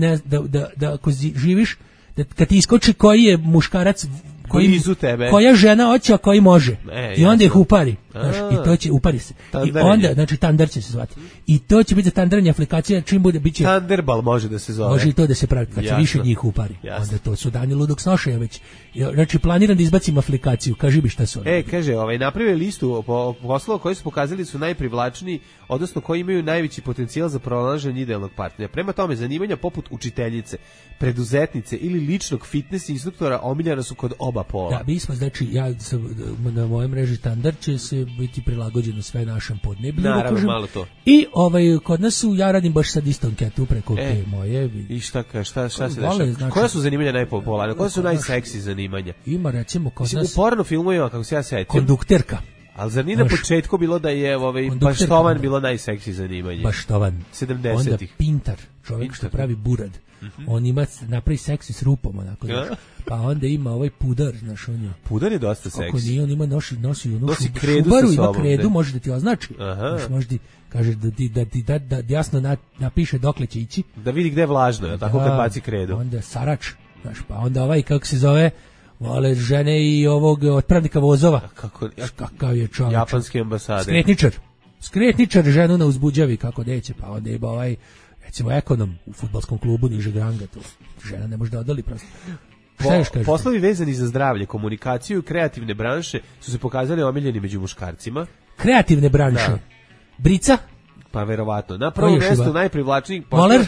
da ako živiš, da kad ti iskoči koji je muškarac, koja žena hoće, a koji može. I onda ih upari. Znaš, i to će upari se. I onda, znači Tandar će se zvati. I to će biti za tandaranje aplikacija, čim bude biće Thunderball može da se zove. Može i to da se pravi, kad se više njih upari. Onda to su dani ludog snošaja već. Znači planiram da izbacim aplikaciju. Kaži mi šta su. Kaže, napravio listu poslova koji su pokazali su najprivlačniji, odnosno koji imaju najveći potencijal za pronalaženje idealnog partnera. Prema tome, zanimanja poput učiteljice, preduzetnice ili ličnog fitness instruktora omiljena su kod oba pola. Da, mi smo, znači, ja sam na mojoj mreži Tandar će se biti prilagođeno sve našem podneblju. Naravno, malo to. I kod nas ja radim baš sad isto anketu preko te moje. I šta se dešava? Znači, koja su zanimanja najpopularnija? Koja su najseksi zanimanja? Ima, recimo, kod nas... U porno filmovima, kako se ja sećam. Kondukterka. Ali zar nije na početku bilo da je baštovan bilo najseksi zanimanje? Baštovan. 70-ih. Onda pintar, čovjek što pravi burad. On ima, napravi seksi s rupom, onako, znaš. Pa onda ima pudar, znaš, on je... Pudar je dosta seksi. Kako nije, on ima nosi kredu šubaru, sa sobom, ima kredu, može da ti označi. Znaš, može ti, kaže da jasno napiše dokle će ići. Da vidi gde je vlažno, tako kad baci kredu. Onda sarač, znaš, pa onda kako se zove... Vole žene i ovog otpravnika vozova. Kakav je čovjek. Japanski ambasade. Skretničar ženu na uzbuđavi kako neće, pa onda ima recimo ekonom u fudbalskom klubu nižeg ranga, to žena ne može da odali prosto. Poslovi vezani za zdravlje, komunikaciju i kreativne branše su se pokazali omiljeni među muškarcima. Kreativne branše? Da. Brica? Pa verovatno. Na prvom mjestu najprivlačnijih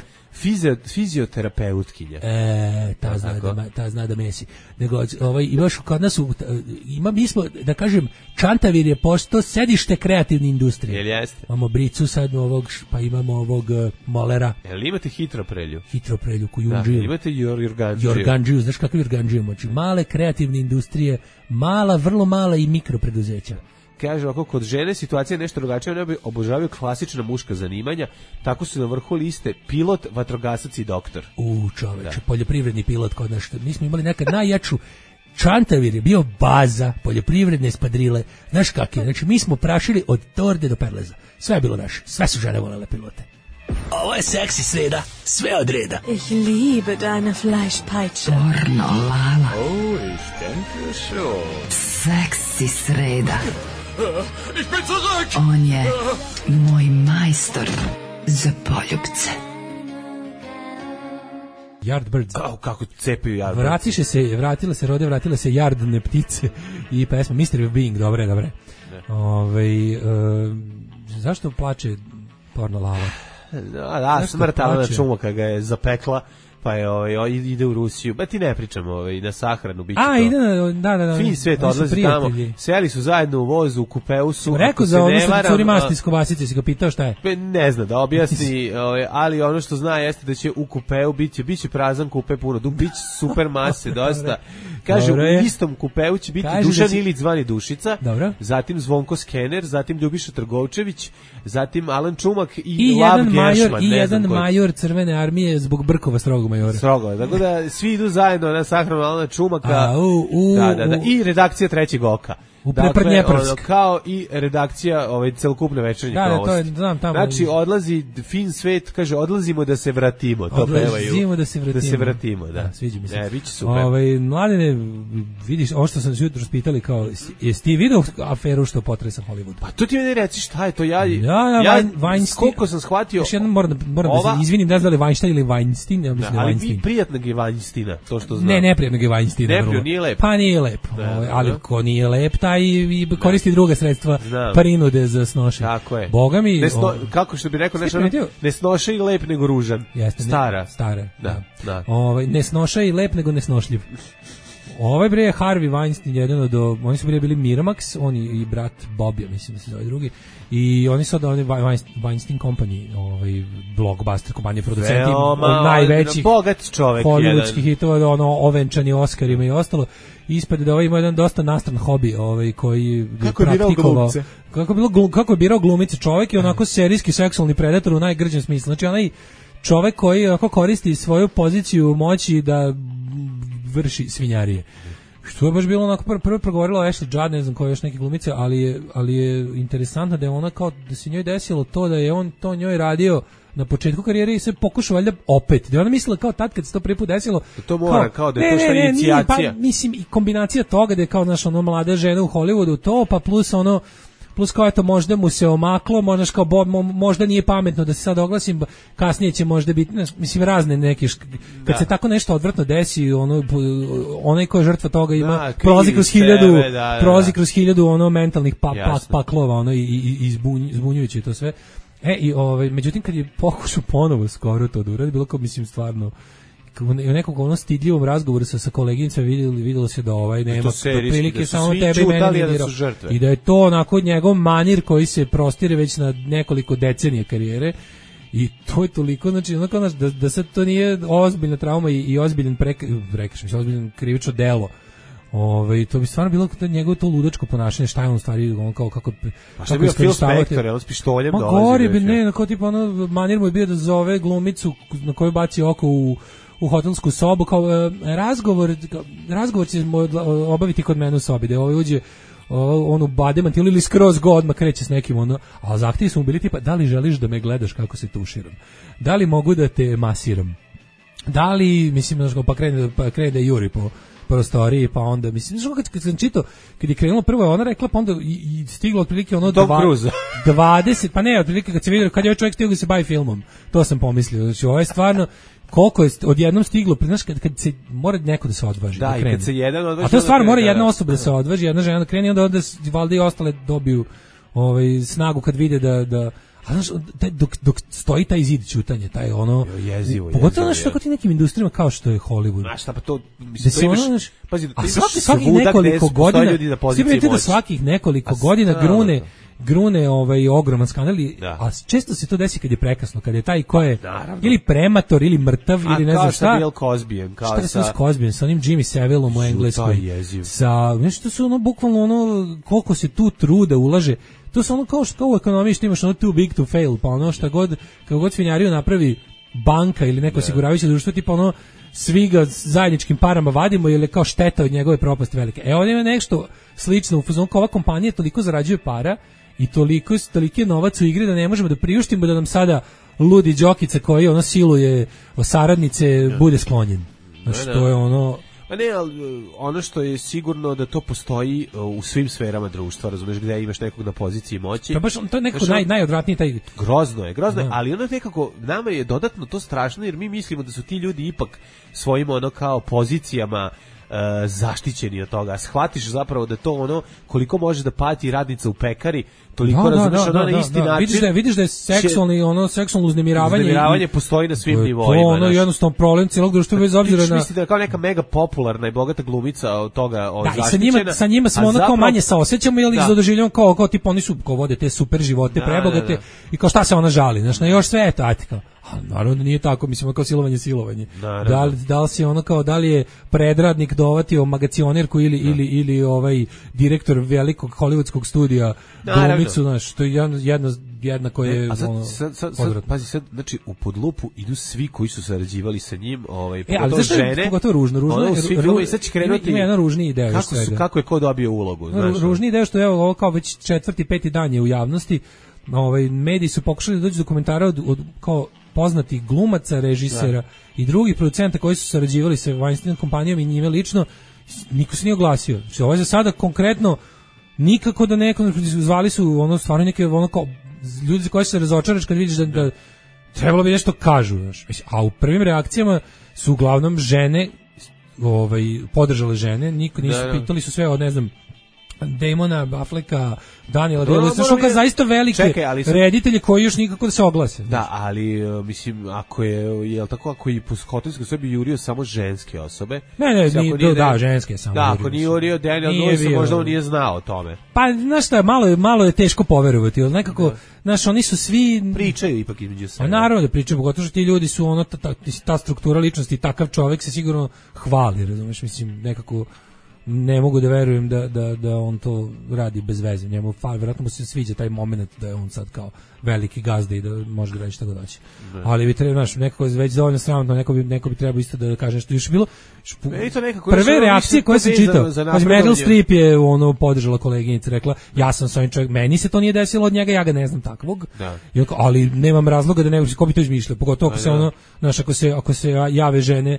fizioterapeutkinja. Ta zna da mesi. Nego, imaš kod nas, mi smo, da kažem, Čantavir je postao sedište kreativne industrije. Jel jeste? Imamo Bricu sad, pa imamo ovog Molera. Jel imate Hitroprelju? Hitroprelju, Kujundžiju. Da, imate Jorganđiju. Jorganđiju, znaš kakav Jorganđiju? Znači, male kreativne industrije, vrlo mala i mikropreduzeća. Kaže ovako, kod žene situacija je nešto drugačija, one obožavaju klasična muška zanimanja, tako su na vrhu liste pilot, vatrogasac i doktor. Čoveče, poljoprivredni pilot kod nas. Mi smo imali nekad najjaču, Čantavir je bio baza poljoprivredne espadrile. Znaš kak je, znači mi smo prašili od Torde do Perleza. Sve je bilo naše, sve su žene volele pilote. Ovo je seksi sreda, sve od reda. Ich liebe deine Fleischpeitsche. Pornolala. Oh, ich denke schon. Seksi sreda. Ich bin zurück! On je moj majstor za poljubce. Yardbirds. Kako cepaju Yardbirds. Vratile se Yardne ptice i pesma Mystery of Being, dobre. Zašto plače Pornolala? Smrt Alana Čumaka ga je zapekla, pa ide u Rusiju. Ba ti ne pričam na sahranu, biće to. Ide da. Fin svet odlazi tamo. Seli su zajedno u vozu, u kupeu su. Rekao za ono što curi masti iz kobasice, si ga pitao šta je? Ne zna da objasni, ali ono što zna jeste da će u kupeu biće prazan kupe puno, biće super mase, dosta. Kaže, u istom kupeu će biti Dušan Ilić zvani Dušica, zatim Zvonko Skener, zatim Ljubiša Trgovčević, zatim Alan Čumak i Lab Gershman. I jedan major Crvene armije zbog Brkova strogog majora. Strogo, tako da svi idu zajedno na sahranu Alana Čumaka. I redakcija Trećeg oka. Dakle, kao i redakcija celokupne večernje novosti. Znači, odlazi fin svet, kaže, odlazimo da se vratimo. Odlazimo da se vratimo. Da. Sviđa mi se. Biće super. Mladine, vidiš, ovo što sam se jutro spitali, kao, jesi ti vidio aferu što potresa Hollywood? Pa to ti mi ne reci šta je to, ja koliko sam shvatio... Još jednom moram da se izvinim, ne znam da li Weinstein ili Weinstein, ja mislim da je Weinstein. Ali prijatnog je Weinsteina, to što znam. Neprijatnog je Weinsteina. Neprijatno, nije lep. Pa nije lep, ali ko nije lep, i koristi druga sredstva prinude za snošenje. Tako je. Boga mi... kako što bi rekao, ne snoša i lep nego ružan. Stara. Da. Ne snoša i lep nego nesnošljiv. Bre je Harvey Weinstein, jedan od... Oni su bili Miramax, on i brat Bob, ja mislim da se zove drugi. I oni su od Weinstein Company, blockbuster kompanije, producenti od najvećih hollywoodskih hitova, ovenčani Oscarima i ostalo. Ispade da ima jedan dosta nastran hobi, koji kako je praktikovao. Kako je birao glumice, čovjek je onako serijski seksualni predator u najgrđem smislu. Znači onaj čovjek koji onako koristi svoju poziciju moći da vrši svinjarije. Što je baš bilo onako prvo progovorila o Ashley Judd, ne znam koje još neke glumice, ali je interesantno da je ona kao da se njoj desilo to da je on to njoj radio na početku karijere i se pokušao valjda opet. Da je ona mislila kao tad kad se to prvi put desilo. To mora kao da je to šta inicijacija. Pa mislim i kombinacija toga da je kao znaš ono mlada žena u Hollywoodu to pa plus ono plus kao eto možda mu se omaklo, možda nije pametno da se sad oglasim, kasnije će možda biti, mislim razne neke, kad se tako nešto odvratno desi, onaj ko je žrtva toga ima prolazi kroz 1000 mentalnih paklova, i zbunjujuće to sve. I međutim kad je pokušao ponovo skoro to da uradi, bilo kao mislim stvarno u nekog stidljivom razgovoru sa koleginicama videlo se da nema prilike samo tebe i mene dirao. I da je to onako njegov manir koji se prostire već na nekoliko decenija karijere. I to je toliko, znači, da sad to nije ozbiljna trauma i ozbiljan ozbiljan krivično delo. To bi stvarno bilo njegovo to ludačko ponašanje, šta je on stvari, kako šta je bio Phil Spector, on s pištoljem dolazi. Kao tipa manir mu je bio da zove glumicu na koju baci oko u hotelsku sobu, kao razgovor će obaviti kod mene u sobi, da uđe onu bademantil ili skroz go odmah kreće s nekim a zahtjevi su mu bili tipa, da li želiš da me gledaš kako se tuširam, da li mogu da te masiram, da li, mislim, pa krene da juri po prostoriji, pa onda, mislim, kad sam čitao, kad je krenulo prvo, ona rekla, pa onda i stiglo otprilike 20, pa ne, otprilike kad se vidio, kad je ovaj čovjek stigao da se bavi filmom, to sam pomislio, znači ovo je stvarno, koliko je odjednom stiglo, znaš, kad se mora neko da se odvaži, da krene. I kad se jedan odvaži, a to stvarno mora jedna osoba da se odvaži, jedna žena da krene, onda valjda i ostale dobiju snagu kad vide da a znaš, dok stoji taj zid ćutanja, taj jezivo, pogotovo znaš tako ti nekim industrijama kao što je Hollywood. Znaš, pa to, mislim, to imaš, pazi, a svakih nekoliko godina, svi vidite da svakih nekoliko godina grune ogroman skandal, a često se to desi kad je prekasno, kad je taj ko je ili premator ili mrtav ili ne znam šta. A kao sa Bill Cosbyem, kao šta sa Cosbyem, sa onim Jimmy Savillom u Engleskoj, sa nešto su bukvalno koliko se tu truda ulaže. To su kao u ekonomiji što imaš too big to fail, pa kako god svinjariju napravi banka ili neko osiguravajuće društvo, tipa svi ga zajedničkim parama vadimo jer je kao šteta od njegove propasti velike. Ovdje ima nešto slično u fazonu, kao ova kompanija toliko zarađuje para i toliki je novac u igri da ne možemo da priuštimo da nam sada ludi Đokica koji siluje saradnice bude sklonjen. Znači to je Pa ne, ali ono što je sigurno da to postoji u svim sferama društva, razumeš, gdje imaš nekog na poziciji moći. To je nekako najodvratniji taj... Grozno je, ali ono nekako, nama je dodatno to strašno, jer mi mislimo da su ti ljudi ipak svojim kao pozicijama zaštićeni od toga. Shvatiš zapravo da to koliko može da pati radnica u pekari, toliko razumiješ na isti način. Vidiš da je seksualno uznemiravanje postoji na svim nivoima. To jednostavno problem cijelog društva bez obzira na... Misli da je kao neka mega popularna i bogata glumica od toga zaštićena. I sa njima smo kao manje saosećamo ili ih zadoživljamo kao tipa oni su kao vode te super živote, prebogate i kao šta se ona žali, znaš, na još sve je to, naravno da nije tako, mislim kao silovanje. Da li si da li je predradnik dovatio magacionerku ili direktor velikog hollywoodskog studija glumicu, znaš, to je jedna koja je pazi sad, znači u podlupu idu svi koji su sarađivali sa njim, pogotovo žene, pogotovo ružno ima jedan ružniji deo kako je ko dobio ulogu, znaš, ružniji deo što je ovo kao već 4. 5. dan je u javnosti. Mediji su pokušali da dođu do komentara od kao poznatih glumaca, režisera i drugih producenta koji su sarađivali sa Weinstein kompanijom i njime lično, niko se nije oglasio. Znači, ovo je za sada konkretno nikako da neko, zvali su stvarno neke kao ljudi koji se razočaraš kad vidiš da trebalo bi nešto kažu, znaš. A u prvim reakcijama su uglavnom žene podržale žene, niko nisu pitali, su sve od ne znam Damona, Afflecka, Daniela Day-Lewisa, što je zaista velike reditelje koji još nikako da se oglase. Da, ali mislim, ako je tako, ako i po hotelskoj sobi jurio samo ženske osobe. Ženske samo. Da, ako nije jurio Daniel Day-Lewisa, možda on nije znao o tome. Pa, znaš šta, malo je teško poverovati, ali nekako, znaš, oni su svi... Pričaju ipak između sebe. Naravno da pričaju, pogotovo što ti ljudi su ta struktura ličnosti, takav čovjek se sigurno hvali, razumeš, mislim, nekako... Ne mogu da verujem da on to radi bez veze. Njemu vjerojatno mu se sviđa taj moment da je on sad kao veliki gazda i da može da radi šta god hoće. Ali bi trebalo, znaš, nekako već dovoljno sramotno, neko bi trebao isto da kaže nešto. Još bilo prve reakcije koje sam čitao. Meryl Streep je podržala koleginica, rekla ja sam s ovim čovjek, meni se to nije desilo od njega, ja ga ne znam takvog. Ali nemam razloga da ne, ko bi to izmišljao, pogotovo ako se znaš, ako se jave žene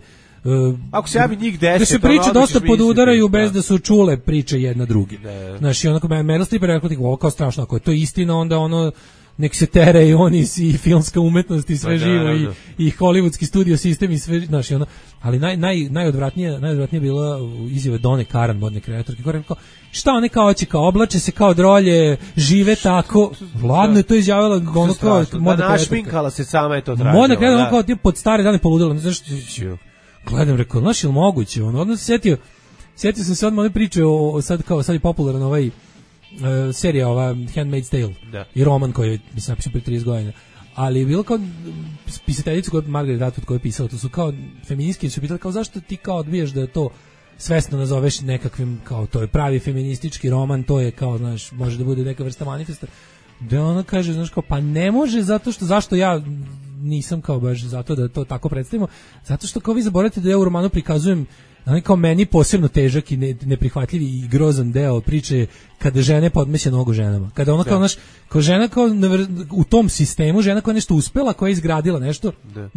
ako se javi njih 10, da se priče dosta podudaraju bez da su čule priče jedna drugi. Znaš, i onako Meryl Streep je rekao ovo kao strašno, ako je to istina, onda ono nek se tere i oni i filmska umetnost i sve živo i hollywoodski studio sistem i sve, znaš, ono, ali najodvratnije je bila izjava Done Karan, modne kreatorke, koja je rekao, šta one kao hoće, kao oblače se kao drolje, žive tako, ladno je to izjavila ono kao modna kreatorka. Našminkala se, sama je to tražila. Modna kreatorka, kao ti pod stare dane poludela, znaš, gledam, rekao, znaš, je li moguće, ono, odmah se setio sam se odmah one priče o sad je popularan ovaj serija ova Handmaid's Tale i roman koji je napisan pre 30 godina, ali je bilo kao pisateljica koja je Margaret Atwood koja je pisala, to su kao feministki su pitali kao zašto ti kao odbijaš da to svesno nazoveš nekakvim kao to je pravi feministički roman, to je kao znaš može da bude neka vrsta manifesta, da ona kaže znaš kao pa ne može zašto ja nisam kao baš zato da to tako predstavimo, zato što kao vi zaboravite da ja u romanu prikazujem kao meni posebno težak i neprihvatljiv i grozan deo priče kada žene podmeće nogu ženama. Kada ona kao naš, kao žena kao u tom sistemu, žena koja je nešto uspela, koja je izgradila nešto,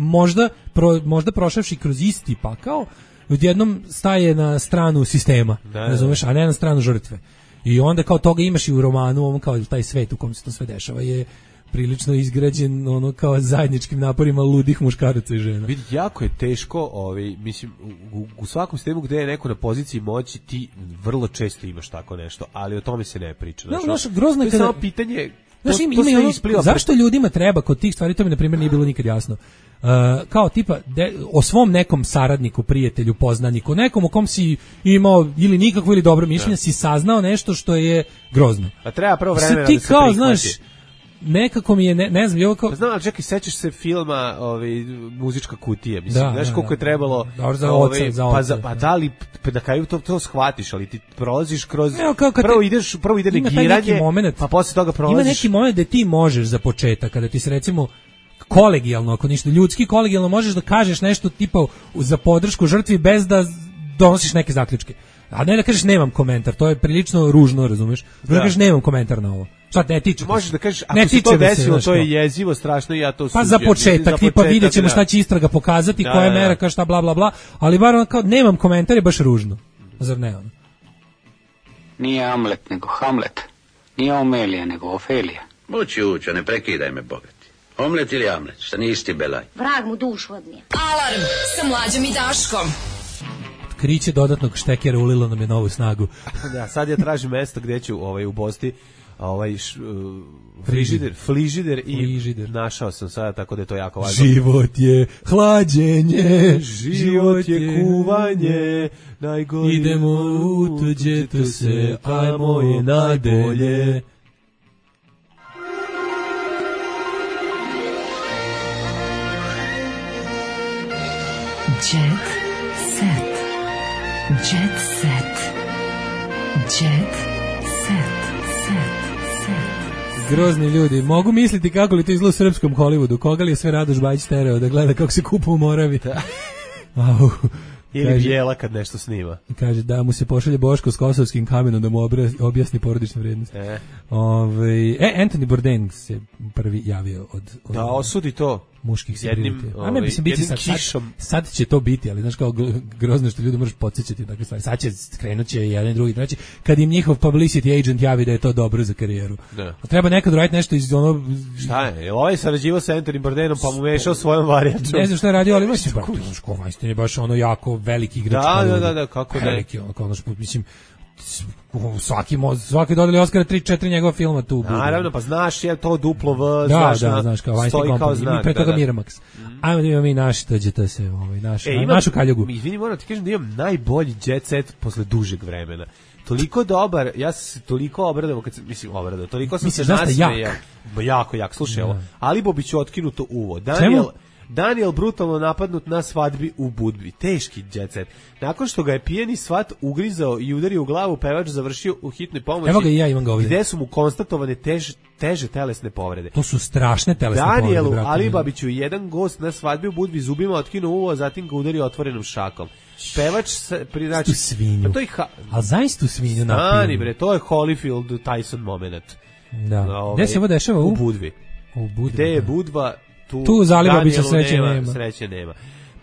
možda prošavši kroz isti pakao, odjednom staje na stranu sistema, razumeš, a ne na stranu žrtve. I onda kao toga imaš i u romanu, ovom kao taj svet u kom se to sve dešava je prilično izgrađen ono kao zajedničkim naporima ludih muškaraca i žena. Vidi, jako je teško, mislim, u svakom sistemu gde je neko na poziciji moći ti vrlo često imaš tako nešto, ali o tome se ne priča. Znaš, grozno je kada... samo pitanje, zašto ljudima treba kod tih stvari, to mi na primjer nije bilo nikad jasno. Kao tipa o svom nekom saradniku, prijatelju, poznaniku, nekom o kom si imao ili nikakvo ili dobro mišljenje, si saznao nešto što je grozno. A treba prvo vremena da se kao, znaš, nekako mi je, ne znam, kao... Znam, ali čekaj, sećaš se filma Muzička kutija, mislim, znaš koliko je trebalo... Pa da li, na kraju to shvatiš, ali ti prolaziš kroz... Prvo ide negiranje, pa posle toga prolaziš... Ima neki moment da ti možeš za početak, kada ti se recimo kolegijalno, ako ništa, ljudski kolegijalno možeš da kažeš nešto tipa za podršku žrtvi bez da donosiš neke zaključke. A ne da kažeš nemam komentar, to je prilično ružno, razumeš? Da kažeš nemam komentar na ovo. Šta ne tiče? Možeš da kažeš ako se to desilo, to je jezivo, strašno i ja to osuđujem. Pa za početak, tipa videćemo šta će istraga pokazati, koja je mera, kao šta bla bla bla, ali bar kao nemam komentar je baš ružno. Zar ne ono? Nije Amlet nego Hamlet. Nije Omelija nego Ofelija. Moći uča, ne prekidaj me, bogati. Omlet ili Amlet, šta nisi ti belaj? Vrag mu dušu odnije. Alarm sa Mlađom i Daškom. Kriće dodatnog štekera ulilo nam je novu snagu. Da, sad ja tražim mesto gdje ću ubosti frižider i našao sam sada, tako da je to jako važno. Život je hlađenje, život je kuvanje, najgore. Idemo u tuđe to se, ajmo je najbolje. Jet set. Jet set. Jet set. Grozni ljudi, mogu misliti kako li to izgleda u srpskom Hollywoodu, koga li je sve Radoš Bajić terao da gleda kako se kupa u Moravi. Ili bijela kad nešto snima. Kaže da mu se pošalje Boško s kosovskim kamenom da mu objasni porodičnu vrijednost. Anthony Bourdain se prvi javio od da osudi to muških jednim, a ne mislim biti sad će to biti, ali znaš kao grozno što ljudi možeš podsjećati takve stvari. Sad će krenuće jedan, drugi, treći, kad im njihov publicity agent javi da je to dobro za karijeru. A treba nekad raditi nešto iz ono... Šta je? Jel ovaj sarađivao sa Anthony Bourdainom pa mu mešao svojom varijačom? Ne znam šta je radio, ali mislim, je baš ono jako veliki igrač. Da, kako da je? Mislim, svaki dodali Oskara 3-4 njegova filma tu. Naravno, pa znaš je to duplo V, znaš kao Weinstein Company, i pre toga Miramax. Ajmo da imamo mi naši tođete se, našu kaljugu. Izvini, moram ti kažem da imam najbolji jet set posle dužeg vremena. Toliko dobar, ja sam se toliko obradao, toliko sam se nasmejao. Jako jak, slušaj ovo. Alibobiću otkinuto uvo. Daniel brutalno napadnut na svadbi u Budvi. Teški jet set. Nakon što ga je pijeni svat ugrizao i udario u glavu, pevač završio u hitnoj pomoći. Evo ga i ja imam ga ovdje. Gde su mu konstatovane teže telesne povrede. To su strašne telesne povrede. Danielu Alibabiću jedan gost na svadbi u Budvi zubima otkinuo uvo, zatim ga udario otvorenom šakom. Pevač tu svinju. A zaista tu svinju napio. Stani bre, to je Holyfield Tyson moment. Da. Gde se ovo dešava? U Budvi. Gde je Budva? Tu za Alibabića sreće nema. Sreće nema.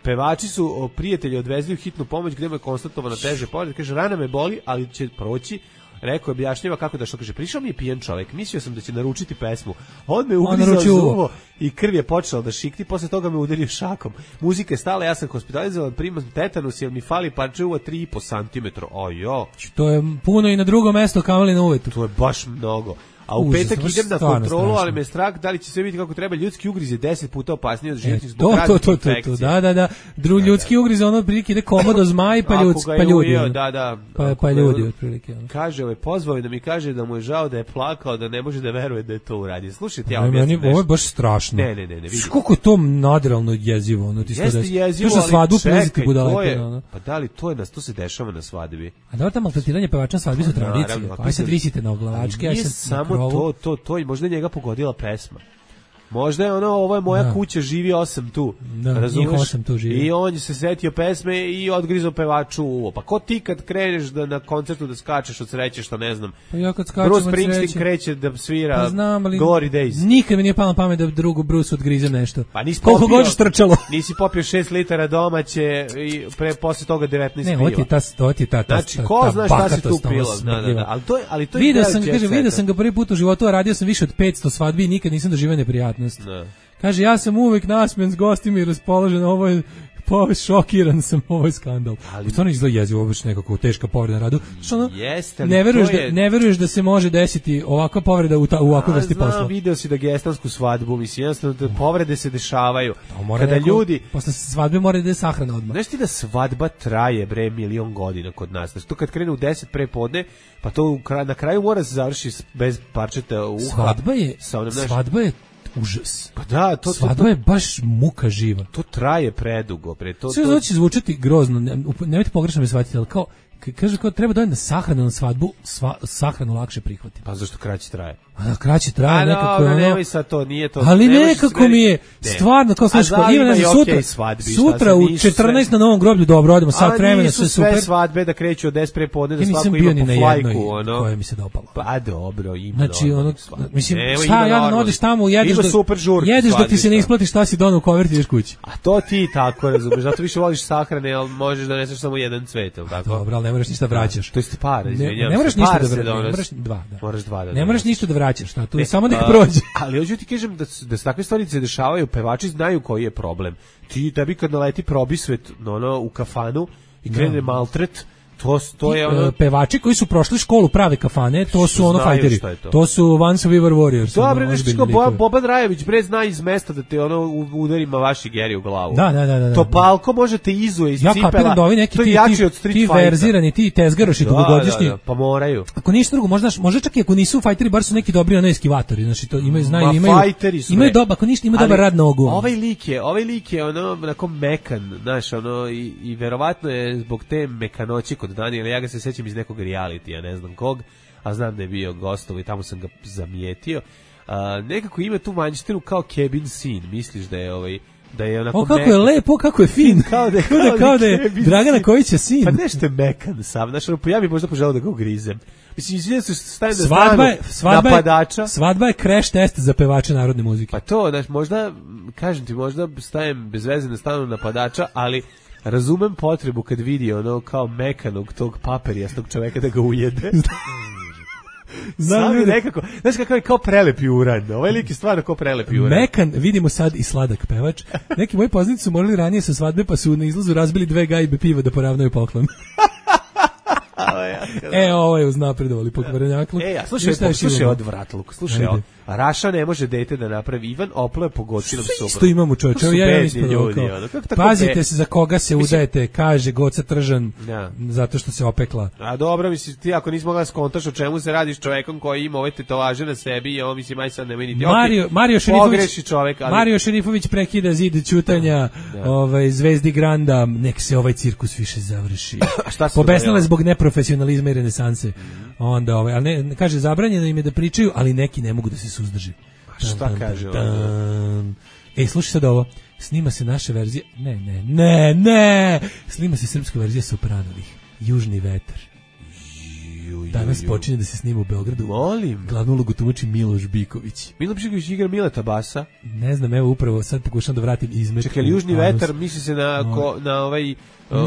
pevači su prijatelji odvezli u hitnu pomoć gde mu je konstatovano teže povrede. Kaže, rana me boli, ali će proći. Rekao je, objašnjava kako da što kaže. Prišao mi je pijan čovek, mislio sam da će naručiti pesmu. On me ugrizao zubo i krv je počela da šikti, posle toga me udario šakom. Muzika je stala, ja sam hospitalizovan, primam tetanus, jer mi fali parče uva 3,5 cm. Ojo. To je puno i na drugo mesto, kamali na uvetu. To je baš mnogo. A u petak idem na kontrolu, ali me strah da li će sve biti kako treba. Ljudski ugriz je 10 puta opasniji od životnih zbog raznih infekcija. Da. Ljudski ugriz, ono otprilike ide komodo zmaj, pa ljudi. Pa ljudi, otprilike. Kaže, pozvao je da mi kaže da mu je žao da je plakao, da ne može da veruje da je to uradio. Slušajte, ja objasnim nešto. Ovo je baš strašno. Ne, vidi. Koliko je to nadrealno jezivo, ono ti jeste jezivo, ali čekaj, pa da li to se dešava na svadbi? A da, tamo maltretiranje pevača na svadbi su tradicije. Pa sad visite na oglavačke, ja sam to i možda njega pogodila pesma. Možda je ovo je moja kuća, živi 8 tu. Razumeš? 8 tu živi. I on se setio pesme i odgrizao pevaču uvo. Pa ko ti kad kreneš da na koncertu da skačeš od sreće, što ne znam. Pa ja kad skačem Bruce Springsteen kreće da svira Glory Days. Nikad mi nije palo na pamet da drugu Bruce odgrize nešto. Pa nisi koliko god trčalo. Nisi popio 6 litara domaće i posle toga 19 piva. Ne, oti ta. Znači, ko zna šta se tu pilo? Ali to je vidio sam ga prvi put u životu, a radio sam više od 500 svadbi i nikad nisam doživio neprijatnost. Kaže, ja sam uvek nasmejan s gostima i raspoložen, ovo je šokiran sam, ovo je skandal. Ali stvarno izgleda jezivo, ovo je nekako teška povreda na radu. Ne veruješ da se može desiti ovakva povreda u ovakvoj vrsti posla. Znam, video si da gestansku svadbu, mislim, jednostavno da povrede se dešavaju. Kada ljudi... Posle svadbe mora da je sahrana odmah. Znaš ti da svadba traje, bre, 1.000.000 godina kod nas? Znači, to kad krene u 10 pre podne, pa to na kraju mora se završiti bez parčeta uha. Svadba je užas. Pa da, svadba je baš muka živa. To traje predugo, bre. Sve znači zvučati grozno, nemojte pogrešno me shvatiti, ali kaže treba doći na sahranu na svadbu, sahranu lakše prihvati. Pa zašto kraće traje? A kraće traje nekako. No, nemoj sad to, nije to. Ali nekako mi je stvarno kao slušaj, ima sutra u 14 na Novom groblju, dobro, odemo sat vremena, sve super. Sve svadbe da kreću od 10 pre podne, da svako ima po flajku, ono. Koje mi se dopalo. Pa dobro, ima. Znači mislim, šta ja odeš tamo, jedeš da ti se ne isplati, šta si doneo u koverti, ideš kući. A to ti tako razumeš, zato više voliš sahrane, al možeš da neseš samo jedan cvet, el tako. Dobro, al ne moraš ništa vraćaš. To jest para, izvinjavam se. Ne moraš ništa da vraćaš, moraš dva. Ne moraš ništa da vraćaš, šta tu samo nek prođe. Ali hoću ti kažem da se takve stvari se dešavaju, pevači znaju koji je problem. Tebi kad naleti probisvet u kafanu i krene maltret, to je ono... Pevači koji su prošli školu prave kafane, to su ono fajteri. To su Once We Were Warriors. Dobre, nešto Boban Rajević bre zna iz mesta da te udari mavaši Geri u glavu. Da. To palko možete izuje iz cipela. Ja kapiram da ovi neki ti verzirani, ti tezgaroši dugogodišnji. Pa moraju. Ako ništa drugo, možda čak i ako nisu fajteri, bar su neki dobri eskivatori. Znači to imaju ako ništa imaju dobar rad nogu. Ovaj lik je onako mekan, znaš, i verovatno je zbog te mekanoće kod Daniela, ja ga se sećam iz nekog realitija, ne znam kog, a znam da je bio gostov i tamo sam ga zamijetio. Nekako ima tu manjštinu kao cabin scene, misliš da je onako kako je lepo, kako je fin, kao da je Dragana Kojića sin. Pa nešto je mekan sam, znaš, ja bih možda poželao da ga ugrizem. Mislim, izvinjam se što stavim na stranu napadača. Svadba je crash test za pevače narodne muzike. Pa to, znaš, možda, kažem ti, možda stavim bez veze na stranu napadača, ali razumem potrebu kad vidi kao mekanog tog paperijastog čoveka da ga ujede. Znam nekako, znaš kakav je kao prelepi uran. Ovaj lik je stvarno kao prelepi uran. Mekan, vidimo sad i sladak pevač. Neki moji poznanici su morali ranije sa svadbe, pa su na izlazu razbili 2 gajbe piva da poravnaju poklon. Ovo je uznapredovali pokvarenjaklu. Slušaj odvratluk, slušaj ovo. Raša ne može dete da napravi, Ivan oploje pogodčinom sobom. Isto imamo čovječe, ja mislim pazite se za koga se udajete, kaže Goca Tržan, zato što se opekla. A dobro, mislim, ti ako nisi mogla skontaš o čemu se radi s čovekom koji ima ove tetovaže na sebi, mislim, aj sad nemoj niti Mario Šerifović prekida zid ćutanja Zvezdi Granda, nek se ovaj cirkus više završi. Pobesnale zbog neprofesionalizma i renesanse. Onda ali kaže zabranjeno im je da pričaju, ali neki ne mogu da se suzdrži. Šta kaže on? Slušaj sad ovo. Snima se naša verzija. Ne. Snima se srpska verzija Sopranovih. Južni vetar. Danas počinje da se snima u Beogradu. Molim. Glavnu ulogu tumači Miloš Biković. Miloš Biković igra Mileta Basa. Ne znam, evo upravo sad pokušam da vratim izmet. Čekaj, Južni vetar, misli se na ovaj...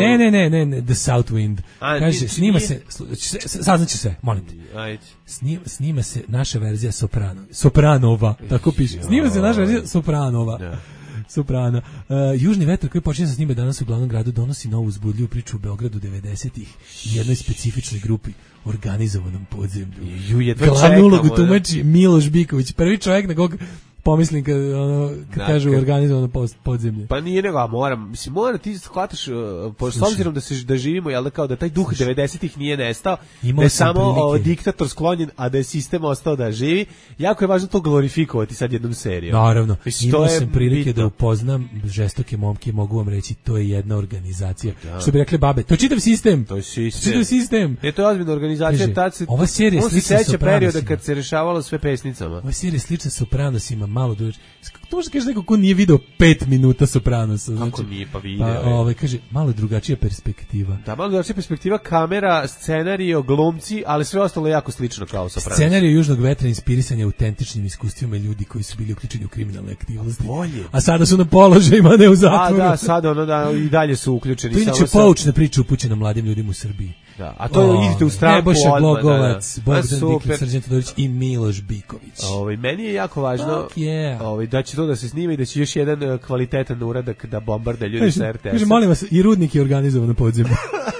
Ne, The South Wind. Kaže, snima se, saznaće se, molim te. Snima se naša verzija Sopranova, tako piše. Snima se naša verzija Sopranova. Soprana. Južni vetar koji počinje sa snime danas u glavnom gradu donosi novu uzbudljivu priču u Beogradu 90-ih i jednoj specifičnoj grupi, organizovanom podzemlju. Glavnu ulogu tumači Miloš Biković, prvi čovjek na kog pomislim kad kažu organizovano podzemlje. Pa nije nego, a mora ti shvataš, s obzirom da živimo, jel da kao da taj duh 90-ih nije nestao, da je samo diktator sklonjen, a da je sistem ostao da živi, jako je važno to glorifikovati sad jednom serijom. Naravno, imao sam prilike da upoznam žestoke momke, mogu vam reći, to je jedna organizacija. Što bi rekli babe, to je čitav sistem. To je sistem. Je to ozbiljna organizacija, tad se, ova serija on se seća perioda kad se rešavalo sve pesnicama. Ova serija slična Sopranosima, malo drugačije. Kako to može kažeš neko ko nije video 5 minuta Sopranosa? Kako znači, nije, pa video. Kaže, malo drugačija perspektiva. Da, malo drugačija perspektiva, kamera, scenario, glumci, ali sve ostalo je jako slično kao Sopranos. Scenario Južnog vetra inspirisan je autentičnim iskustvima ljudi koji su bili uključeni u kriminalne aktivnosti. Bolje. A sada su na položajima, ne u zatvoru. A da, sada i dalje su uključeni. To je inače poučna priča upućena mladim ljudima u Srbiji. Da, a to idite u stranku Nebojša odmah. Glogovac, Bogdan Diklić, Srđan Todorić i Miloš Biković. Meni je jako važno da će to da se snima i da će još jedan kvalitetan uradak da bombarde ljudi sa RTS-a. Kaže, molim vas, i Rudnik je organizovan na podzemlju.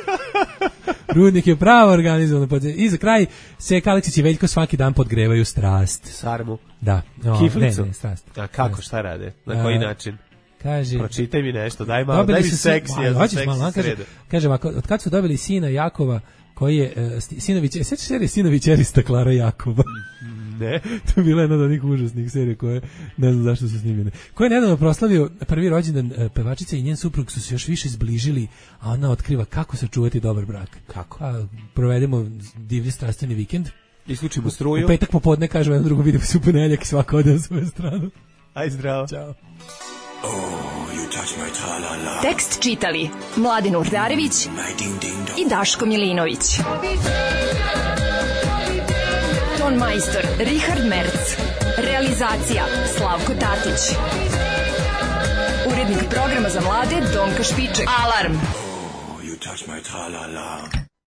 Rudnik je pravo organizovan na podzemlju. I za kraj, Seka Aleksić i Veljko svaki dan podgrevaju strast. Sarmu? Da. Kiflicu? Ne, strast. A kako, šta rade? Na koji način? Kaže, pročitaj mi nešto, daj mi seksija za seksi sredu. Kaže, od kad su dobili sina Jakova, koji je Sinović, sećaš serije Sinović Erista Klara Jakova? Ne. To je bila jedna od onih užasnih serija koje, ne znam zašto su snimljene. Ko je nedavno proslavio prvi rođendan pevačica i njen suprug su se još više zbližili, a ona otkriva kako sačuvati dobar brak. Kako? Provedemo divlji strastveni vikend. Isključimo struju. U petak popodne, kažemo jedno drugo, vidimo se u ponedeljak i svako ode na svoju stranu. Aj zdravo. Ćao. Tekst čitali Mladin Urdarević i Daško Milinović. Ton majstor Richard Merc. Realizacija Slavko Tatić. Urednik programa za mlade Donka Špiček. Alarm!